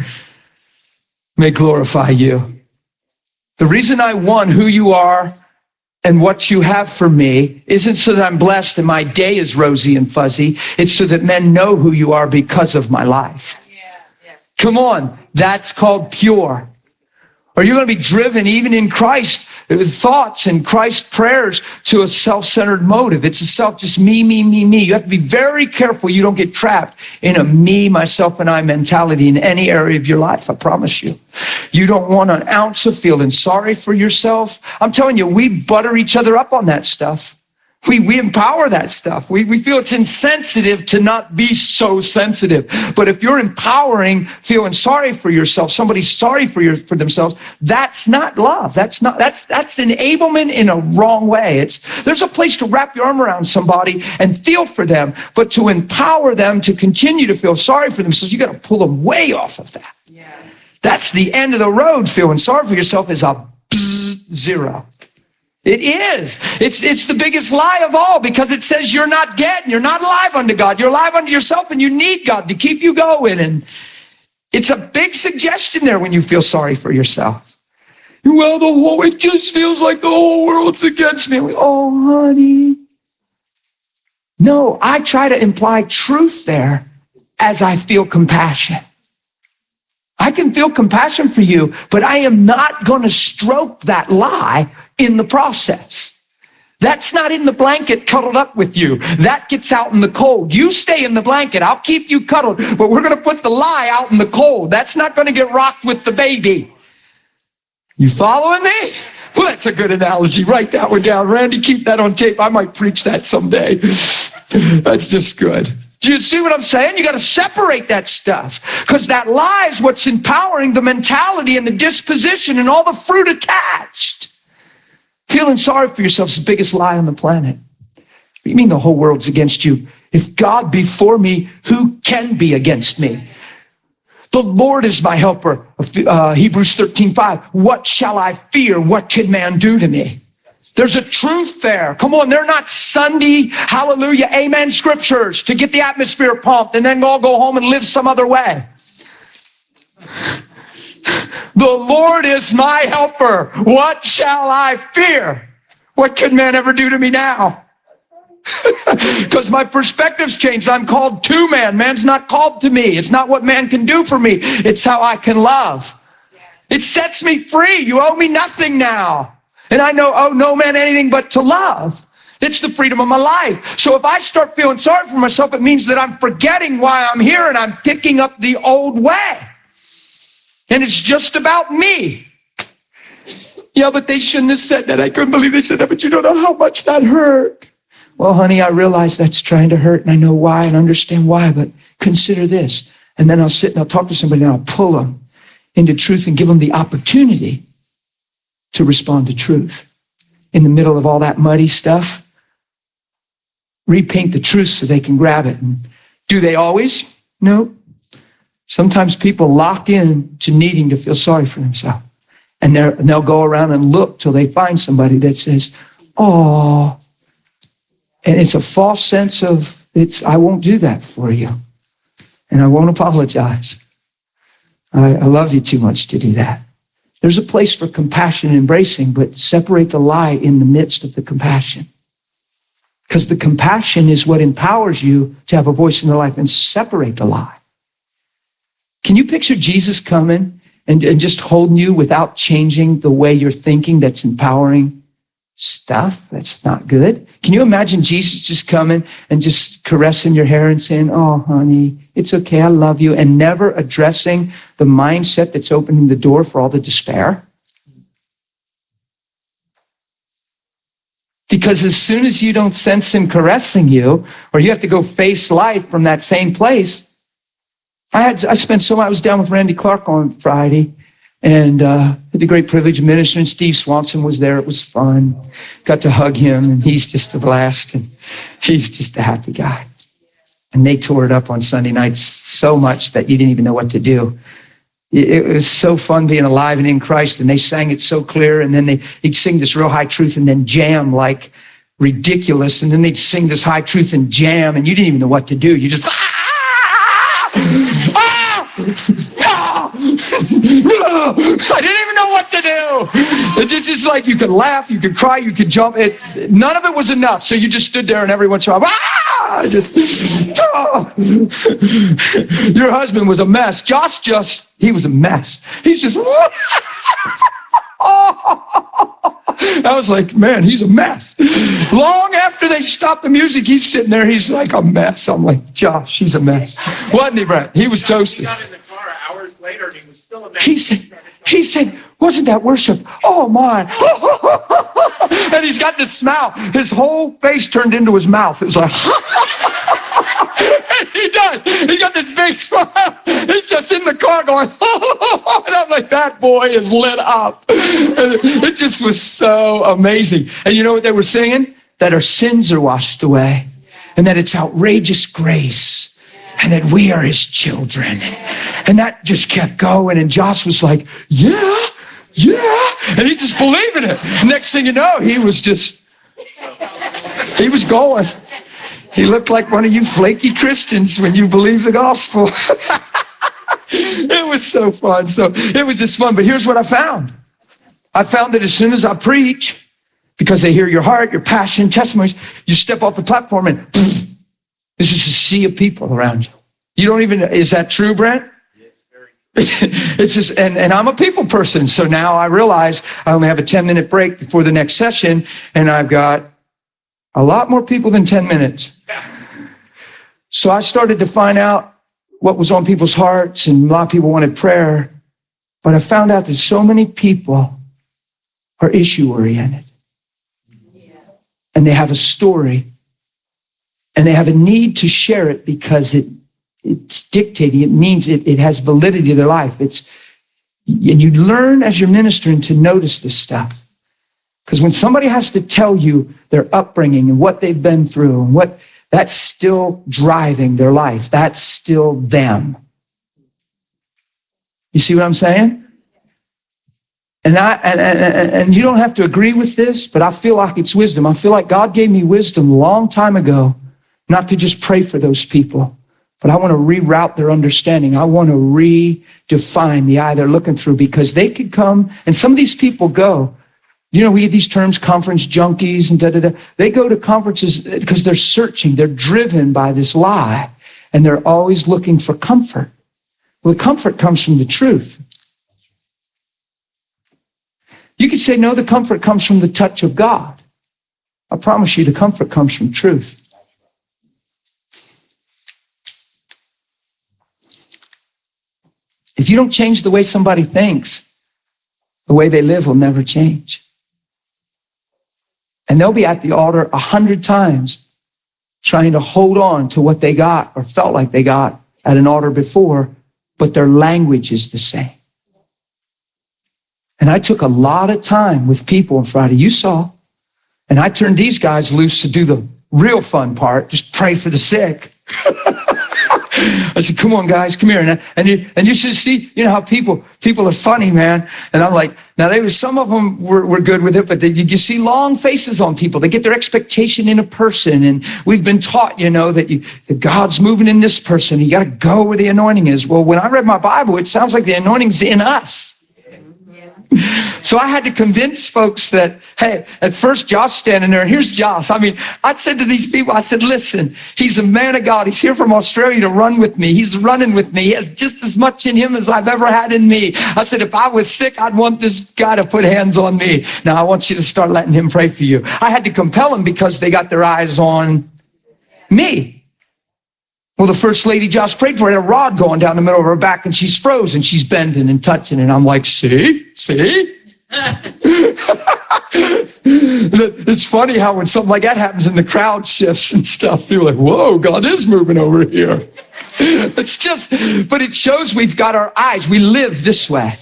may glorify you. The reason I want who you are and what you have for me isn't so that I'm blessed and my day is rosy and fuzzy. It's so that men know who you are because of my life. Come on. That's called pure. Or you're going to be driven even in Christ with thoughts and Christ prayers to a self-centered motive. It's just me, me, me, me. You have to be very careful you don't get trapped in a me, myself, and I mentality in any area of your life. I promise you. You don't want an ounce of feeling sorry for yourself. I'm telling you, we butter each other up on that stuff. We empower that stuff. We feel it's insensitive to not be so sensitive. But if you're empowering, feeling sorry for yourself, somebody's sorry for themselves, that's not love. That's enablement in a wrong way. There's a place to wrap your arm around somebody and feel for them, but to empower them to continue to feel sorry for themselves, you got to pull them way off of that. Yeah. That's the end of the road. Feeling sorry for yourself is a zero. It is. It's the biggest lie of all because it says you're not dead and you're not alive unto God. You're alive unto yourself and you need God to keep you going. And it's a big suggestion there when you feel sorry for yourself. Well, it just feels like the whole world's against me. Oh, honey. No, I try to imply truth there as I feel compassion. I can feel compassion for you, but I am not going to stroke that lie in the process. That's not in the blanket cuddled up with you. That gets out in the cold. You stay in the blanket. I'll keep you cuddled, but we're going to put the lie out in the cold. That's not going to get rocked with the baby. You following me? Well, that's a good analogy. Write that one down. Randy, keep that on tape. I might preach that someday. That's just good. Do you see what I'm saying? You got to separate that stuff because that lie is what's empowering the mentality and the disposition and all the fruit attached. Feeling sorry for yourself is the biggest lie on the planet. What do you mean the whole world's against you? If God be for me, who can be against me? The Lord is my helper. Hebrews 13:5. What shall I fear? What can man do to me? There's a truth there. Come on, they're not Sunday, hallelujah, amen scriptures to get the atmosphere pumped and then all go home and live some other way. The Lord is my helper. What shall I fear? What could man ever do to me now? Because my perspective's changed. I'm called to man. Man's not called to me. It's not what man can do for me. It's how I can love. It sets me free. You owe me nothing now. And I know, owe no man anything but to love. It's the freedom of my life. So if I start feeling sorry for myself, it means that I'm forgetting why I'm here and I'm picking up the old way. And it's just about me. Yeah, but they shouldn't have said that. I couldn't believe they said that, but you don't know how much that hurt. Well, honey, I realize that's trying to hurt, and I know why and understand why, but consider this. And then I'll sit and I'll talk to somebody and I'll pull them into truth and give them the opportunity to respond to truth. In the middle of all that muddy stuff, repaint the truth so they can grab it. And do they always? No. Sometimes people lock in to needing to feel sorry for themselves. And they'll go around and look till they find somebody that says, oh. And it's a false sense of, I won't do that for you. And I won't apologize. I love you too much to do that. There's a place for compassion and embracing, but separate the lie in the midst of the compassion. Because the compassion is what empowers you to have a voice in their life, and separate the lie. Can you picture Jesus coming and just holding you without changing the way you're thinking that's empowering stuff that's not good? Can you imagine Jesus just coming and just caressing your hair and saying, oh, honey, it's okay, I love you, and never addressing the mindset that's opening the door for all the despair? Because as soon as you don't sense him caressing you, or you have to go face life from that same place. I was down with Randy Clark on Friday, and had the great privilege of ministering. Steve Swanson was there. It was fun. Got to hug him, and he's just a blast, and he's just a happy guy. And they tore it up on Sunday nights so much that you didn't even know what to do. It was so fun being alive and in Christ, and they sang it so clear, and then they'd sing this real high truth and then jam ridiculous, and then they'd sing this high truth and jam, and you didn't even know what to do. You just, I didn't even know what to do. It's just like you could laugh, you could cry, you could jump. None of it was enough, so you just stood there, and every once in a while, Your husband was a mess. Josh he was a mess. He's just, I was like, man, he's a mess. Long after they stopped the music, he's sitting there, he's like a mess. I'm like, Josh, he's a mess. Wasn't he, Brent? He was toasted. He got in the car hours later and he was still a mess. He said, wasn't that worship? Oh, my. And he's got this smile. His whole face turned into his mouth. It was like, he does. He got this big smile. He's just in the car going, and I'm like, that boy is lit up. It just was so amazing. And you know what they were singing? That our sins are washed away, and that it's outrageous grace, and that we are his children. And that just kept going, and Josh was like, yeah, and he just believed in it. Next thing you know, he was going. He looked like one of you flaky Christians when you believe the gospel. It was so fun. So it was just fun. But here's what I found. I found that as soon as I preach, because they hear your heart, your passion, testimonies, you step off the platform and this is a sea of people around you. You don't even, is that true, Brent? It's just, and I'm a people person. So now I realize I only have a 10-minute break before the next session, and I've got a lot more people than 10 minutes. So I started to find out what was on people's hearts, and a lot of people wanted prayer. But I found out that so many people are issue-oriented. And they have a story. And they have a need to share it because it's dictating. It means it has validity to their life. And you learn as you're ministering to notice this stuff. Because when somebody has to tell you their upbringing and what they've been through and what that's still driving their life, that's still them. You see what I'm saying? And you don't have to agree with this, but I feel like it's wisdom. I feel like God gave me wisdom a long time ago, not to just pray for those people, but I want to reroute their understanding. I want to redefine the eye they're looking through, because they could come, and some of these people go, You know, we get these terms, conference junkies and da-da-da. They go to conferences because they're searching. They're driven by this lie, and they're always looking for comfort. Well, the comfort comes from the truth. You could say, no, the comfort comes from the touch of God. I promise you, the comfort comes from truth. If you don't change the way somebody thinks, the way they live will never change. And they'll be at the altar 100 times trying to hold on to what they got or felt like they got at an altar before, but their language is the same. And I took a lot of time with people on Friday. You saw. And I turned these guys loose to do the real fun part, just pray for the sick. I said, come on, guys, come here. And you should see, you know how people are funny, man. And I'm like, now some of them were good with it, but you see long faces on people. They get their expectation in a person. And we've been taught, you know, that God's moving in this person. You got to go where the anointing is. Well, when I read my Bible, it sounds like the anointing's in us. So I had to convince folks that, hey, at first Josh standing there, here's Josh. I mean, I said to these people, I said, listen, he's a man of God. He's here from Australia to run with me. He's running with me. He has just as much in him as I've ever had in me. I said, if I was sick, I'd want this guy to put hands on me. Now I want you to start letting him pray for you. I had to compel him because they got their eyes on me. Well, the first lady Josh prayed for had a rod going down the middle of her back, and she's frozen. She's bending and touching, and I'm like, see? It's funny how when something like that happens and the crowd shifts and stuff, you're like, whoa, God is moving over here. It's just, but it shows we've got our eyes. We live this way.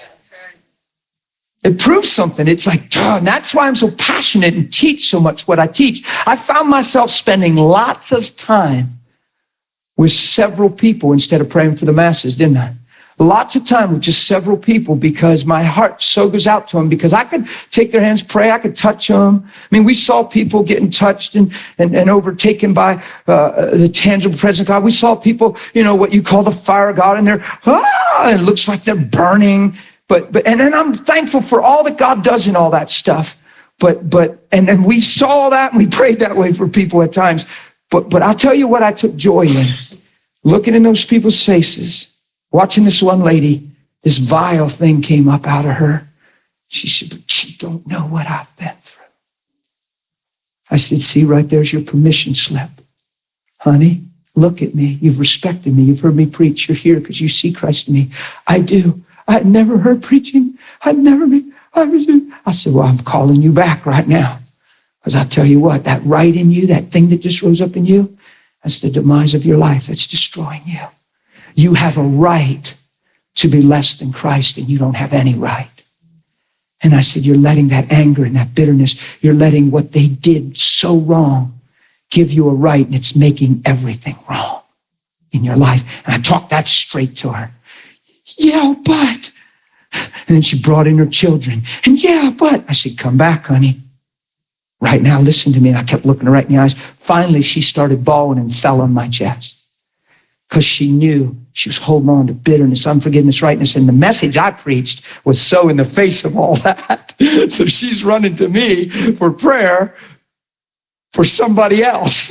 It proves something. It's like, and that's why I'm so passionate and teach so much what I teach. I found myself spending lots of time with several people instead of praying for the masses, didn't I? Lots of time with just several people because my heart so goes out to them because I could take their hands, pray, I could touch them. I mean, we saw people getting touched and overtaken by the tangible presence of God. We saw people, you know, what you call the fire of God, and it looks like they're burning. And then I'm thankful for all that God does in all that stuff. And we saw that and we prayed that way for people at times. But I'll tell you what I took joy in. Looking in those people's faces, watching this one lady, this vile thing came up out of her. She said, but you don't know what I've been through. I said, see, right there's your permission slip. Honey, look at me. You've respected me. You've heard me preach. You're here because you see Christ in me. I do. I had never heard preaching. I said, well, I'm calling you back right now. Because I'll tell you what, that right in you, that thing that just rose up in you, that's the demise of your life. That's destroying you. You have a right to be less than Christ, and you don't have any right. And I said, you're letting that anger and that bitterness, you're letting what they did so wrong give you a right, and it's making everything wrong in your life. And I talked that straight to her. Yeah, but. And then she brought in her children. And yeah, but. I said, come back, honey. Right now, listen to me. And I kept looking her right in the eyes. Finally, she started bawling and fell on my chest. Because she knew she was holding on to bitterness, unforgiveness, rightness. And the message I preached was so in the face of all that. So she's running to me for prayer for somebody else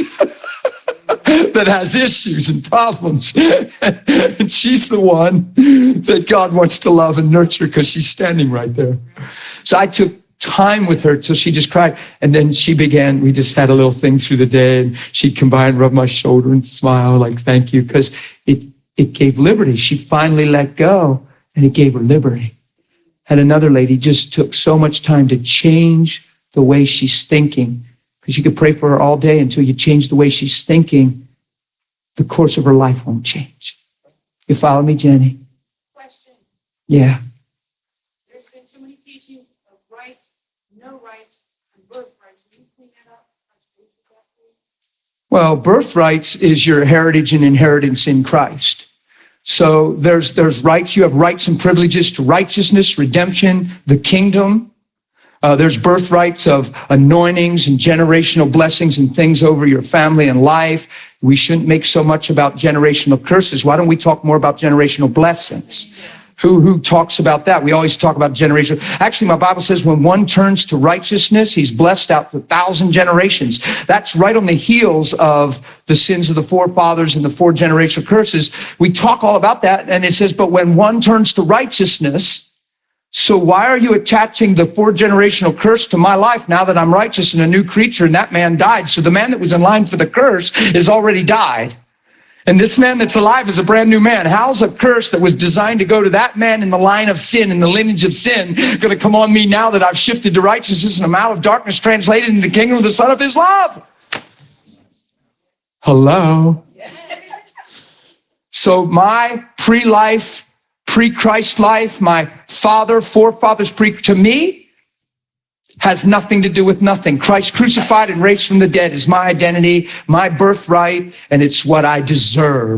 that has issues and problems. And she's the one that God wants to love and nurture because she's standing right there. So I took time with her till she just cried, and then we just had a little thing through the day, and she'd come by and rub my shoulder and smile like thank you, because it gave liberty. She finally let go, and it gave her liberty. And another lady just took so much time to change the way she's thinking, because you could pray for her all day until you change the way she's thinking, the course of her life won't change. You follow me, Jenny? Question. Yeah. There's been so many teachings of rights, no rights, and birthrights. Will you clean that up? Well, birthrights is your heritage and inheritance in Christ. So there's rights. You have rights and privileges to righteousness, redemption, the kingdom. There's birthrights of anointings and generational blessings and things over your family and life. We shouldn't make so much about generational curses. Why don't we talk more about generational blessings? who talks about that. We always talk about generation. Actually, my Bible says when one turns to righteousness, he's blessed out to 1,000 generations. That's right on the heels of the sins of the forefathers and the 4 generational curses. We talk all about that, and it says, but when one turns to righteousness, so why are you attaching the 4 generational curse to my life now that I'm righteous and a new creature and that man died? So the man that was in line for the curse is already died. And this man that's alive is a brand new man. How's a curse that was designed to go to that man in the line of sin, in the lineage of sin, going to come on me now that I've shifted to righteousness and I'm out of darkness translated into the kingdom of the Son of His love? Hello? So my pre-life, pre-Christ life, my forefathers to me, has nothing to do with nothing. Christ crucified and raised from the dead is my identity, my birthright, and it's what I deserve.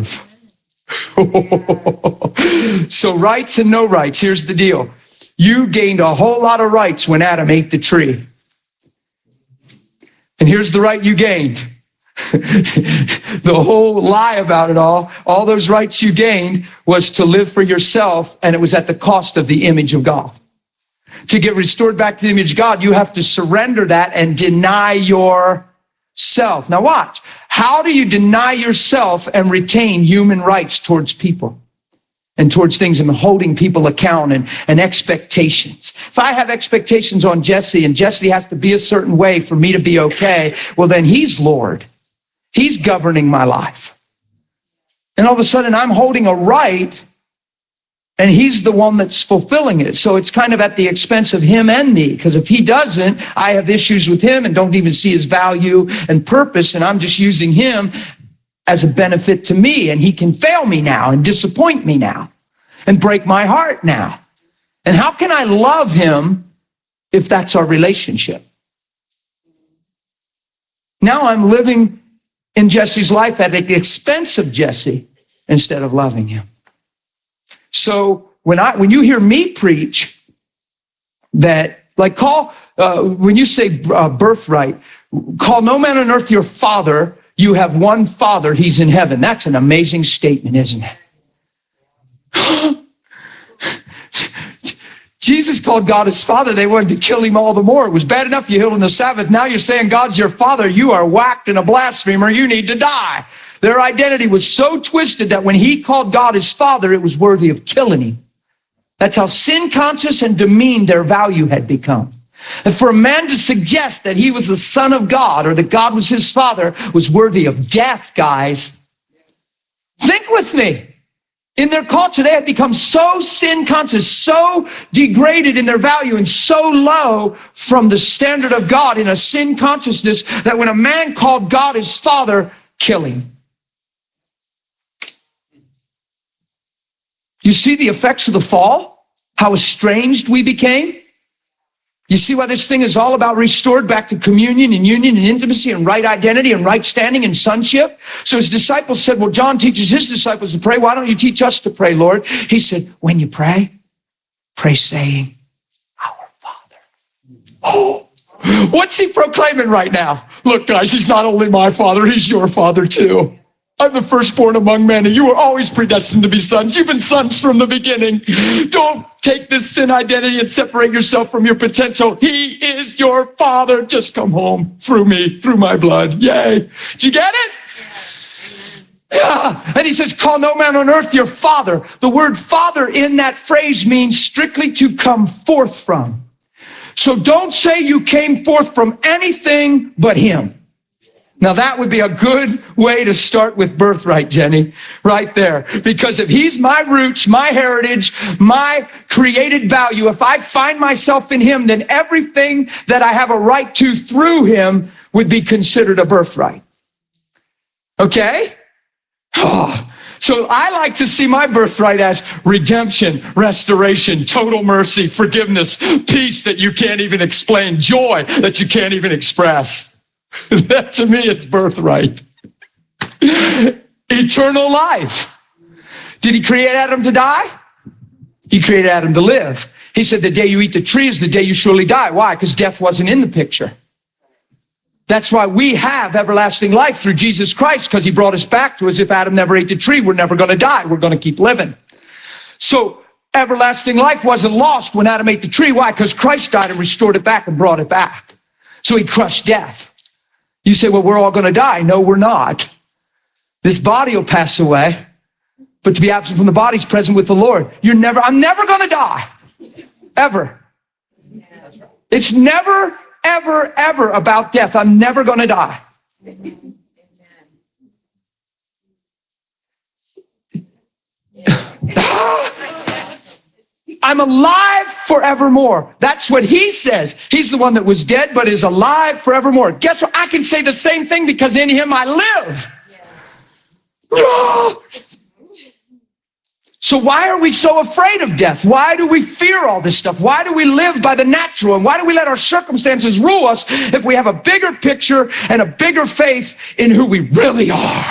So rights and no rights. Here's the deal. You gained a whole lot of rights when Adam ate the tree. And here's the right you gained. The whole lie about it all those rights you gained was to live for yourself, and it was at the cost of the image of God. To get restored back to the image of God, you have to surrender that and deny yourself. Now watch. How do you deny yourself and retain human rights towards people and towards things and holding people account and expectations? If I have expectations on Jesse and Jesse has to be a certain way for me to be okay, well then he's Lord. He's governing my life. And all of a sudden I'm holding a right and he's the one that's fulfilling it. So it's kind of at the expense of him and me. Because if he doesn't, I have issues with him and don't even see his value and purpose. And I'm just using him as a benefit to me. And he can fail me now and disappoint me now and break my heart now. And how can I love him if that's our relationship? Now I'm living in Jesse's life at the expense of Jesse instead of loving him. So when you hear me preach that, like when you say birthright, call no man on earth your father, you have one Father, He's in heaven. That's an amazing statement, isn't it? Jesus called God His Father. They wanted to kill Him all the more. It was bad enough you healed on the Sabbath. Now you're saying God's your Father. You are whacked and a blasphemer. You need to die. Their identity was so twisted that when He called God His Father, it was worthy of killing Him. That's how sin-conscious and demeaned their value had become. And for a man to suggest that he was the Son of God or that God was his Father was worthy of death, guys. Think with me. In their culture, they had become so sin-conscious, so degraded in their value, and so low from the standard of God in a sin-consciousness that when a man called God his Father, kill him. You see the effects of the fall? How estranged we became? You see why this thing is all about restored back to communion and union and intimacy and right identity and right standing and sonship? So his disciples said, well, John teaches his disciples to pray. Why don't you teach us to pray, Lord? He said, when you pray, pray saying, our Father. Oh, what's he proclaiming right now? Look, guys, he's not only my Father, he's your Father too. I'm the firstborn among men, and you were always predestined to be sons. You've been sons from the beginning. Don't take this sin identity and separate yourself from your potential. He is your Father. Just come home through me, through my blood. Yay. Did you get it? Yeah. And he says, call no man on earth your Father. The word Father in that phrase means strictly to come forth from. So don't say you came forth from anything but Him. Now that would be a good way to start with birthright, Jenny, right there. Because if He's my roots, my heritage, my created value, if I find myself in Him, then everything that I have a right to through Him would be considered a birthright. Okay? Oh, so I like to see my birthright as redemption, restoration, total mercy, forgiveness, peace that you can't even explain, joy that you can't even express. That to me is birthright. Eternal life. Did He create Adam to die? He created Adam to live. He said the day you eat the tree is the day you surely die. Why? Because death wasn't in the picture. That's why we have everlasting life through Jesus Christ, because He brought us back to as if Adam never ate the tree. We're never going to die. We're going to keep living. So everlasting life wasn't lost when Adam ate the tree. Why? Because Christ died and restored it back and brought it back. So he crushed death. You say, well, we're all going to die. No, we're not. This body will pass away, but to be absent from the body is present with the Lord. I'm never going to die. Ever. It's never, ever, ever about death. I'm never going to die. I'm alive forevermore. That's what he says. He's the one that was dead but is alive forevermore. Guess what? I can say the same thing because in him I live. So why are we so afraid of death? Why do we fear all this stuff? Why do we live by the natural? And why do we let our circumstances rule us if we have a bigger picture and a bigger faith in who we really are?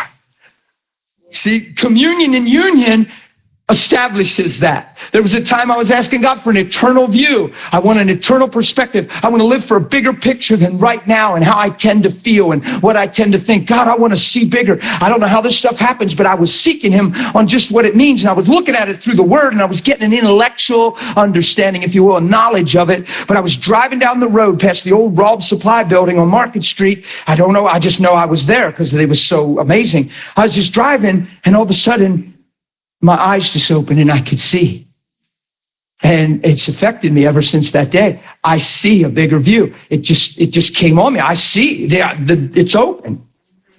See, communion and union establishes that. There was a time I was asking God for an eternal view. I want an eternal perspective. I want to live for a bigger picture than right now and how I tend to feel and what I tend to think. God, I want to see bigger. I don't know how this stuff happens, but I was seeking him on just what it means. And I was looking at it through the word and I was getting an intellectual understanding, if you will, a knowledge of it. But I was driving down the road past the old Robb Supply building on Market Street. I don't know. I just know I was there because it was so amazing. I was just driving and all of a sudden, my eyes just opened and I could see. And it's affected me ever since that day. I see a bigger view. It just came on me. I see. It's open.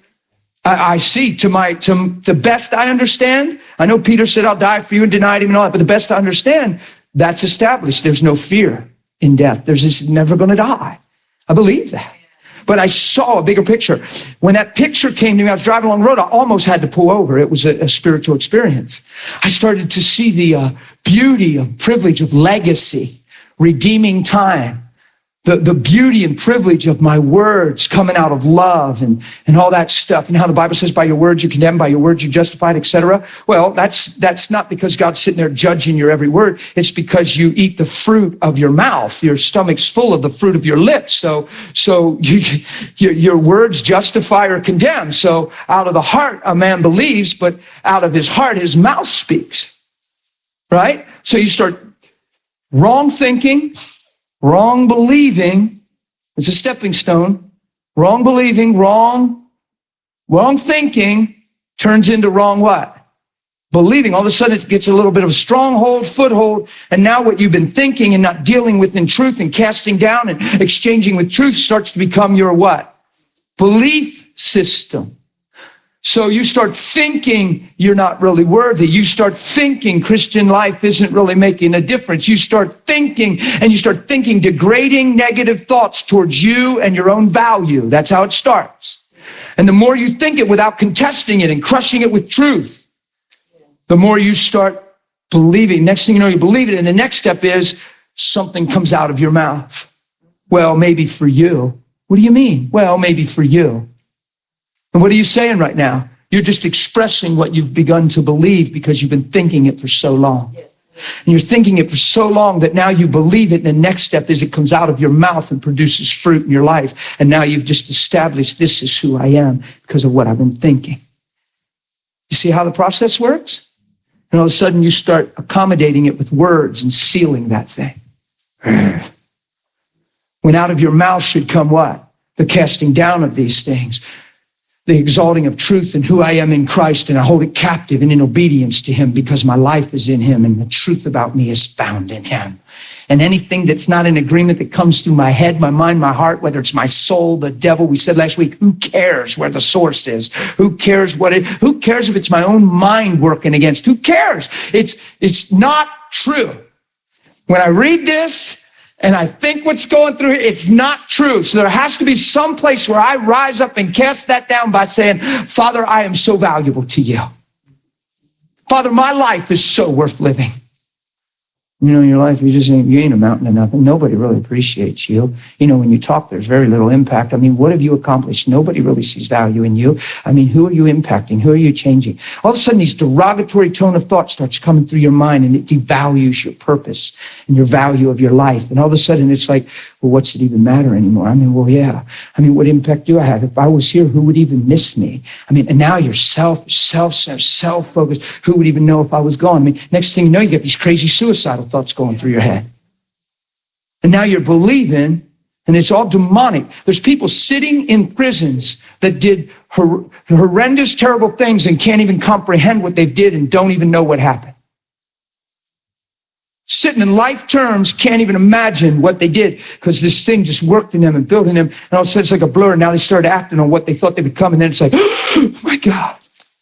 I see to the best I understand. I know Peter said, I'll die for you and denied him and all that. But the best I understand, that's established. There's no fear in death. There's this never going to die. I believe that. But I saw a bigger picture. When that picture came to me, I was driving along the road, I almost had to pull over. It was a spiritual experience. I started to see the beauty of privilege of legacy, redeeming time, the beauty and privilege of my words coming out of love and all that stuff. And how the Bible says, by your words you're condemned, by your words you're justified, etc. Well, that's not because God's sitting there judging your every word. It's because you eat the fruit of your mouth. Your stomach's full of the fruit of your lips. So your words justify or condemn. So out of the heart a man believes, but out of his heart his mouth speaks. Right? So you start wrong thinking, wrong believing. It's a stepping stone. Wrong believing, wrong thinking turns into wrong what? Believing. All of a sudden it gets a little bit of a stronghold, foothold, and now what you've been thinking and not dealing with in truth and casting down and exchanging with truth starts to become your what? Belief system. So you start thinking you're not really worthy. You start thinking Christian life isn't really making a difference. You start thinking degrading negative thoughts towards you and your own value. That's how it starts. And the more you think it without contesting it and crushing it with truth, the more you start believing. Next thing you know, you believe it. And the next step is something comes out of your mouth. Well, maybe for you. What do you mean? Well, maybe for you. And what are you saying right now? You're just expressing what you've begun to believe because you've been thinking it for so long. And you're thinking it for so long that now you believe it, and the next step is it comes out of your mouth and produces fruit in your life. And now you've just established this is who I am because of what I've been thinking. You see how the process works? And all of a sudden you start accommodating it with words and sealing that thing. When out of your mouth should come what? The casting down of these things. The exalting of truth and who I am in Christ, and I hold it captive and in obedience to him because my life is in him and the truth about me is found in him. And anything that's not in agreement that comes through my head, my mind, my heart, whether it's my soul, the devil, we said last week, who cares where the source is? Who cares who cares if it's my own mind working against? Who cares? It's not true. When I read this, and I think what's going through here, it's not true. So there has to be some place where I rise up and cast that down by saying, Father, I am so valuable to you. Father, my life is so worth living. You know, in your life, you ain't amounting to nothing. Nobody really appreciates you. You know, when you talk, there's very little impact. I mean, what have you accomplished? Nobody really sees value in you. I mean, who are you impacting? Who are you changing? All of a sudden, these derogatory tone of thought starts coming through your mind, and it devalues your purpose and your value of your life. And all of a sudden, it's like, well, what's it even matter anymore? I mean, well, yeah. I mean, what impact do I have? If I was here, who would even miss me? I mean, and now you're self-centered, self-focused. Who would even know if I was gone? I mean, next thing you know, you get these crazy suicidal thoughts going through your head. And now you're believing, and it's all demonic. There's people sitting in prisons that did horrendous, terrible things and can't even comprehend what they did and don't even know what happened. Sitting in life terms, can't even imagine what they did because this thing just worked in them and built in them. And all of a sudden it's like a blur. And now they started acting on what they thought they'd become. And then it's like, oh my God.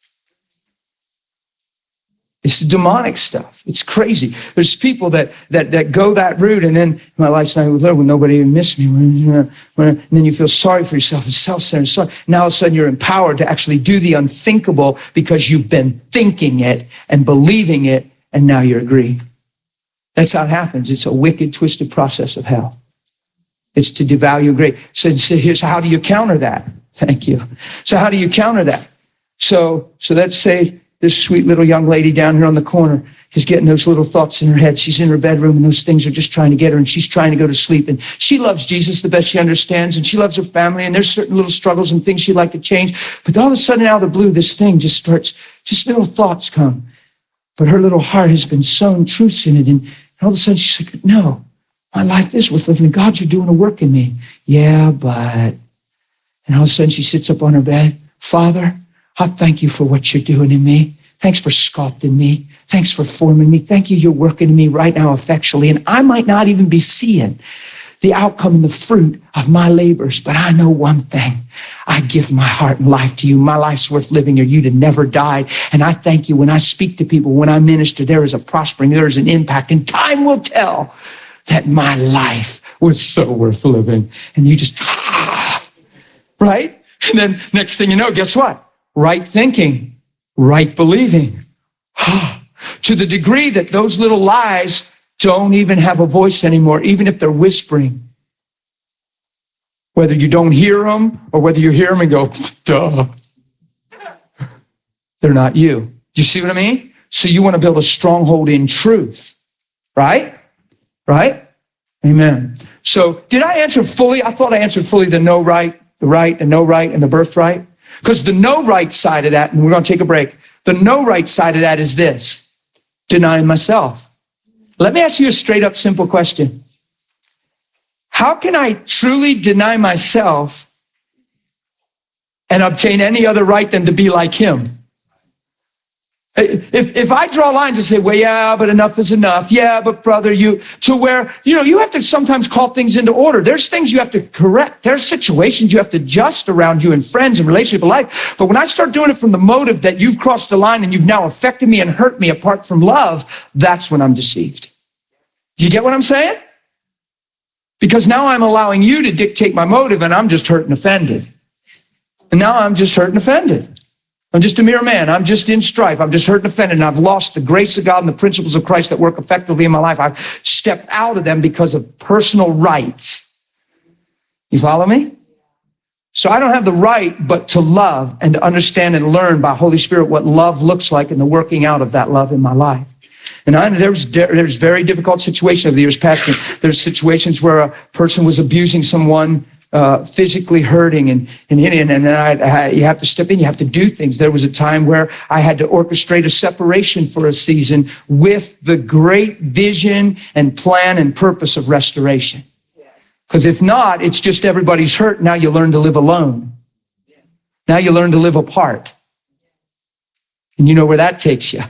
It's demonic stuff. It's crazy. There's people that go that route, and then my life's not with her when nobody even missed me. And then you feel sorry for yourself and self-centered. Now all of a sudden you're empowered to actually do the unthinkable because you've been thinking it and believing it, and now you're agreeing. That's how it happens. It's a wicked, twisted process of hell. It's to devalue great. So here's how do you counter that? Thank you. So how do you counter that? So let's say this sweet little young lady down here on the corner is getting those little thoughts in her head. She's in her bedroom, and those things are just trying to get her, and she's trying to go to sleep. And she loves Jesus the best she understands, and she loves her family, and there's certain little struggles and things she'd like to change. But all of a sudden, out of the blue, this thing just little thoughts come. But her little heart has been sown truths in it, and all of a sudden she's like, no, my life is worth living. God, you're doing a work in me. Yeah, but... And all of a sudden she sits up on her bed. Father, I thank you for what you're doing in me. Thanks for sculpting me. Thanks for forming me. Thank you, you're working in me right now effectually. And I might not even be seeing the outcome and the fruit of my labors, but I know one thing. I give my heart and life to you. My life's worth living, or you'd have never died. And I thank you when I speak to people, when I minister, there is a prospering, there is an impact. And time will tell that my life was so worth living. And you just, right? And then next thing you know, guess what? Right thinking, right believing. To the degree that those little lies don't even have a voice anymore, even if they're whispering. Whether you don't hear them or whether you hear them and go, duh. They're not you. Do you see what I mean? So you want to build a stronghold in truth. Right? Right? Amen. So did I answer fully? I thought I answered fully the no right, the right, and no right, and the birthright. Because the no right side of that, and we're going to take a break, the no right side of that is this: denying myself. Let me ask you a straight up simple question. How can I truly deny myself and obtain any other right than to be like him? If I draw lines and say, well, yeah, but enough is enough. Yeah, but brother, you have to sometimes call things into order. There's things you have to correct. There's situations you have to adjust around you and friends and relationship and life. But when I start doing it from the motive that you've crossed the line and you've now affected me and hurt me apart from love, that's when I'm deceived. Do you get what I'm saying? Because now I'm allowing you to dictate my motive, and I'm just hurt and offended. And now I'm just hurt and offended. I'm just a mere man. I'm just in strife. I'm just hurt and offended, and I've lost the grace of God and the principles of Christ that work effectively in my life. I've stepped out of them because of personal rights. You follow me? So I don't have the right but to love and to understand and learn by Holy Spirit what love looks like and the working out of that love in my life. And there's very difficult situations over the years past. There's situations where a person was abusing someone, physically hurting, and then you have to step in, you have to do things. There was a time where I had to orchestrate a separation for a season with the great vision and plan and purpose of restoration. Because if not, it's just everybody's hurt. Now you learn to live alone. Now you learn to live apart. And you know where that takes you.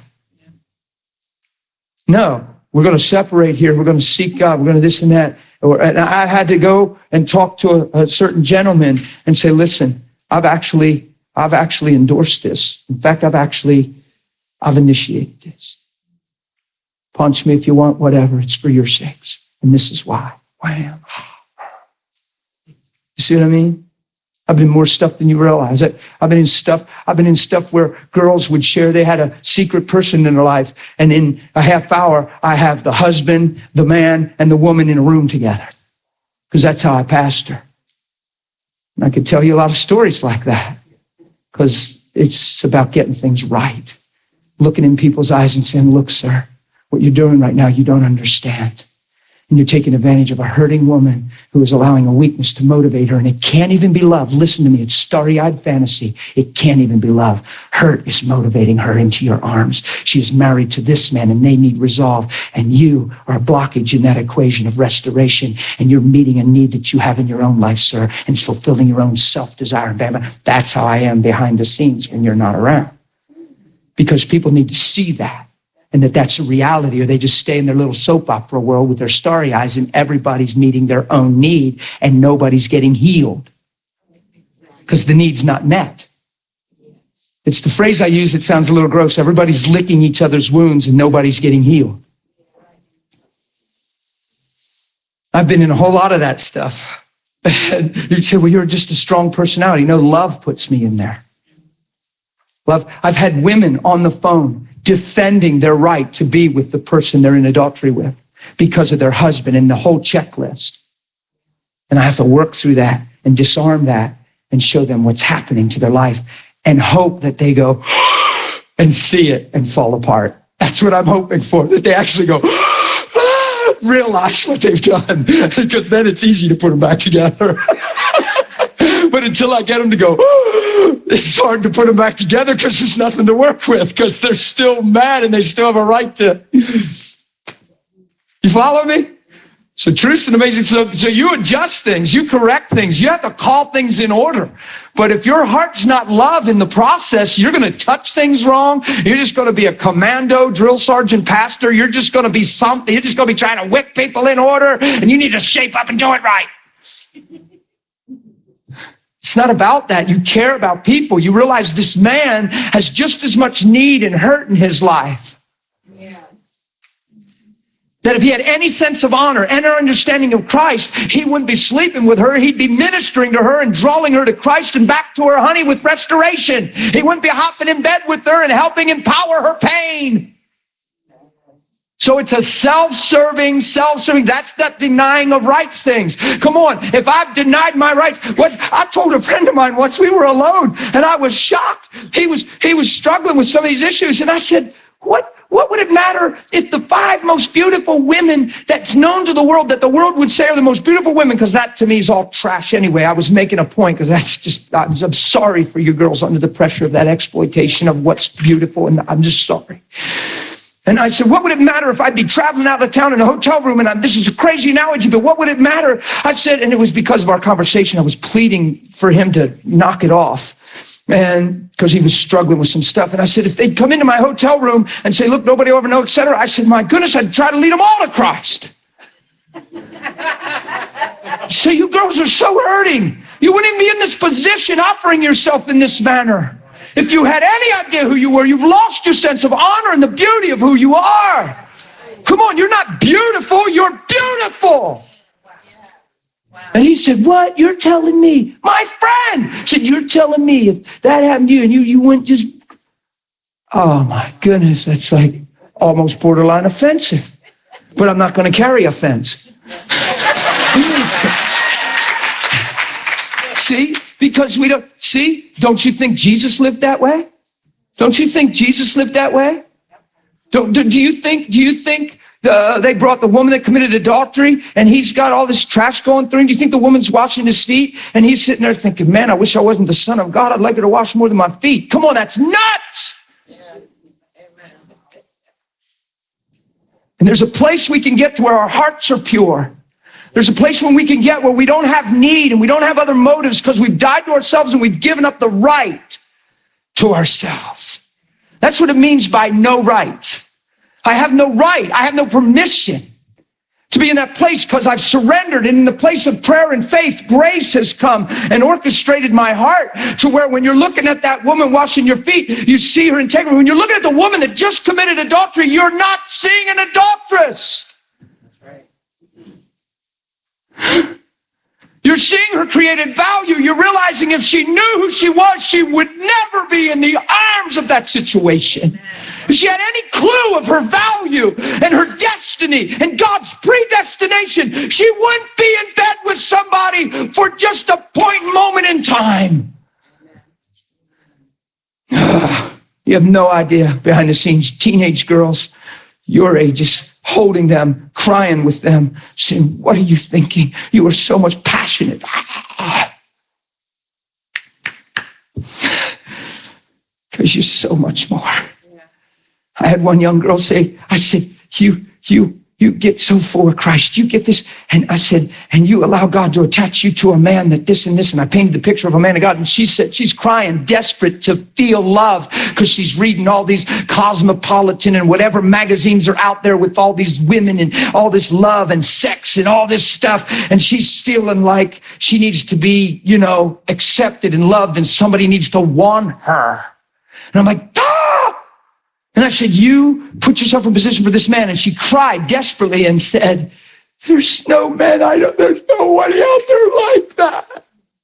No, we're going to separate here. We're going to seek God. We're going to this and that. And I had to go and talk to a certain gentleman and say, listen, I've actually endorsed this. In fact, I've initiated this. Punch me if you want, whatever. It's for your sakes. And this is why. Wham. You see what I mean? I've been in more stuff than you realize. I've been in stuff where girls would share they had a secret person in their life, and in a half hour, I have the husband, the man, and the woman in a room together. Because that's how I pastor. And I could tell you a lot of stories like that. Because it's about getting things right. Looking in people's eyes and saying, look, sir, what you're doing right now, you don't understand. And you're taking advantage of a hurting woman who is allowing a weakness to motivate her. And it can't even be love. Listen to me. It's starry-eyed fantasy. It can't even be love. Hurt is motivating her into your arms. She's married to this man and they need resolve. And you are a blockage in that equation of restoration. And you're meeting a need that you have in your own life, sir. And fulfilling your own self-desire. That's how I am behind the scenes when you're not around. Because people need to see that. And that's a reality, or they just stay in their little soap opera world with their starry eyes and everybody's meeting their own need and nobody's getting healed. Because the need's not met. It's the phrase I use that sounds a little gross. Everybody's licking each other's wounds and nobody's getting healed. I've been in a whole lot of that stuff. You say, well, you're just a strong personality. No, love puts me in there. Love. I've had women on the phone defending their right to be with the person they're in adultery with because of their husband and the whole checklist. And I have to work through that and disarm that and show them what's happening to their life and hope that they go and see it and fall apart. That's what I'm hoping for, that they actually go, realize what they've done, because then it's easy to put them back together. But until I get them to go, it's hard to put them back together because there's nothing to work with, because they're still mad and they still have a right to. You follow me? So truth's an amazing. So you adjust things, you correct things, you have to call things in order. But if your heart's not love in the process, you're going to touch things wrong. You're just going to be a commando, drill sergeant, pastor. You're just going to be something. You're just going to be trying to whip people in order, and you need to shape up and do it right. It's not about that. You care about people. You realize this man has just as much need and hurt in his life. Yes. That if he had any sense of honor and our understanding of Christ, he wouldn't be sleeping with her. He'd be ministering to her and drawing her to Christ and back to her honey with restoration. He wouldn't be hopping in bed with her and helping empower her pain. So it's a self-serving, that's that denying of rights things. Come on, if I've denied my rights, I told a friend of mine once, we were alone, and I was shocked. He was struggling with some of these issues, and I said, what would it matter if the 5 most beautiful women that's known to the world, that the world would say are the most beautiful women, because that to me is all trash anyway. I was making a point, because that's just, I'm sorry for you girls under the pressure of that exploitation of what's beautiful, and I'm just sorry. And I said, what would it matter if I'd be traveling out of town in a hotel room, and this is a crazy analogy, but what would it matter? I said, and it was because of our conversation, I was pleading for him to knock it off, and because he was struggling with some stuff. And I said, if they'd come into my hotel room and say, look, nobody will ever know, etc., I said, my goodness, I'd try to lead them all to Christ. So you girls are so hurting. You wouldn't even be in this position offering yourself in this manner. If you had any idea who you were, you've lost your sense of honor and the beauty of who you are. Come on, you're not beautiful, you're beautiful. And he said, what? You're telling me? My friend said, you're telling me if that happened to you and you wouldn't just... Oh my goodness, that's like almost borderline offensive. But I'm not going to carry offense. See? Because we don't, see, don't you think Jesus lived that way? Don't you think Jesus lived that way? Do you think they brought the woman that committed adultery and he's got all this trash going through him? Do you think the woman's washing his feet and he's sitting there thinking, man, I wish I wasn't the Son of God. I'd like her to wash more than my feet. Come on, that's nuts! Yeah. Amen. And there's a place we can get to where our hearts are pure. There's a place when we can get where we don't have need and we don't have other motives because we've died to ourselves and we've given up the right to ourselves. That's what it means by no rights. I have no right. I have no permission to be in that place because I've surrendered. And in the place of prayer and faith, grace has come and orchestrated my heart to where when you're looking at that woman washing your feet, you see her integrity. When you're looking at the woman that just committed adultery, you're not seeing an adulteress. You're seeing her created value. You're realizing if she knew who she was, she would never be in the arms of that situation. If she had any clue of her value and her destiny and God's predestination, she wouldn't be in bed with somebody for just a moment in time. You have no idea, behind the scenes, teenage girls your age is holding them, crying with them, saying, what are you thinking? You are so much passionate. Because you're so much more. I had one young girl say, I said, you get so full of Christ. You get this. And I said, and you allow God to attach you to a man that this and this. And I painted the picture of a man of God. And she said she's crying, desperate to feel love because she's reading all these Cosmopolitan and whatever magazines are out there with all these women and all this love and sex and all this stuff. And she's feeling like she needs to be, accepted and loved and somebody needs to want her. And I'm like, ah! And I said, you put yourself in position for this man. And she cried desperately and said, there's no man there's nobody out there like that.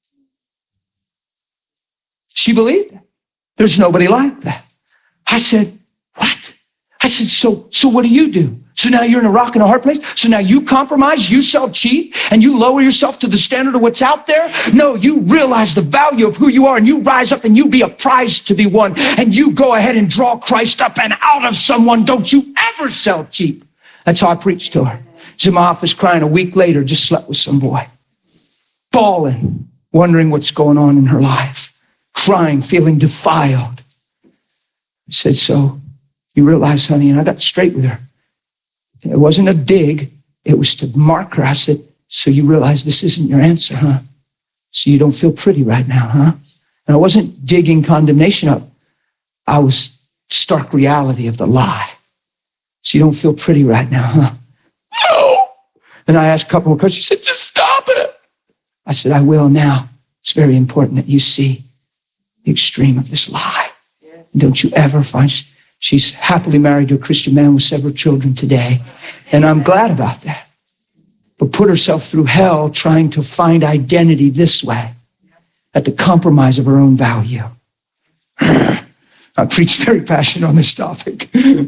She believed it. There's nobody like that. I said, what? I said, so what do? So now you're in a rock and a hard place? So now you compromise, you self-cheat, and you lower yourself to the standard of what's out there? No, you realize the value of who you are, and you rise up and you be a prize to be won, and you go ahead and draw Christ up and out of someone. Don't you ever self-cheat. That's how I preached to her. She's in my office crying. A week later, just slept with some boy. Bawling, wondering what's going on in her life. Crying, feeling defiled. I said, so you realize, honey, and I got straight with her. It wasn't a dig. It was to mark her. I said, so you realize this isn't your answer, huh? So you don't feel pretty right now, huh? And I wasn't digging condemnation up. I was stark reality of the lie. So you don't feel pretty right now, huh? No! And I asked a couple more questions. She said, just stop it. I said, I will now. It's very important that you see the extreme of this lie. Don't you ever find... She's happily married to a Christian man with several children today. And I'm glad about that. But put herself through hell trying to find identity this way at the compromise of her own value. I preach very passionate on this topic.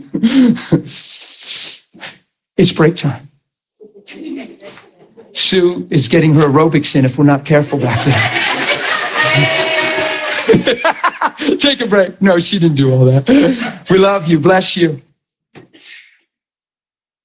It's break time. Sue is getting her aerobics in if we're not careful back there. Take a break. No, she didn't do all that. We love you. Bless you.